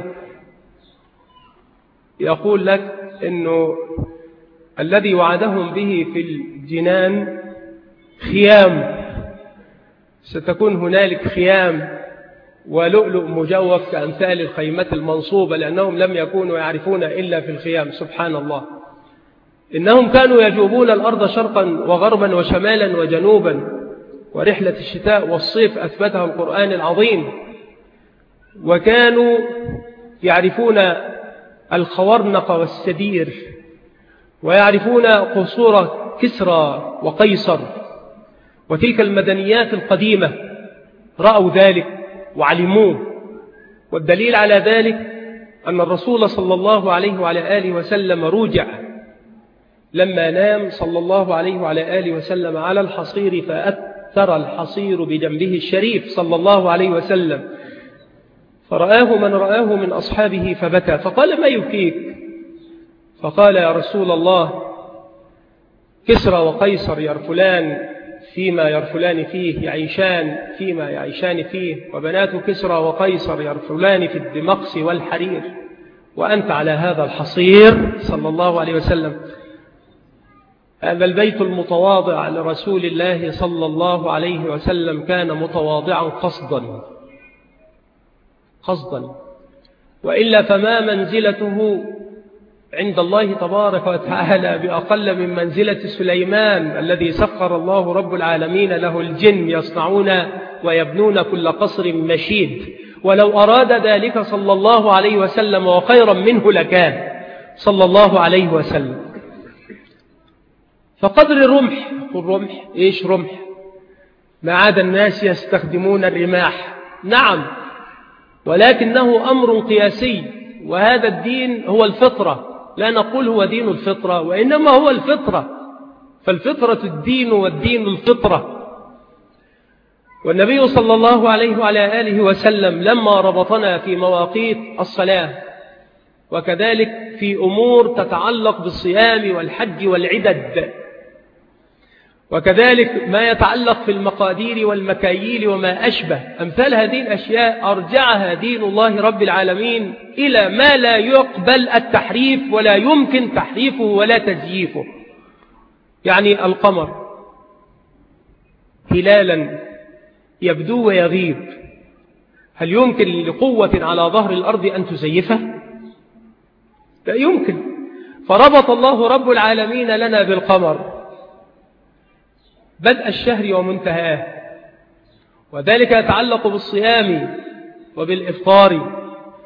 يقول لك إنه الذي وعدهم به في الجنان خيام، ستكون هنالك خيام ولؤلؤ مجوف كأمثال الخيمة المنصوبة، لأنهم لم يكونوا يعرفون إلا في الخيام. سبحان الله، إنهم كانوا يجوبون الأرض شرقا وغربا وشمالا وجنوبا، ورحلة الشتاء والصيف أثبتها القرآن العظيم. وكانوا يعرفون الخورنق والسدير، ويعرفون قصور كسرى وقيصر وتلك المدنيات القديمة، رأوا ذلك وعلموه. والدليل على ذلك أن الرسول صلى الله عليه وعلى آله وسلم رجع لما نام صلى الله عليه وعلى آله وسلم على الحصير، فأثر الحصير بجنبه الشريف صلى الله عليه وسلم، فرآه من رآه من أصحابه فبكى، فقال: ما يبكيك؟ فقال: يا رسول الله، كسرى وقيصر يرفلان فيما يرفلان فيه، يعيشان فيما يعيشان فيه، وبنات كسرى وقيصر يرفلان في الدمقس والحرير، وأنت على هذا الحصير صلى الله عليه وسلم. هذا البيت المتواضع لرسول الله صلى الله عليه وسلم كان متواضعا قصدا قصدا، وإلا فما منزلته عند الله تبارك وتعالى بأقل من منزلة سليمان الذي سخر الله رب العالمين له الجن يصنعون ويبنون كل قصر مشيد، ولو أراد ذلك صلى الله عليه وسلم وخيرا منه لكان صلى الله عليه وسلم. فقدر الرمح، قل رمح، إيش رمح؟ ما عاد الناس يستخدمون الرماح، نعم، ولكنه أمر قياسي، وهذا الدين هو الفطرة، لا نقول هو دين الفطرة، وإنما هو الفطرة، فالفطرة الدين والدين الفطرة. والنبي صلى الله عليه وعلى آله وسلم لما ربطنا في مواقيت الصلاة، وكذلك في أمور تتعلق بالصيام والحج والعدد، وكذلك ما يتعلق في المقادير والمكاييل وما أشبه أمثال هذه الأشياء، أرجعها دين الله رب العالمين إلى ما لا يقبل التحريف ولا يمكن تحريفه ولا تزييفه. يعني القمر هلالا يبدو ويغيب، هل يمكن لقوة على ظهر الأرض أن تزيفه؟ لا يمكن. فربط الله رب العالمين لنا بالقمر بدء الشهر ومنتهاه، وذلك يتعلق بالصيام وبالإفطار،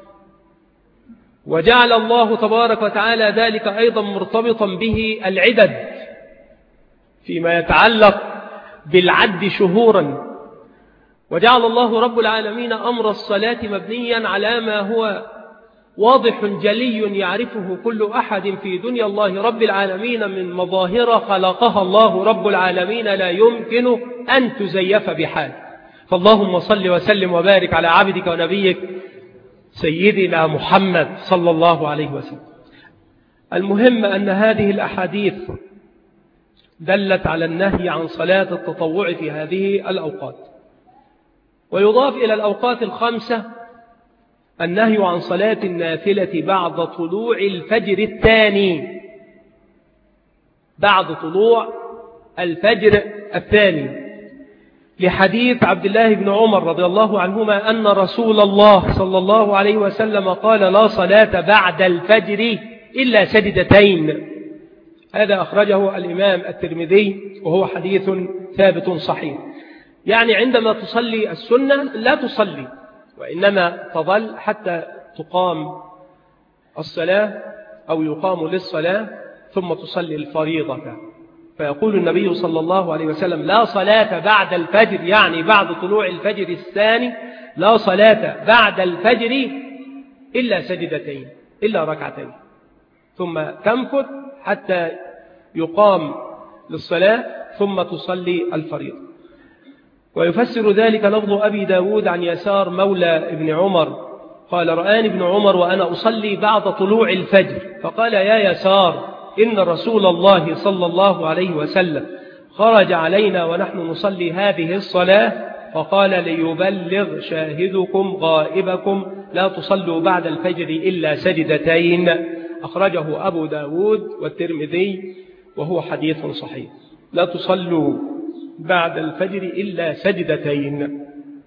وجعل الله تبارك وتعالى ذلك أيضا مرتبطا به العدد فيما يتعلق بالعد شهورا، وجعل الله رب العالمين أمر الصلاة مبنيا على ما هو واضح جلي يعرفه كل أحد في دنيا الله رب العالمين من مظاهر خلقها الله رب العالمين لا يمكن أن تزيف بحال. فاللهم صل وسلم وبارك على عبدك ونبيك سيدنا محمد صلى الله عليه وسلم. المهم أن هذه الأحاديث دلت على النهي عن صلاة التطوع في هذه الأوقات. ويضاف إلى الأوقات الخمسة النهي عن صلاة النافلة بعد طلوع الفجر الثاني، بعد طلوع الفجر الثاني، لحديث عبد الله بن عمر رضي الله عنهما أن رسول الله صلى الله عليه وسلم قال: لا صلاة بعد الفجر إلا سجدتين. هذا أخرجه الإمام الترمذي وهو حديث ثابت صحيح. يعني عندما تصلي السنة لا تصلي، وإنما تظل حتى تقام الصلاة أو يقام للصلاة ثم تصلي الفريضة. فيقول النبي صلى الله عليه وسلم: لا صلاة بعد الفجر، يعني بعد طلوع الفجر الثاني، لا صلاة بعد الفجر إلا سجدتين، إلا ركعتين، ثم تمكث حتى يقام للصلاة ثم تصلي الفريضة. ويفسر ذلك لفظ أبي داود عن يسار مولى ابن عمر قال: رآني ابن عمر وأنا أصلي بعد طلوع الفجر، فقال: يا يسار، إن رسول الله صلى الله عليه وسلم خرج علينا ونحن نصلي هذه الصلاة فقال: ليبلغ شاهدكم غائبكم، لا تصلوا بعد الفجر إلا سجدتين. أخرجه أبو داود والترمذي وهو حديث صحيح. لا تصلوا بعد الفجر إلا سجدتين.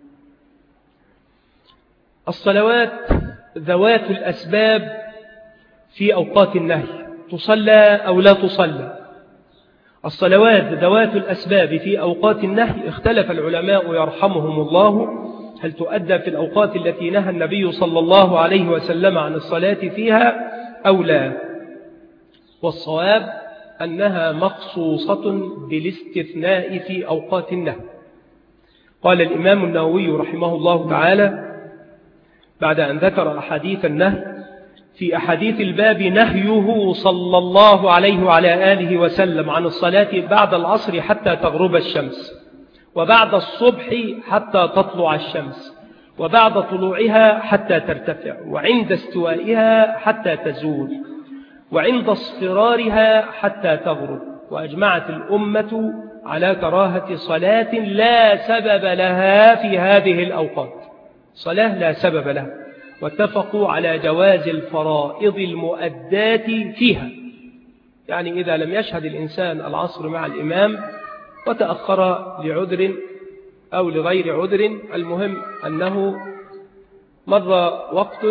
الصلوات ذوات الأسباب في أوقات النهي تصلى أو لا تصلى. الصلوات ذوات الأسباب في أوقات النهي اختلف العلماء يرحمهم الله هل تؤدى في الأوقات التي نهى النبي صلى الله عليه وسلم عن الصلاة فيها أو لا. والصواب أنها مخصوصة بالاستثناء في أوقات النهي. قال الإمام النووي رحمه الله تعالى بعد أن ذكر أحاديث النهي: في أحاديث الباب نهيه صلى الله عليه وعلى آله وسلم عن الصلاة بعد العصر حتى تغرب الشمس، وبعد الصبح حتى تطلع الشمس، وبعد طلوعها حتى ترتفع، وعند استوائها حتى تزول، وعند اصفرارها حتى تغرب. وأجمعت الأمة على كراهة صلاة لا سبب لها في هذه الأوقات، صلاة لا سبب لها، واتفقوا على جواز الفرائض المؤدات فيها. يعني إذا لم يشهد الإنسان العصر مع الإمام وتأخر لعذر أو لغير عذر، المهم أنه مر وقت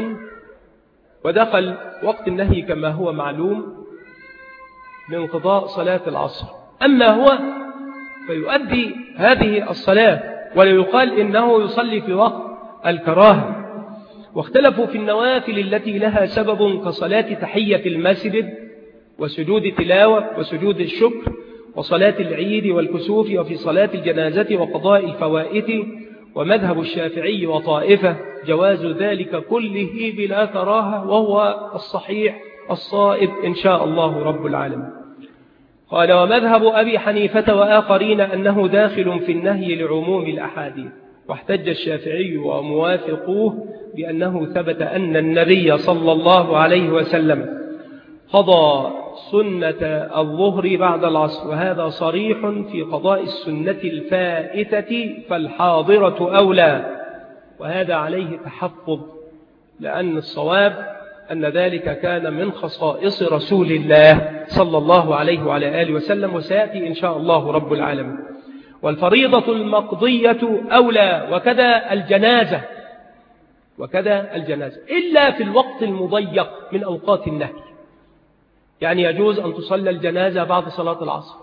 ودخل وقت النهي كما هو معلوم بانقضاء صلاة العصر، أما هو فيؤدي هذه الصلاة ولا يقال إنه يصلي في وقت الكراهة. واختلفوا في النوافل التي لها سبب كصلاة تحية المسجد وسجود تلاوة وسجود الشكر وصلاة العيد والكسوف، وفي صلاة الجنازة وقضاء الفوائت. ومذهب الشافعي وطائفة جواز ذلك كله بلا كراهة، وهو الصحيح الصائب إن شاء الله رب العالمين. قال: ومذهب أبي حنيفة وآخرين أنه داخل في النهي لعموم الأحاديث. واحتج الشافعي وموافقوه بأنه ثبت أن النبي صلى الله عليه وسلم قضى سنة الظهر بعد العصر، وهذا صريح في قضاء السنة الفائتة فالحاضرة أولى، وهذا عليه تحفظ، لأن الصواب أن ذلك كان من خصائص رسول الله صلى الله عليه وعلى آله وسلم، وسيأتي إن شاء الله رب العالمين. والفريضة المقضية أولى، وكذا الجنازة، وكذا الجنازة إلا في الوقت المضيق من أوقات النهي. يعني يجوز أن تصلى الجنازة بعد صلاة العصر،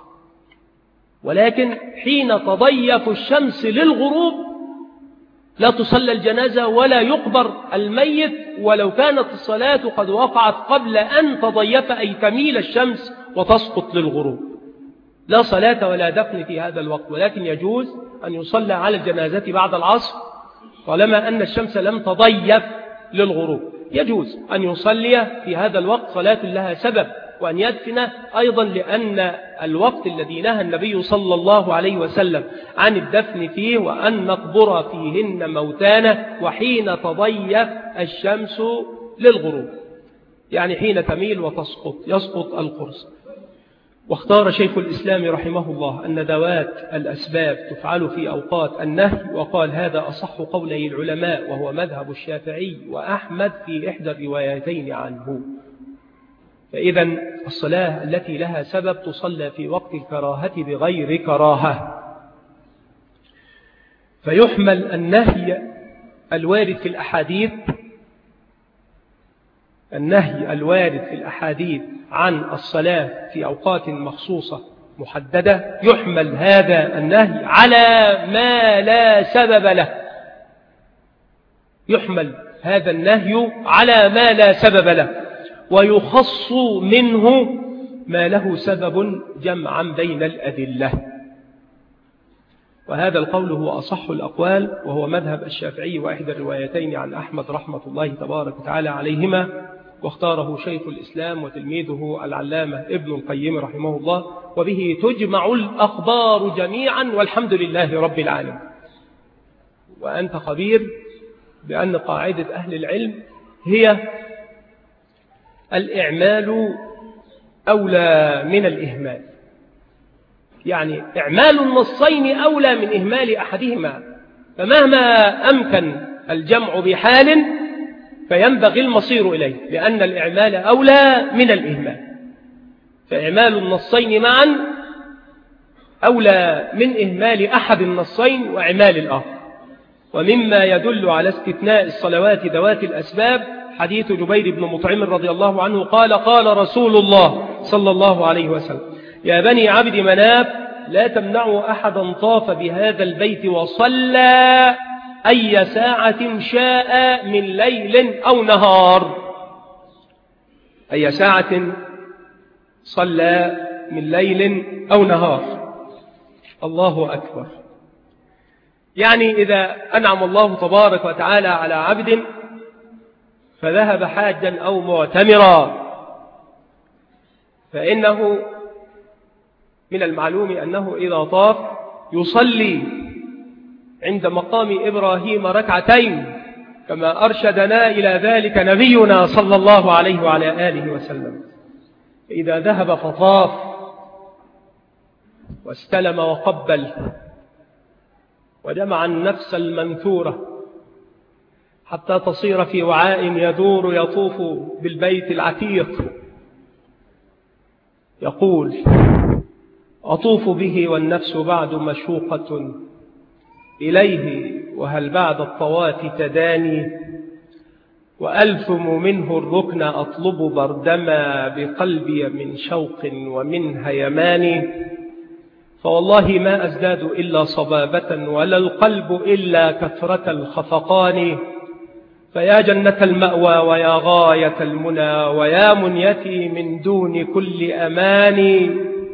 ولكن حين تضيف الشمس للغروب لا تصلى الجنازة ولا يقبر الميت ولو كانت الصلاة قد وقعت قبل أن تضيف أي تميل الشمس وتسقط للغروب. لا صلاة ولا دفن في هذا الوقت، ولكن يجوز أن يصلى على الجنازة بعد العصر طالما أن الشمس لم تضيف للغروب. يجوز أن يصلي في هذا الوقت صلاة لها سبب، وأن يدفن أيضا، لأن الوقت الذي نهى النبي صلى الله عليه وسلم عن الدفن فيه وأن نقبر فيهن موتانا وحين تضيف الشمس للغروب. يعني حين تميل وتسقط يسقط القرص. واختار شيخ الإسلام رحمه الله أن ذوات الأسباب تفعل في أوقات النهي، وقال هذا أصح قولي العلماء، وهو مذهب الشافعي وأحمد في إحدى الروايتين عنه. فإذا الصلاة التي لها سبب تصلى في وقت الكراهة بغير كراهة. فيحمل النهي الوارد في الأحاديث النهي الوارد في الأحاديث عن الصلاة في أوقات مخصوصة محددة، يحمل هذا النهي على ما لا سبب له. يحمل هذا النهي على ما لا سبب له، ويخص منه ما له سبب جمعا بين الأدلة. وهذا القول هو أصح الأقوال، وهو مذهب الشافعي وإحدى الروايتين عن أحمد رحمة الله تبارك وتعالى عليهما، واختاره شيخ الإسلام وتلميذه العلامة ابن القيم رحمه الله، وبه تجمع الأخبار جميعا، والحمد لله رب العالمين. وأنت خبير بأن قاعدة أهل العلم هي الإعمال أولى من الإهمال، يعني إعمال النصين أولى من إهمال أحدهما، فمهما أمكن الجمع بحال فينبغي المصير إليه، لأن الإعمال أولى من الإهمال. فإعمال النصين معا أولى من إهمال أحد النصين وإعمال الآخر. ومما يدل على استثناء الصلوات ذوات الأسباب حديث جبير بن مطعم رضي الله عنه قال قال رسول الله صلى الله عليه وسلم يا بني عبد مناف لا تمنعوا أحدا طاف بهذا البيت وصلى أي ساعة شاء من ليل أو نهار. أي ساعة صلى من ليل أو نهار. الله أكبر. يعني إذا أنعم الله تبارك وتعالى على عبد فذهب حاجا أو معتمرا، فإنه من المعلوم أنه إذا طاف يصلي عند مقام إبراهيم ركعتين، كما أرشدنا إلى ذلك نبينا صلى الله عليه وعلى آله وسلم. إذا ذهب فطاف واستلم وقبل وجمع النفس المنثورة حتى تصير في وعاء يدور يطوف بالبيت العتيق، يقول أطوف به والنفس بعد مشوقة إليه، وهل بعد الطواف تداني، وألثم منه الركن أطلب بردما بقلبي من شوق ومن هيمان، فوالله ما أزداد إلا صبابة ولا القلب إلا كثرة الخفقان، فيا جنة المأوى ويا غاية المنى ويا منيتي من دون كل أمان،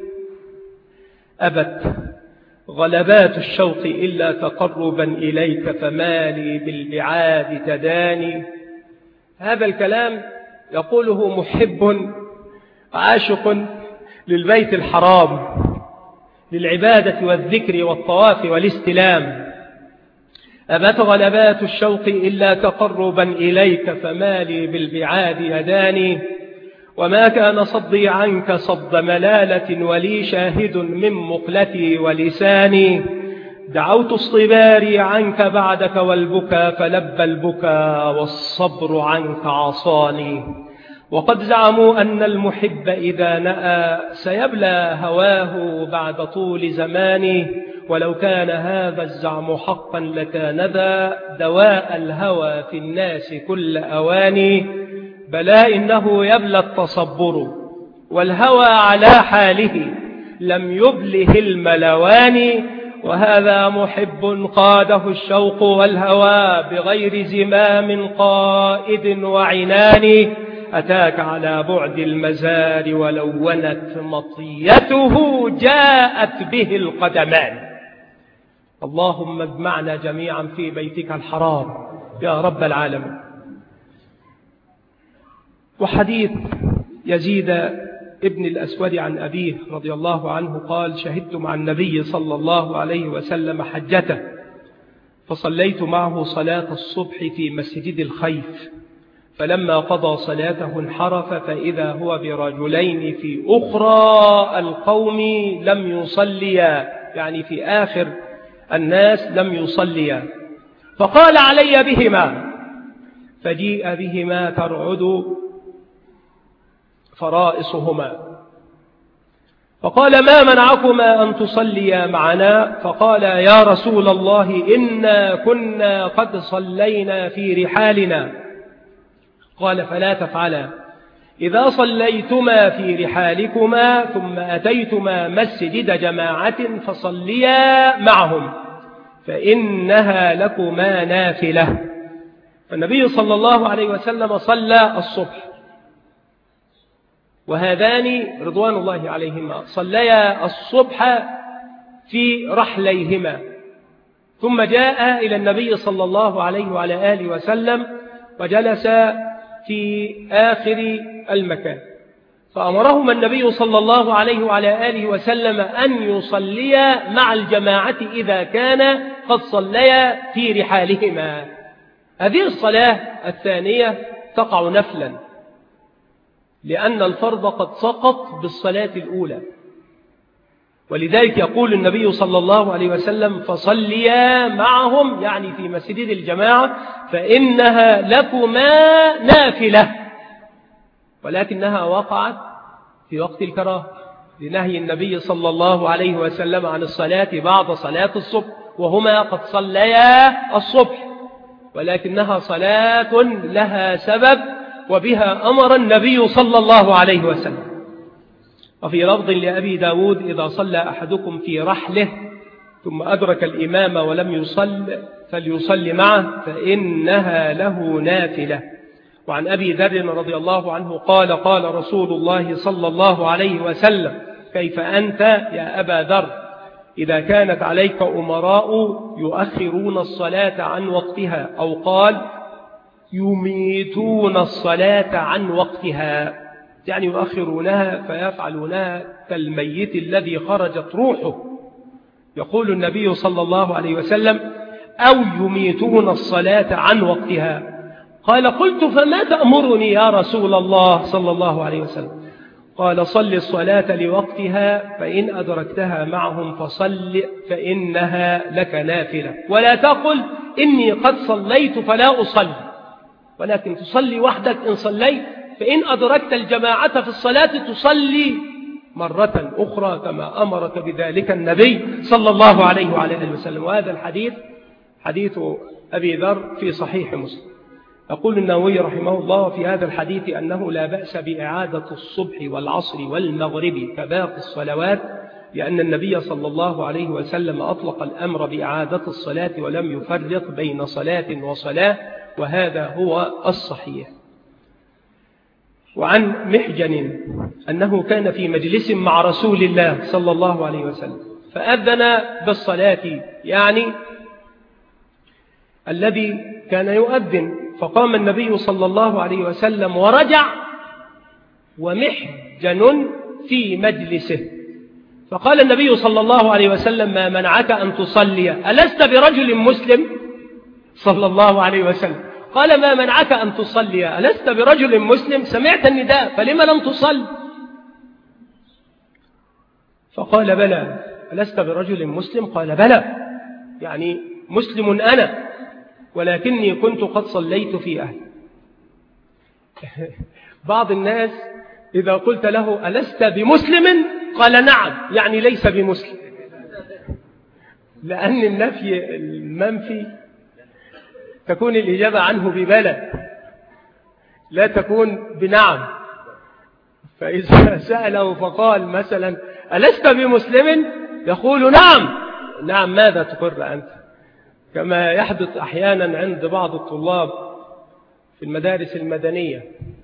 أبت غلبات الشوق إلا تقربا إليك فمالي بالبعاد تداني. هذا الكلام يقوله محب عاشق للبيت الحرام، للعبادة والذكر والطواف والاستلام. أبت غلبات الشوق إلا تقربا إليك فمالي بالبعاد يداني، وما كان صدي عنك صد ملالة ولي شاهد من مقلتي ولساني، دعوت اصطباري عنك بعدك والبكى فلبى البكى والصبر عنك عصاني، وقد زعموا أن المحب إذا نأى سيبلى هواه بعد طول زماني، ولو كان هذا الزعم حقا لكان ذا دواء الهوى في الناس كل أواني، بلى إنه يبلى التصبر والهوى على حاله لم يبله الملوان، وهذا محب قاده الشوق والهوى بغير زمام قائد وعنان، أتاك على بعد المزار ولونت مطيته جاءت به القدمان. اللهم اجمعنا جميعا في بيتك الحرام يا رب العالمين. وحديث يزيد ابن الأسود عن أبيه رضي الله عنه قال شهدت مع النبي صلى الله عليه وسلم حجته، فصليت معه صلاة الصبح في مسجد الخيف، فلما قضى صلاته انحرف فإذا هو برجلين في أخرى القوم لم يصليا، يعني في آخر الناس لم يصليا، فقال علي بهما، فجيء بهما ترعد فرائصهما، فقال ما منعكما أن تصليا معنا؟ فقال يا رسول الله إنا كنا قد صلينا في رحالنا. قال فلا تفعلا، إذا صليتما في رحالكما ثم أتيتما مسجد جماعة فصليا معهم فإنها لكما نافلة. فالنبي صلى الله عليه وسلم صلى الصبح، وهذان رضوان الله عليهما صليا الصبح في رحليهما، ثم جاء إلى النبي صلى الله عليه وعلى آله وسلم وجلس في آخر المكان، فأمرهما النبي صلى الله عليه وعلى آله وسلم أن يصليا مع الجماعة إذا كان قد صليا في رحالهما. هذه الصلاة الثانية تقع نفلا، لأن الفرض قد سقط بالصلاة الأولى، ولذلك يقول النبي صلى الله عليه وسلم فصليا معهم، يعني في مسجد الجماعة، فإنها لكما نافلة، ولكنها وقعت في وقت الكراهة لنهي النبي صلى الله عليه وسلم عن الصلاة بعد صلاة الصبح، وهما قد صليا الصبح، ولكنها صلاة لها سبب وبها أمر النبي صلى الله عليه وسلم. وفي لفظ لأبي داود إذا صلى أحدكم في رحله ثم أدرك الإمام ولم يصل فليصلي معه فإنها له نافلة. وعن أبي ذر رضي الله عنه قال قال رسول الله صلى الله عليه وسلم كيف أنت يا أبا ذر إذا كانت عليك أمراء يؤخرون الصلاة عن وقتها، أو قال يميتون الصلاة عن وقتها، يعني يؤخرونها فيفعلونها كالميت الذي خرجت روحه. يقول النبي صلى الله عليه وسلم أو يميتون الصلاة عن وقتها. قال قلت فما تأمرني يا رسول الله صلى الله عليه وسلم؟ قال صل الصلاة لوقتها فإن أدركتها معهم فصل فإنها لك نافلة، ولا تقل إني قد صليت فلا أصلي، ولكن تصلي وحدك إن صليت، فإن أدركت الجماعة في الصلاة تصلي مرة أخرى كما أمرك بذلك النبي صلى الله عليه وعلى آله وسلم. وهذا الحديث حديث أبي ذر في صحيح مسلم. يقول النووي رحمه الله في هذا الحديث أنه لا بأس بإعادة الصبح والعصر والمغرب كباقي الصلوات، لأن النبي صلى الله عليه وسلم أطلق الأمر بإعادة الصلاة ولم يفرق بين صلاة وصلاة، وهذا هو الصحيح. وعن محجن أنه كان في مجلس مع رسول الله صلى الله عليه وسلم فأذن بالصلاة، يعني الذي كان يؤذن، فقام النبي صلى الله عليه وسلم ورجع ومحجن في مجلسه، فقال النبي صلى الله عليه وسلم ما منعك أن تصلي؟ ألست برجل مسلم؟ صلى الله عليه وسلم قال ما منعك أن تصلي؟ ألست برجل مسلم؟ سمعت النداء فلما لم تصل؟ فقال بلى. ألست برجل مسلم؟ قال بلى، يعني مسلم أنا، ولكني كنت قد صليت في أهلي. بعض الناس إذا قلت له ألست بمسلم؟ قال نعم، يعني ليس بمسلم، لأن النفي المنفي تكون الإجابة عنه ببلى، لا تكون بنعم. فإذا سأله فقال مثلا ألست بمسلم؟ يقول نعم. نعم ماذا تقر أنت؟ كما يحدث أحيانا عند بعض الطلاب في المدارس المدنية،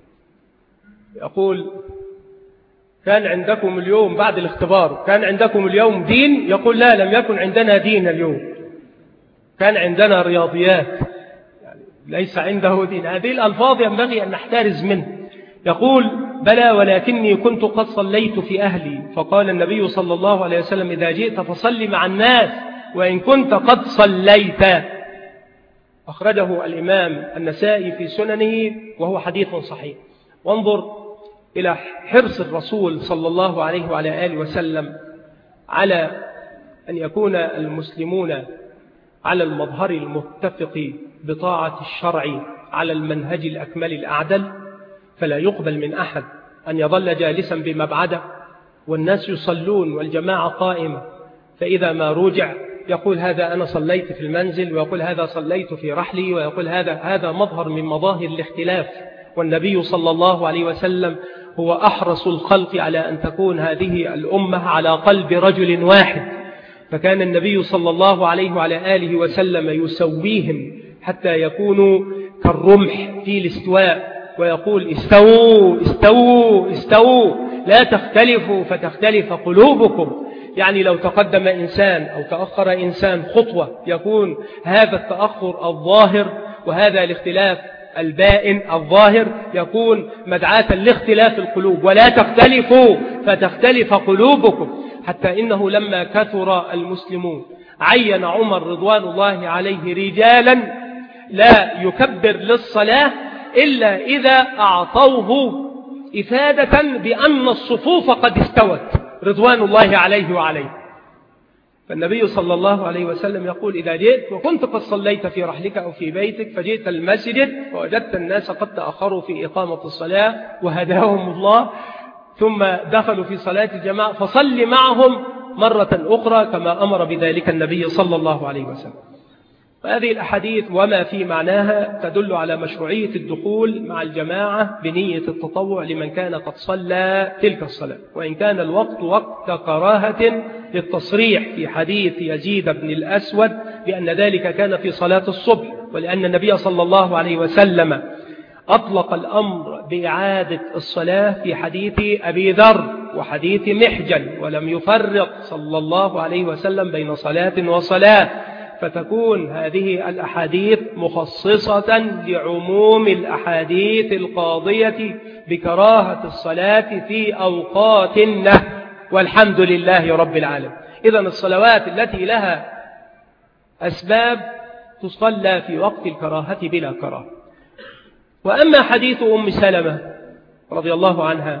يقول كان عندكم اليوم بعد الاختبار كان عندكم اليوم دين؟ يقول لا، لم يكن عندنا دين اليوم، كان عندنا رياضيات، يعني ليس عنده دين. هذه الألفاظ ينبغي أن نحترز منه. يقول بلى ولكني كنت قد صليت في أهلي. فقال النبي صلى الله عليه وسلم إذا جئت فصل مع الناس وإن كنت قد صليت. أخرجه الإمام النسائي في سننه وهو حديث صحيح. وانظر إلى حرص الرسول صلى الله عليه وعلى آله وسلم على أن يكون المسلمون على المظهر المتفق بطاعة الشرع على المنهج الأكمل الأعدل، فلا يقبل من أحد أن يظل جالسا بمبعده والناس يصلون والجماعة قائمة، فإذا ما رجع يقول هذا أنا صليت في المنزل، ويقول هذا صليت في رحلي، ويقول هذا هذا مظهر من مظاهر الاختلاف. والنبي صلى الله عليه وسلم هو أحرص الخلق على أن تكون هذه الأمة على قلب رجل واحد، فكان النبي صلى الله عليه وعلى آله وسلم يسويهم حتى يكونوا كالرمح في الاستواء، ويقول استووا استووا استووا لا تختلفوا فتختلف قلوبكم. يعني لو تقدم إنسان أو تأخر إنسان خطوة يكون هذا التأخر الظاهر وهذا الاختلاف البائن الظاهر يكون مدعاة لاختلاف القلوب. ولا تختلفوا فتختلف قلوبكم، حتى إنه لما كثر المسلمون عين عمر رضوان الله عليه رجالا لا يكبر للصلاة إلا إذا أعطوه إفادة بأن الصفوف قد استوت رضوان الله عليه وعليه. فالنبي صلى الله عليه وسلم يقول إذا جئت وكنت قد صليت في رحلك أو في بيتك فجئت المسجد ووجدت الناس قد تأخروا في إقامة الصلاة وهداهم الله ثم دخلوا في صلاة الجماعة فصل معهم مرة أخرى كما أمر بذلك النبي صلى الله عليه وسلم. وهذه الأحاديث وما في معناها تدل على مشروعية الدخول مع الجماعة بنية التطوع لمن كان قد صلى تلك الصلاة، وإن كان الوقت وقت كراهة للتصريح في حديث يزيد بن الأسود بأن ذلك كان في صلاة الصبح، ولأن النبي صلى الله عليه وسلم أطلق الأمر بإعادة الصلاة في حديث أبي ذر وحديث محجن، ولم يفرق صلى الله عليه وسلم بين صلاة وصلاة، فتكون هذه الأحاديث مخصصة لعموم الأحاديث القاضية بكراهة الصلاة في أوقات النهي، والحمد لله رب العالمين. إذن الصلوات التي لها أسباب تصلى في وقت الكراهة بلا كراهة. وأما حديث أم سلمة رضي الله عنها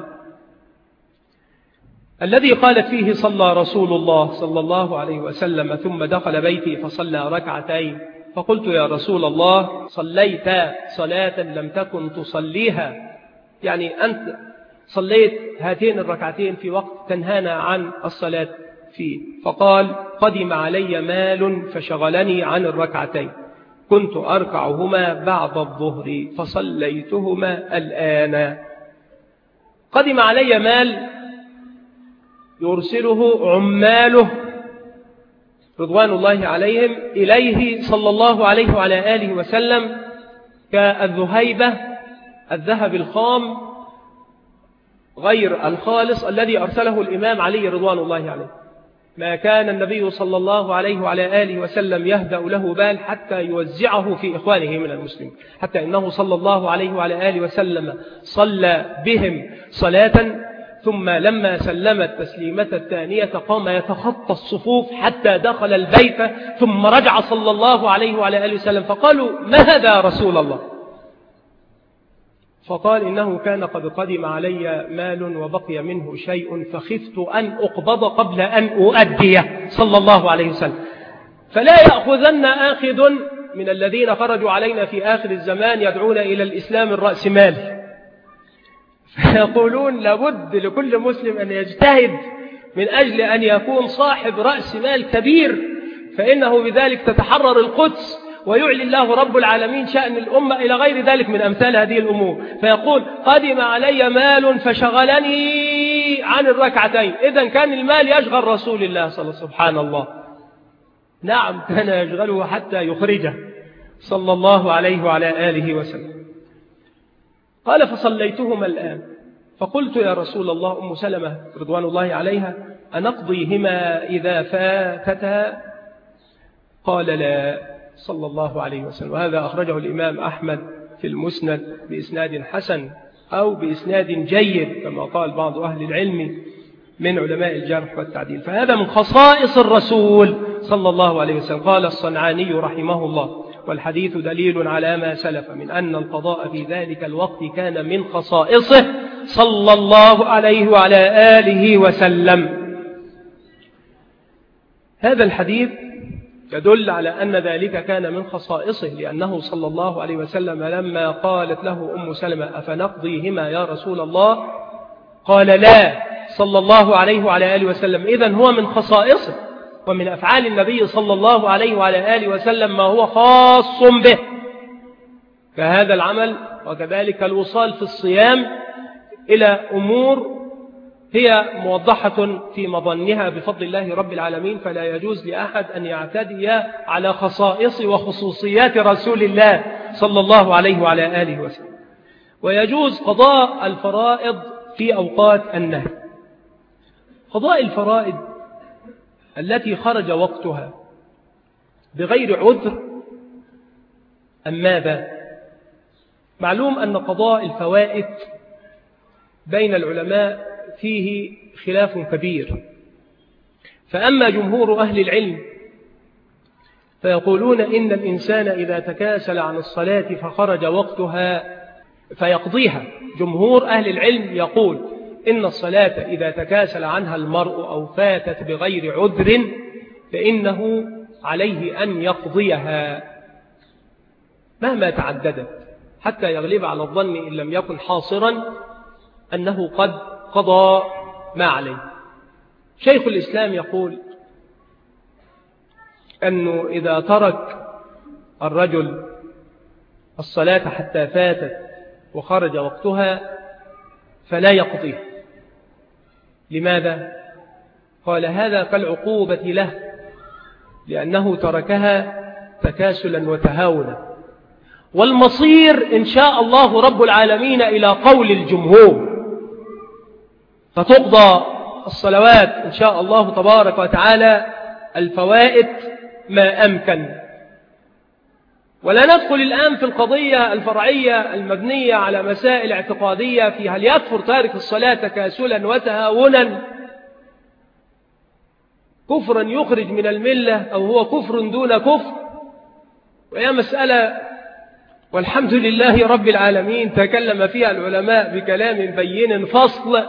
الذي قالت فيه صلى رسول الله صلى الله عليه وسلم ثم دخل بيتي فصلى ركعتين، فقلت يا رسول الله صليت صلاة لم تكن تصليها، يعني أنت صليت هاتين الركعتين في وقت تنهانا عن الصلاة فيه. فقال قدم علي مال فشغلني عن الركعتين، كنت أركعهما بعد الظهر فصليتهما الآن. قدم علي مال يرسله عماله رضوان الله عليهم إليه صلى الله عليه وعلى آله وسلم كالذهيبة الذهب الخام غير الخالص الذي أرسله الإمام علي رضوان الله عليه. ما كان النبي صلى الله عليه وعلى آله وسلم يهدأ له بال حتى يوزعه في إخوانه من المسلمين، حتى إنه صلى الله عليه وعلى آله وسلم صلى بهم صلاة ثم لما سلم التسليمة الثانية قام يتخطى الصفوف حتى دخل البيت ثم رجع صلى الله عليه وعلى آله وسلم فقالوا ما هذا رسول الله؟ فقال إنه كان قد قدم علي مال وبقي منه شيء فخفت أن أقبض قبل أن أؤديه صلى الله عليه وسلم، فلا يأخذن آخذ من الذين خرجوا علينا في آخر الزمان يدعون إلى الإسلام الرأسمالي، فيقولون لابد لكل مسلم أن يجتهد من أجل أن يكون صاحب رأس مال كبير، فإنه بذلك تتحرر القدس ويعلي الله رب العالمين شأن الأمة إلى غير ذلك من أمثال هذه الأمور. فيقول قدم علي مال فشغلني عن الركعتين، إذن كان المال يشغل رسول الله صلى الله عليه وسلم. سبحان الله، نعم كان يشغله حتى يخرجه صلى الله عليه وعلى آله وسلم. قال فصليتهما الآن، فقلت يا رسول الله أم سلمة رضوان الله عليها أنقضيهما إذا فاتتا؟ قال لا صلى الله عليه وسلم. وهذا أخرجه الإمام أحمد في المسند بإسناد حسن أو بإسناد جيد كما قال بعض أهل العلم من علماء الجرح والتعديل. فهذا من خصائص الرسول صلى الله عليه وسلم. قال الصنعاني رحمه الله والحديث دليل على ما سلف من أن القضاء في ذلك الوقت كان من خصائصه صلى الله عليه وعلى آله وسلم. هذا الحديث يدل على أن ذلك كان من خصائصه، لأنه صلى الله عليه وسلم لما قالت له أم سلمة أفنقضيهما يا رسول الله قال لا صلى الله عليه وعلى آله وسلم. إذن هو من خصائصه ومن أفعال النبي صلى الله عليه وعلى آله وسلم ما هو خاص به كهذا العمل، وكذلك الوصال في الصيام إلى أمور هي موضحة في مظنها بفضل الله رب العالمين، فلا يجوز لأحد أن يعتدي على خصائص وخصوصيات رسول الله صلى الله عليه وعلى آله وسلم. ويجوز قضاء الفرائض في أوقات النهي. قضاء الفرائض التي خرج وقتها بغير عذر أم ماذا؟ معلوم أن قضاء الفوائد بين العلماء فيه خلاف كبير، فأما جمهور أهل العلم فيقولون إن الإنسان إذا تكاسل عن الصلاة فخرج وقتها فيقضيها. جمهور أهل العلم يقول إن الصلاة إذا تكاسل عنها المرء أو فاتت بغير عذر فإنه عليه أن يقضيها مهما تعددت، حتى يغلب على الظن إن لم يكن حاصرا أنه قد قضى ما عليه. شيخ الإسلام يقول أنه إذا ترك الرجل الصلاة حتى فاتت وخرج وقتها فلا يقضيها. لماذا؟ قال هذا كالعقوبة له لأنه تركها تكاسلا وتهاونا، والمصير إن شاء الله رب العالمين إلى قول الجمهور، فتقضى الصلوات إن شاء الله تبارك وتعالى الفوائد ما أمكن. ولا ندخل الآن في القضية الفرعية المبنية على مسائل اعتقادية في هل يكفر تارك الصلاة تكاسلا وتهاونا كفرا يخرج من الملة أو هو كفر دون كفر، وهي مسألة والحمد لله رب العالمين تكلم فيها العلماء بكلام بين فصل.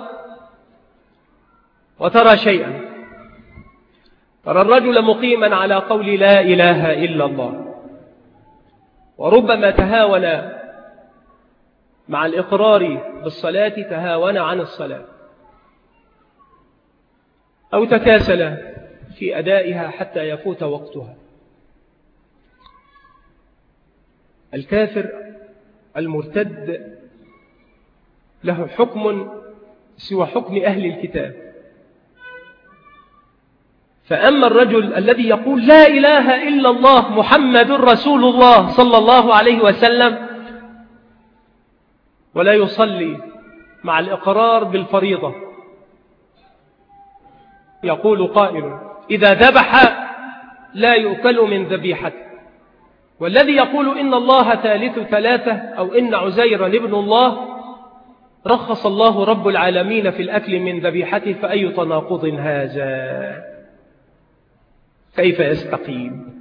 وترى شيئا، ترى الرجل مقيما على قول لا إله إلا الله، وربما تهاون مع الإقرار بالصلاة تهاون عن الصلاة أو تكاسل في أدائها حتى يفوت وقتها. الكافر المرتد له حكم سوى حكم أهل الكتاب. فأما الرجل الذي يقول لا إله إلا الله محمد رسول الله صلى الله عليه وسلم ولا يصلي مع الإقرار بالفريضة، يقول قائل إذا ذبح لا يؤكل من ذبيحته، والذي يقول إن الله ثالث ثلاثة أو إن عزيرا ابن الله رخص الله رب العالمين في الأكل من ذبيحته، فأي تناقض هذا؟ كيف يستقيم؟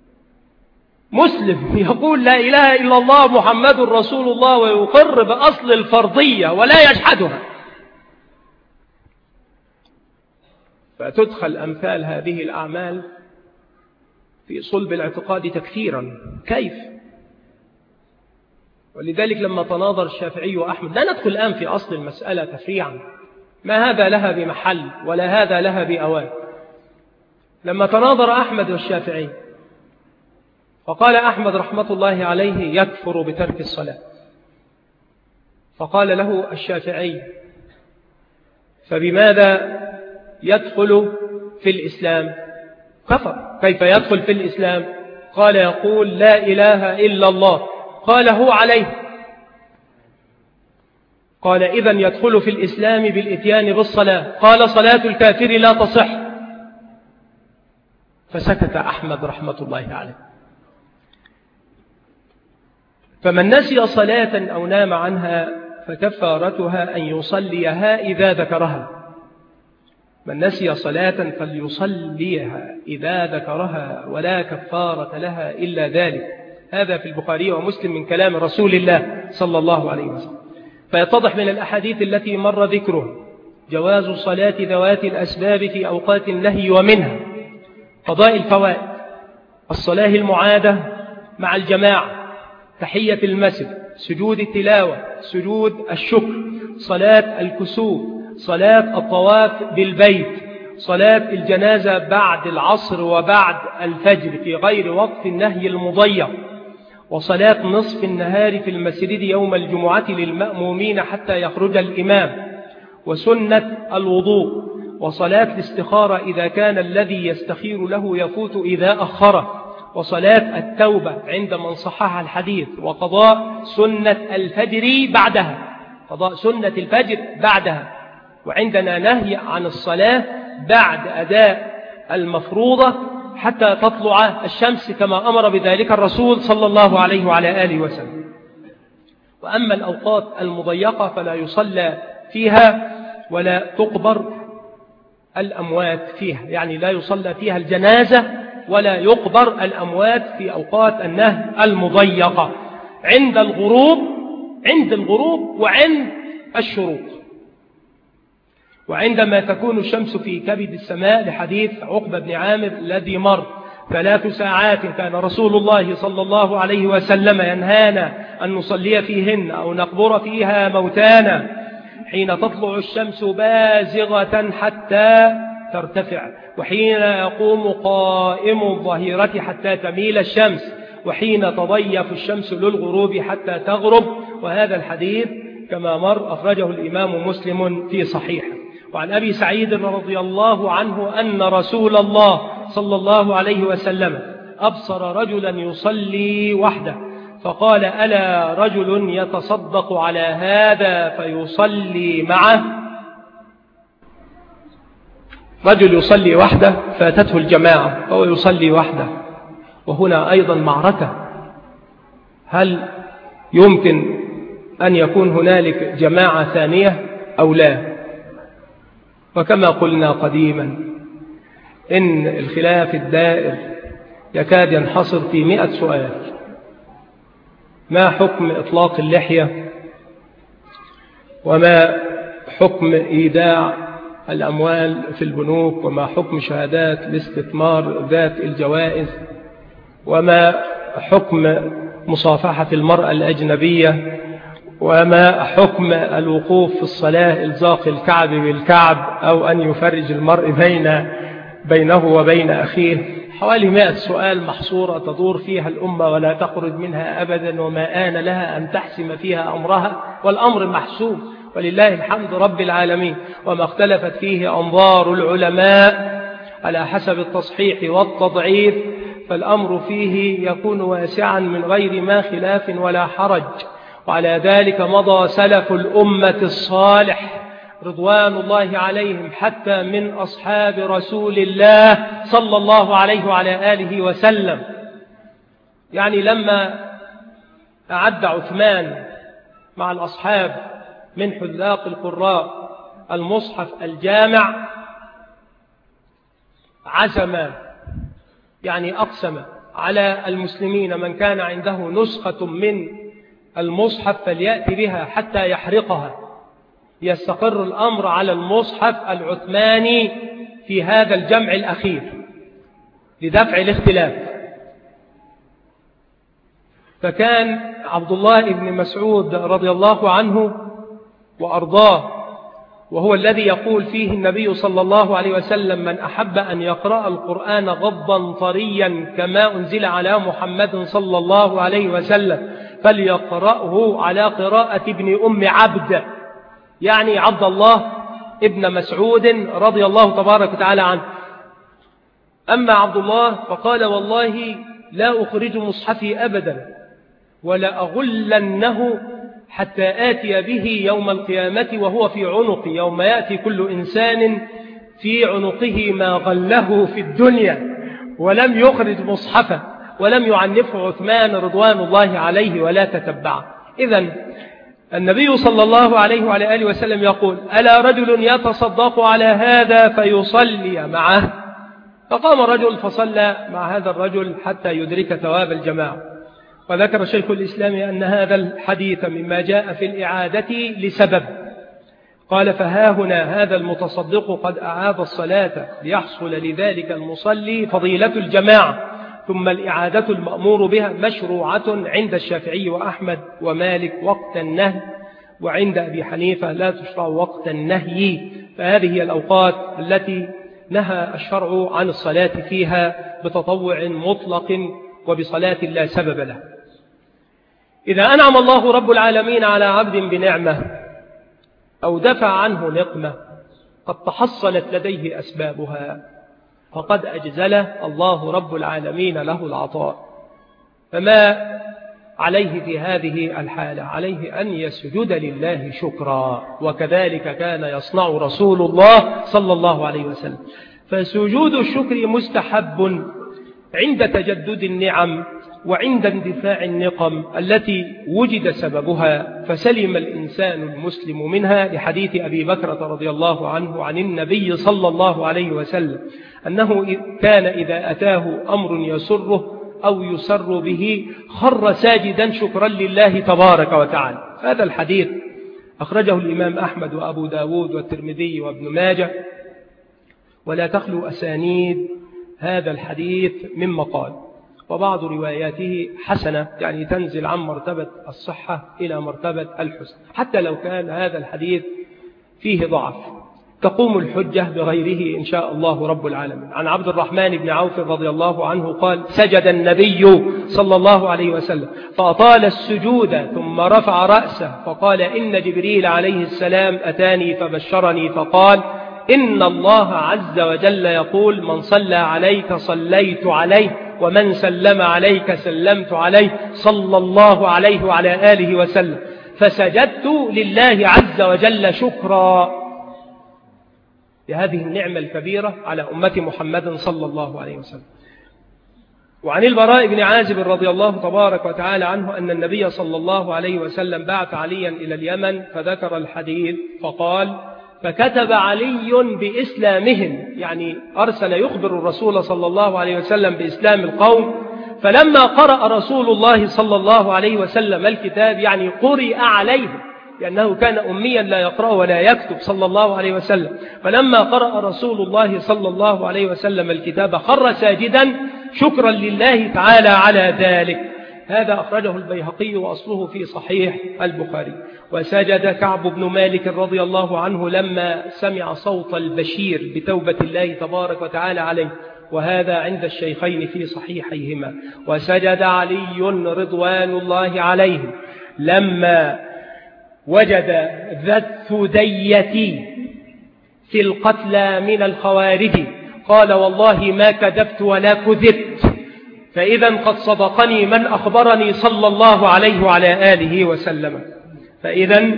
مسلم يقول لا إله إلا الله محمد رسول الله ويقر بأصل الفرضية ولا يجحدها، فتدخل أمثال هذه الأعمال في صلب الاعتقاد تكثيرا. كيف؟ ولذلك لما تناظر الشافعي وأحمد، لا ندخل الآن في أصل المسألة تفريعا، ما هذا لها بمحل ولا هذا لها بأوان. لما تناظر أحمد والشافعي فقال أحمد رحمة الله عليه يكفر بترك الصلاة، فقال له الشافعي فبماذا يدخل في الإسلام؟ كفر. كيف يدخل في الإسلام؟ قال يقول لا إله إلا الله. قال هو عليه. قال إذن يدخل في الإسلام بالإتيان بالصلاة. قال صلاة الكافر لا تصح. فسكت أحمد رحمة الله عليه. فمن نسي صلاة أو نام عنها فكفارتها أن يصليها إذا ذكرها. من نسي صلاة فليصليها إذا ذكرها ولا كفارة لها إلا ذلك. هذا في البخاري ومسلم من كلام رسول الله صلى الله عليه وسلم. فيتضح من الأحاديث التي مر ذكرها جواز صلاة ذوات الأسباب في أوقات النهي، ومنها قضاء الفوائد، الصلاة المعادة مع الجماعة، تحية المسجد، سجود التلاوة، سجود الشكر، صلاة الكسوف، صلاة الطواف بالبيت، صلاة الجنازة بعد العصر وبعد الفجر في غير وقت النهي المضيق، وصلاة نصف النهار في المسجد يوم الجمعة للمأمومين حتى يخرج الإمام، وسنة الوضوء، وصلاة الاستخارة إذا كان الذي يستخير له يفوت إذا أخره، وصلاة التوبة عند من صحح الحديث، وقضاء سنة الفجر بعدها، قضاء سنة الفجر بعدها. وعندنا نهي عن الصلاة بعد أداء المفروضة حتى تطلع الشمس كما أمر بذلك الرسول صلى الله عليه وعلى آله وسلم. وأما الأوقات المضيقة فلا يصلى فيها ولا تقبر الأموات فيها، يعني لا يصلى فيها الجنازة ولا يقبر الأموات في أوقات النهي المضيقة عند الغروب عند الغروب وعند الشروق، وعندما تكون الشمس في كبد السماء، لحديث عقبة بن عامر الذي مر: ثلاث ساعات كان رسول الله صلى الله عليه وسلم ينهانا أن نصلي فيهن أو نقبر فيها موتانا، حين تطلع الشمس بازغة حتى ترتفع، وحين يقوم قائم الظهيرة حتى تميل الشمس، وحين تضيف الشمس للغروب حتى تغرب. وهذا الحديث كما مر أخرجه الإمام مسلم في صحيحه. وعن أبي سعيد رضي الله عنه أن رسول الله صلى الله عليه وسلم أبصر رجلا يصلي وحده، فقال: ألا رجل يتصدق على هذا فيصلي معه؟ رجل يصلي وحده فاتته الجماعة وهو يصلي وحده، وهنا أيضا معركة: هل يمكن أن يكون هنالك جماعة ثانية أو لا؟ وكما قلنا قديما إن الخلاف الدائر يكاد ينحصر في مئة سؤال: ما حكم إطلاق اللحية؟ وما حكم إيداع الأموال في البنوك؟ وما حكم شهادات الاستثمار ذات الجوائز؟ وما حكم مصافحة المرأة الأجنبية؟ وما حكم الوقوف في الصلاة إلزاق الكعب بالكعب أو أن يفرج المرء بين بينه وبين أخيه؟ حوالي مئة سؤال محصورة تدور فيها الأمة ولا تخرج منها أبدا، وما آن لها أن تحسم فيها أمرها، والأمر محسوم ولله الحمد رب العالمين. وما اختلفت فيه أنظار العلماء على حسب التصحيح والتضعيف، فالأمر فيه يكون واسعا من غير ما خلاف ولا حرج. وعلى ذلك مضى سلف الأمة الصالح رضوان الله عليهم حتى من أصحاب رسول الله صلى الله عليه وعلى آله وسلم. يعني لما أعد عثمان مع الأصحاب من حذاق القراء المصحف الجامع، عزم يعني أقسم على المسلمين من كان عنده نسخة من المصحف فليأتي بها حتى يحرقها، يستقر الأمر على المصحف العثماني في هذا الجمع الأخير لدفع الاختلاف. فكان عبد الله بن مسعود رضي الله عنه وأرضاه، وهو الذي يقول فيه النبي صلى الله عليه وسلم: من أحب أن يقرأ القرآن غضا طريا كما أنزل على محمد صلى الله عليه وسلم فليقرأه على قراءة ابن أم عبد، يعني عبد الله ابن مسعود رضي الله تبارك وتعالى عنه. أما عبد الله فقال: والله لا أخرج مصحفي أبدا ولا أغلنه حتى آتي به يوم القيامة وهو في عنقي، يوم يأتي كل إنسان في عنقه ما غله في الدنيا، ولم يخرج مصحفه ولم يعنفه عثمان رضوان الله عليه ولا تتبعه. إذن النبي صلى الله عليه وعلى آله وسلم يقول: ألا رجل يتصدق على هذا فيصلي معه؟ فقام رجل فصلى مع هذا الرجل حتى يدرك ثواب الجماعة. وذكر شيخ الإسلام أن هذا الحديث مما جاء في الإعادة لسبب. قال: فها هنا هذا المتصدق قد أعاد الصلاة ليحصل لذلك المصلي فضيلة الجماعة، ثم الإعادة المأمور بها مشروعة عند الشافعي وأحمد ومالك وقت النهي، وعند أبي حنيفة لا تشرع وقت النهي. فهذه هي الأوقات التي نهى الشرع عن الصلاة فيها بتطوع مطلق وبصلاة لا سبب له. إذا أنعم الله رب العالمين على عبد بنعمة أو دفع عنه نقمة قد تحصلت لديه أسبابها، فقد أجزل الله رب العالمين له العطاء، فما عليه في هذه الحالة؟ عليه أن يسجد لله شكرا، وكذلك كان يصنع رسول الله صلى الله عليه وسلم. فسجود الشكر مستحب عند تجدد النعم وعند اندفاع النقم التي وجد سببها فسلم الإنسان المسلم منها، لحديث أبي بكرة رضي الله عنه عن النبي صلى الله عليه وسلم أنه كان إذا أتاه أمر يسره أو يسر به خر ساجدا شكرا لله تبارك وتعالى. هذا الحديث أخرجه الإمام أحمد وأبو داود والترمذي وابن ماجه، ولا تخلو أسانيد هذا الحديث من مقال، وبعض رواياته حسنة، يعني تنزل عن مرتبة الصحة إلى مرتبة الحسن. حتى لو كان هذا الحديث فيه ضعف تقوم الحجة بغيره إن شاء الله رب العالمين. عن عبد الرحمن بن عوف رضي الله عنه قال: سجد النبي صلى الله عليه وسلم فأطال السجود ثم رفع رأسه فقال: إن جبريل عليه السلام أتاني فبشرني فقال: إن الله عز وجل يقول: من صلى عليك صليت عليه، ومن سلم عليك سلمت عليه، صلى الله عليه وعلى آله وسلم. فسجدت لله عز وجل شكرا لهذه النعمة الكبيرة على أمة محمد صلى الله عليه وسلم. وعن البراء بن عازب رضي الله تبارك وتعالى عنه أن النبي صلى الله عليه وسلم بعث عليا إلى اليمن فذكر الحديث فقال: فكتب علي بإسلامهم، يعني أرسل يخبر الرسول صلى الله عليه وسلم بإسلام القوم. فلما قرأ رسول الله صلى الله عليه وسلم الكتاب، يعني قرئ عليه لأنه كان أميا لا يقرأ ولا يكتب صلى الله عليه وسلم، فلما قرأ رسول الله صلى الله عليه وسلم الكتاب خر ساجدا شكرا لله تعالى على ذلك. هذا أخرجه البيهقي وأصله في صحيح البخاري. وسجد كعب بن مالك رضي الله عنه لما سمع صوت البشير بتوبة الله تبارك وتعالى عليه، وهذا عند الشيخين في صحيحيهما. وسجد علي رضوان الله عليه لما وجد ذا الثدية في القتلى من الخوارج، قال: والله ما كذبت ولا كذبت، فإذا قد صدقني من أخبرني صلى الله عليه وعلى آله وسلم. فإذا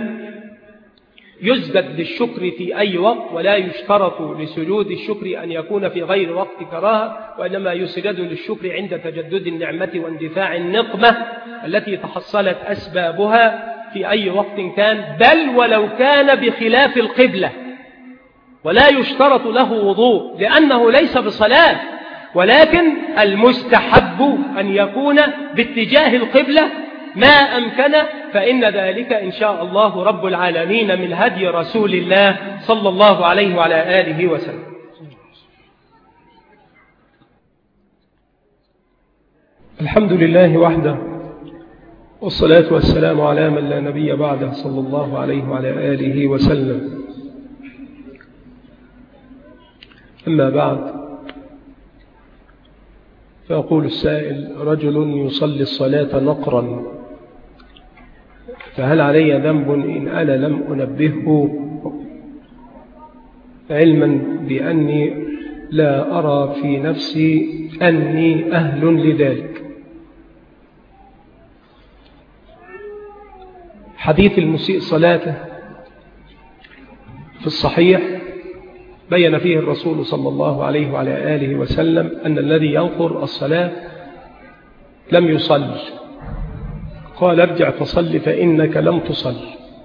يسجد للشكر في أي وقت، ولا يشترط لسجود الشكر أن يكون في غير وقت كراهة، وإنما يسجد للشكر عند تجدد النعمة واندفاع النقمة التي تحصلت أسبابها في أي وقت كان، بل ولو كان بخلاف القبلة. ولا يشترط له وضوء لأنه ليس بصلاة، ولكن المستحب أن يكون باتجاه القبلة ما أمكن، فإن ذلك إن شاء الله رب العالمين من هدي رسول الله صلى الله عليه وعلى آله وسلم. الحمد لله وحده، والصلاة والسلام على من لا نبي بعده صلى الله عليه وعلى آله وسلم. أما بعد، فيقول السائل: رجل يصلي الصلاة نقرا، فهل علي ذنب إن أنا لم أنبهه، علما بأني لا أرى في نفسي أني أهل لذلك؟ حديث المسيء صلاته في الصحيح بين فيه الرسول صلى الله عليه وعلى آله وسلم أن الذي ينقر الصلاة لم يصل، قال: ارجع فصل فإنك لم تصل.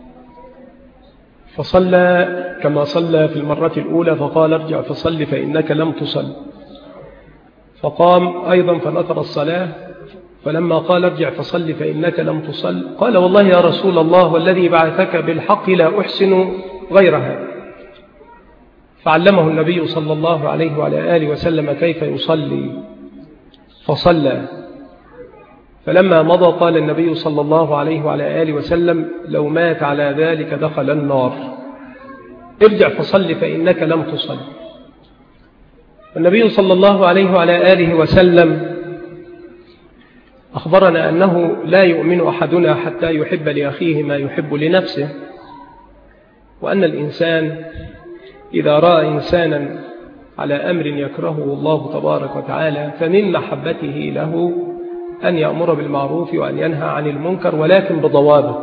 فصلى كما صلى في المرة الأولى، فقال: ارجع فصل فإنك لم تصل. فقام أيضا فنقر الصلاة فلما قال ارجع فصل فإنك لم تصل قال والله يا رسول الله والذي بعثك بالحق لا أحسن غيرها. فعلمه النبي صلى الله عليه وعلى آله وسلم كيف يصلي فصلى. فلما مضى قال النبي صلى الله عليه وعلى آله وسلم لو مات على ذلك دخل النار، ارجع فصل فإنك لم تصل. النبي صلى الله عليه وعلى آله وسلم أخبرنا أنه لا يؤمن أحدنا حتى يحب لأخيه ما يحب لنفسه، وأن الإنسان إذا رأى إنسانا على أمر يكرهه الله تبارك وتعالى فمن محبته له أن يأمر بالمعروف وأن ينهى عن المنكر، ولكن بضوابط.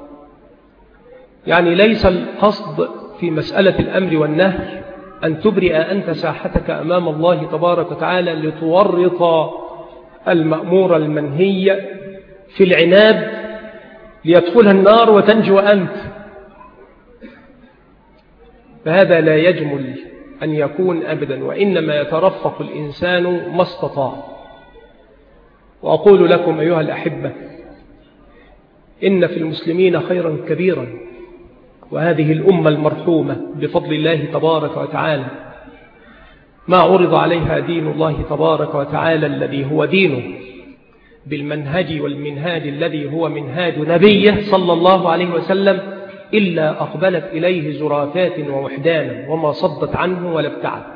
يعني ليس القصد في مسألة الأمر والنهي أن تبرئ أنت ساحتك أمام الله تبارك وتعالى لتورط المأمور المنهي في العناد ليدخلها النار وتنجو أنت، فهذا لا يجمل أن يكون أبدا، وإنما يترفق الإنسان ما استطاع. وأقول لكم أيها الأحبة إن في المسلمين خيرا كبيرا، وهذه الأمة المرحومة بفضل الله تبارك وتعالى ما عرض عليها دين الله تبارك وتعالى الذي هو دينه بالمنهج والمنهاج الذي هو منهاج نبيه صلى الله عليه وسلم إلا أقبلت إليه زرافات ووحدانا وما صدت عنه ولا ابتعدت.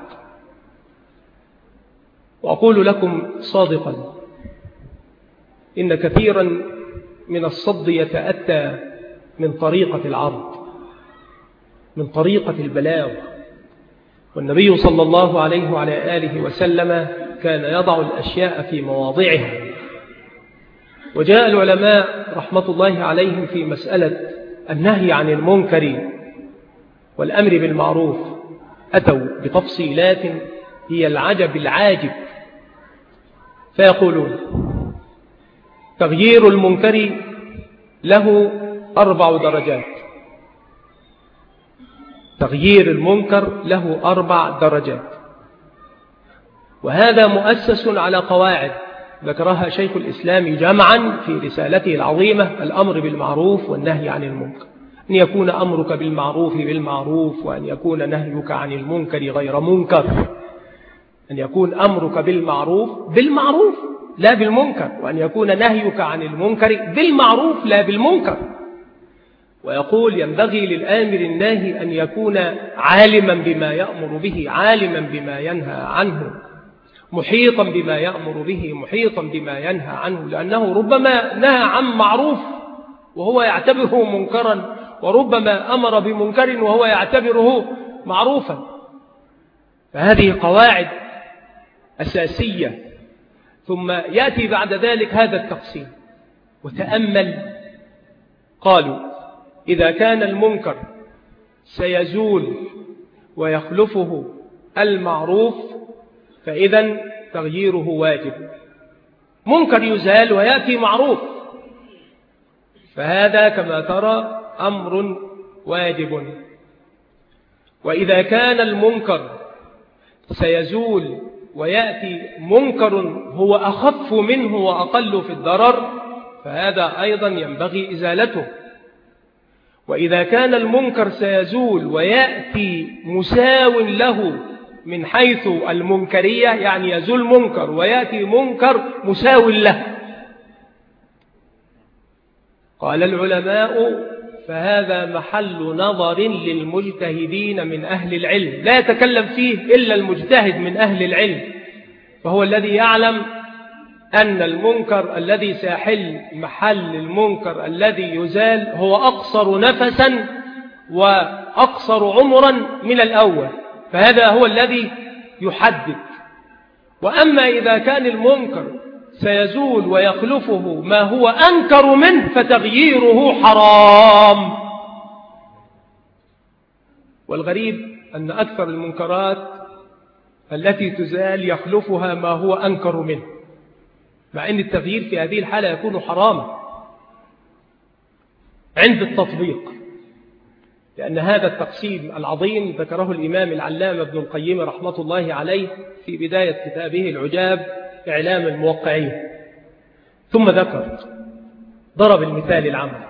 وأقول لكم صادقا إن كثيرا من الصد يتأتى من طريقة العرض، من طريقة البلاغ. والنبي صلى الله عليه وعلى آله وسلم كان يضع الأشياء في مواضعها. وجاء العلماء رحمة الله عليهم في مسألة النهي عن المنكر والأمر بالمعروف أتوا بتفصيلات هي العجب العاجب، فيقولون تغيير المنكر له أربع درجات. تغيير المنكر له أربع درجات، وهذا مؤسس على قواعد ذكرها شيخ الإسلام جمعا في رسالته العظيمة الأمر بالمعروف والنهي عن المنكر. أن يكون أمرك بالمعروف بالمعروف، وأن يكون نهيك عن المنكر غير منكر. أن يكون أمرك بالمعروف بالمعروف لا بالمنكر، وأن يكون نهيك عن المنكر بالمعروف لا بالمنكر. ويقول ينبغي للآمر الناهي أن يكون عالما بما يأمر به عالما بما ينهى عنه، محيطا بما يأمر به محيطا بما ينهى عنه، لأنه ربما نهى عن معروف وهو يعتبره منكرا، وربما أمر بمنكر وهو يعتبره معروفا. فهذه قواعد أساسية. ثم يأتي بعد ذلك هذا التقسيم. وتأمل، قالوا إذا كان المنكر سيزول ويخلفه المعروف فإذا تغييره واجب. منكر يزال ويأتي معروف، فهذا كما ترى أمر واجب. وإذا كان المنكر سيزول ويأتي منكر هو أخف منه وأقل في الضرر فهذا أيضا ينبغي إزالته. وإذا كان المنكر سيزول ويأتي مساو له من حيث المنكرية، يعني يزول منكر ويأتي منكر مساو له، قال العلماء فهذا محل نظر للمجتهدين من أهل العلم، لا يتكلم فيه إلا المجتهد من أهل العلم، فهو الذي يعلم أن المنكر الذي سيحل محل المنكر الذي يزال هو أقصر نفسا وأقصر عمرا من الأول، فهذا هو الذي يحدد. وأما إذا كان المنكر سيزول ويخلفه ما هو أنكر منه فتغييره حرام. والغريب أن أكثر المنكرات التي تزال يخلفها ما هو أنكر منه، مع أن التغيير في هذه الحالة يكون حراما عند التطبيق، لأن هذا التقسيم العظيم ذكره الإمام العلامة ابن القيم رحمة الله عليه في بداية كتابه العجاب إعلام الموقعين، ثم ذكر ضرب المثال العمل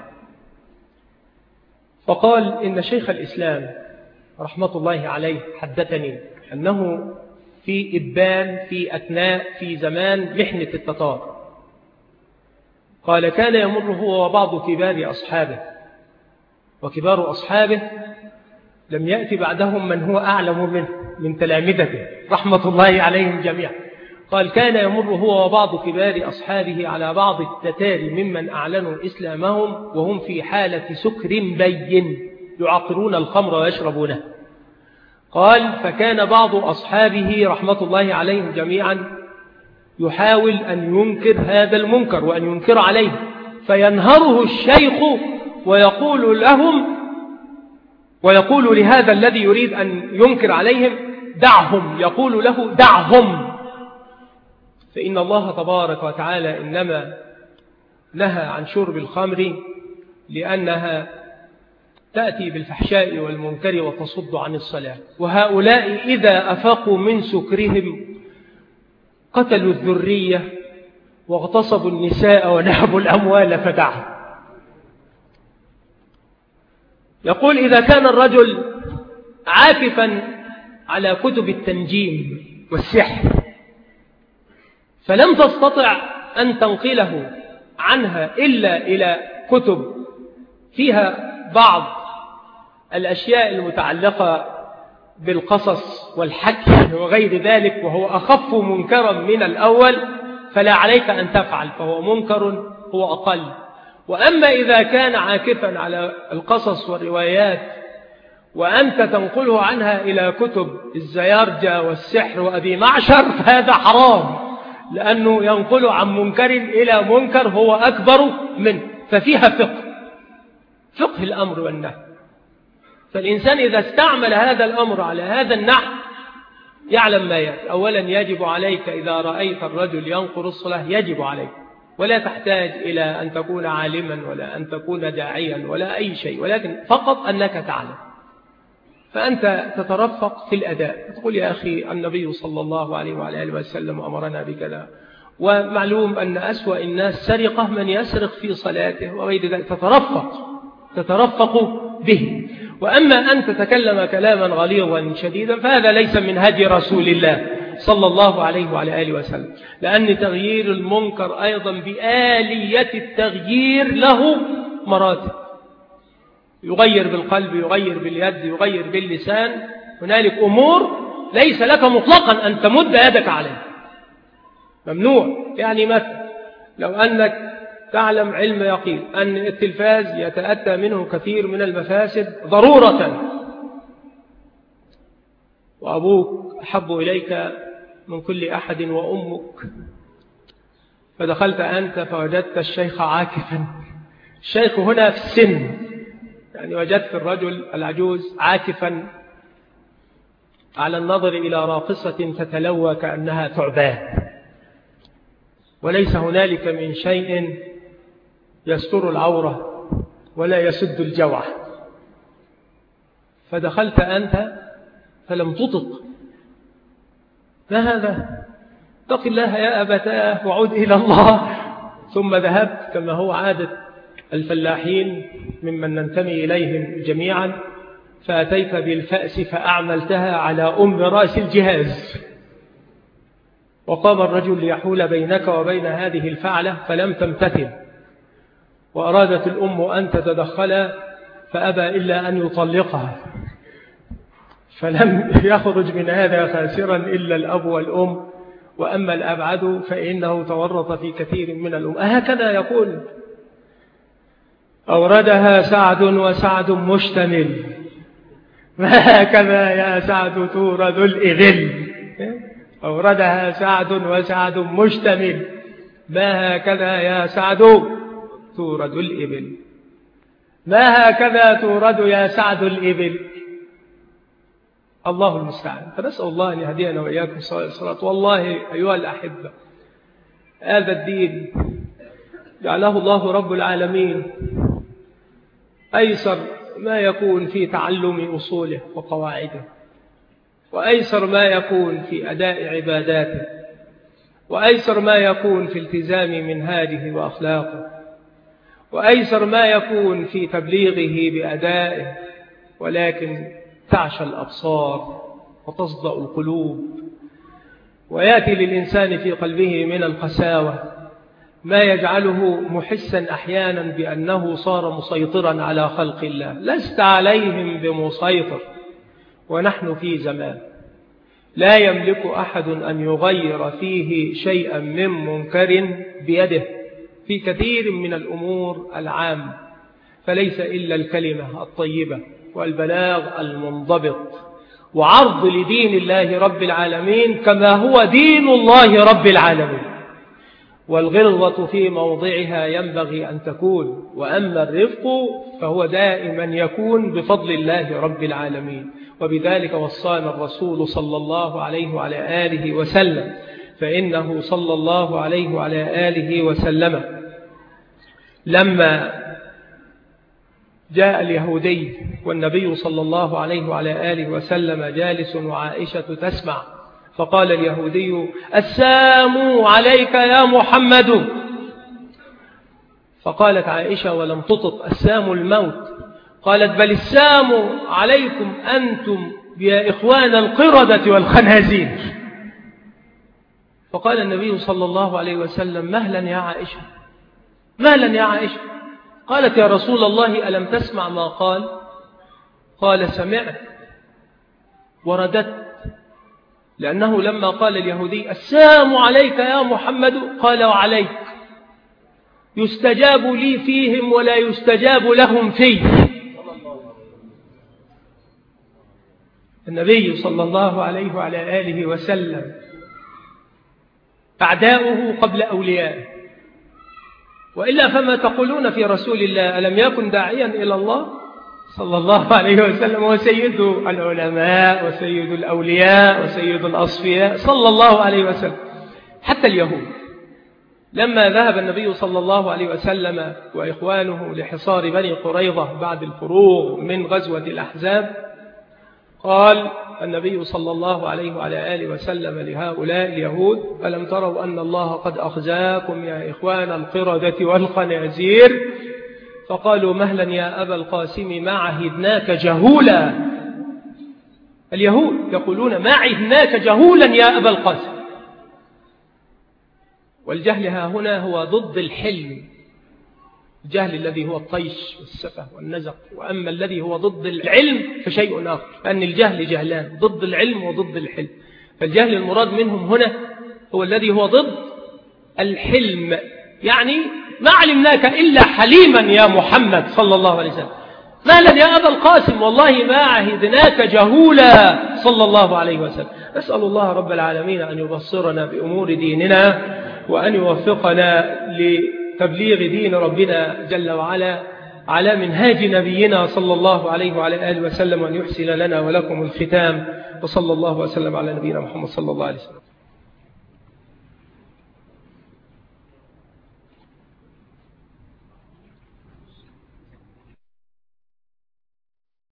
فقال إن شيخ الإسلام رحمة الله عليه حدثني أنه في إبان في أثناء في زمان محنة التتار، قال كان يمر هو وبعض كبار أصحابه، وكبار أصحابه لم يأتي بعدهم من هو أعلم منه من تلامذته رحمة الله عليهم جميعا. قال كان يمر هو وبعض كبار أصحابه على بعض التتار ممن أعلنوا إسلامهم وهم في حالة سكر بين يعقرون الخمر ويشربونه. قال فكان بعض أصحابه رحمة الله عليهم جميعا يحاول أن ينكر هذا المنكر وأن ينكر عليه، فينهره الشيخ ويقول لهم ويقول لهذا الذي يريد أن ينكر عليهم دعهم، يقول له دعهم، فإن الله تبارك وتعالى إنما نهى عن شرب الخمر لأنها تأتي بالفحشاء والمنكر وتصد عن الصلاة، وهؤلاء إذا أفاقوا من سكرهم قتلوا الذرية واغتصبوا النساء ونهبوا الأموال فدعهم. يقول إذا كان الرجل عاكفا على كتب التنجيم والسحر فلم تستطع أن تنقله عنها إلا إلى كتب فيها بعض الأشياء المتعلقة بالقصص والحكي وغير ذلك، وهو أخف منكرا من الأول، فلا عليك أن تفعل، فهو منكر هو أقل. وأما إذا كان عاكفا على القصص والروايات وأنت تنقله عنها إلى كتب الزيارجة والسحر وأبي معشر فهذا حرام، لأنه ينقل عن منكر إلى منكر هو أكبر منه، ففيها فقه فقه الأمر والنهي. فالإنسان إذا استعمل هذا الأمر على هذا النحو يعلم ما يأتي. أولا يجب عليك إذا رأيت الرجل ينقر الصلاة يجب عليك، ولا تحتاج إلى أن تكون عالما ولا أن تكون داعيا ولا أي شيء، ولكن فقط أنك تعلم، فأنت تترفق في الأداء، تقول يا أخي النبي صلى الله عليه وعلى آله وسلم أمرنا بكذا، ومعلوم أن أسوأ الناس سرقة من يسرق في صلاته وغير ذلك، تترفق تترفق به. وأما أن تتكلم كلاما غليظا شديدا فهذا ليس من هدي رسول الله صلى الله عليه وعلى آله وسلم، لأن تغيير المنكر أيضا بآلية التغيير له مراتب، يغير بالقلب، يغير باليد، يغير باللسان. هنالك أمور ليس لك مطلقا أن تمد يدك عليها، ممنوع. يعني مثلا لو أنك تعلم علم يقين أن التلفاز يتأتى منه كثير من المفاسد ضرورة، وأبوك أحب إليك من كل أحد وأمك، فدخلت أنت فوجدت الشيخ عاكفا، الشيخ هنا في السن، يعني وجدت الرجل العجوز عاكفا على النظر إلى راقصة تتلوى كأنها ثعبان، وليس هنالك من شيء يستر العورة ولا يسد الجوع، فدخلت أنت فلم تطق، ما هذا؟ اتق الله يا أبتاه وعود إلى الله. ثم ذهبت كما هو عادة الفلاحين ممن ننتمي إليهم جميعا، فأتيت بالفأس فأعملتها على أم رأس الجهاز، وقام الرجل ليحول بينك وبين هذه الفعلة فلم تمتثل، وأرادت الأم أن تتدخل فأبى إلا أن يطلقها، فلم يخرج من هذا خاسرا إلا الأب والأم، وأما الأبعد فإنه تورط في كثير من الأم. هكذا يقول أوردها سعد وسعد مشتمل، ما هكذا يا سعد تورد الإذل، أوردها سعد وسعد مشتمل، ما هكذا يا سعد تورد الإبل، ما هكذا تورد يا سعد الإبل. الله المستعان. فنسأل الله أن يهدينا وإياكم الصلاة. والله أيها الأحبة هذا الدين جعله الله رب العالمين أيسر ما يكون في تعلم أصوله وقواعده، وأيسر ما يكون في أداء عباداته، وأيسر ما يكون في التزام منهاجه وأخلاقه، وأيسر ما يكون في تبليغه بأدائه، ولكن تعشى الأبصار وتصدأ القلوب، ويأتي للإنسان في قلبه من القساوة ما يجعله محسا أحيانا بأنه صار مسيطرا على خلق الله. لست عليهم بمسيطر، ونحن في زمان لا يملك أحد أن يغير فيه شيئا من منكر بيده في كثير من الأمور العامة، فليس إلا الكلمة الطيبة والبلاغ المنضبط وعرض لدين الله رب العالمين كما هو دين الله رب العالمين، والغلظة في موضعها ينبغي أن تكون، وأما الرفق فهو دائما يكون بفضل الله رب العالمين. وبذلك وصانا الرسول صلى الله عليه وعلى آله وسلم، فإنه صلى الله عليه وعلى آله وسلم لما جاء اليهودي والنبي صلى الله عليه وعلى آله وسلم جالس وعائشة تسمع، فقال اليهودي: السام عليك يا محمد. فقالت عائشة ولم تطق: السام الموت. قالت: بل السام عليكم أنتم يا إخوان القردة والخنازير. فقال النبي صلى الله عليه وسلم: مهلا يا عائشة، مهلا يا عائشة. قالت: يا رسول الله ألم تسمع ما قال؟ قال: سمعت ورددت، لأنه لما قال اليهودي: السلام عليك يا محمد، قال: وعليك، يستجاب لي فيهم ولا يستجاب لهم في. النبي صلى الله عليه وعلى آله وسلم أعداؤه قبل أوليائه، وإلا فما تقولون في رسول الله؟ ألم يكن داعيا إلى الله صلى الله عليه وسلم، وسيد العلماء وسيد الأولياء وسيد الأصفياء صلى الله عليه وسلم. حتى اليهود لما ذهب النبي صلى الله عليه وسلم وإخوانه لحصار بني قريظة بعد الفروغ من غزوة الأحزاب، قال النبي صلى الله عليه وعلى آله وسلم لهؤلاء اليهود: ألم تروا أن الله قد أخزاكم يا إخوان القردة والخنازير؟ فقالوا: مهلا يا أبا القاسم، ما عهدناك جهولا. اليهود يقولون: ما عهدناك جهولا يا أبا القاسم. والجهل ها هنا هو ضد الحلم، الجهل الذي هو الطيش والسفه والنزق، وأما الذي هو ضد العلم فشيء آخر، لأن الجهل جهلان، ضد العلم وضد الحلم. فالجهل المراد منهم هنا هو الذي هو ضد الحلم، يعني ما علمناك إلا حليما يا محمد صلى الله عليه وسلم. مالا يا أبا القاسم، والله ما عهدناك جهولا صلى الله عليه وسلم. نسأل الله رب العالمين أن يبصرنا بأمور ديننا، وأن يوفقنا لتبليغ دين ربنا جل وعلا على منهاج نبينا صلى الله عليه وعلى آله وسلم، وأن يحسن لنا ولكم الختام. وصلى الله وسلم على نبينا محمد صلى الله عليه وسلم.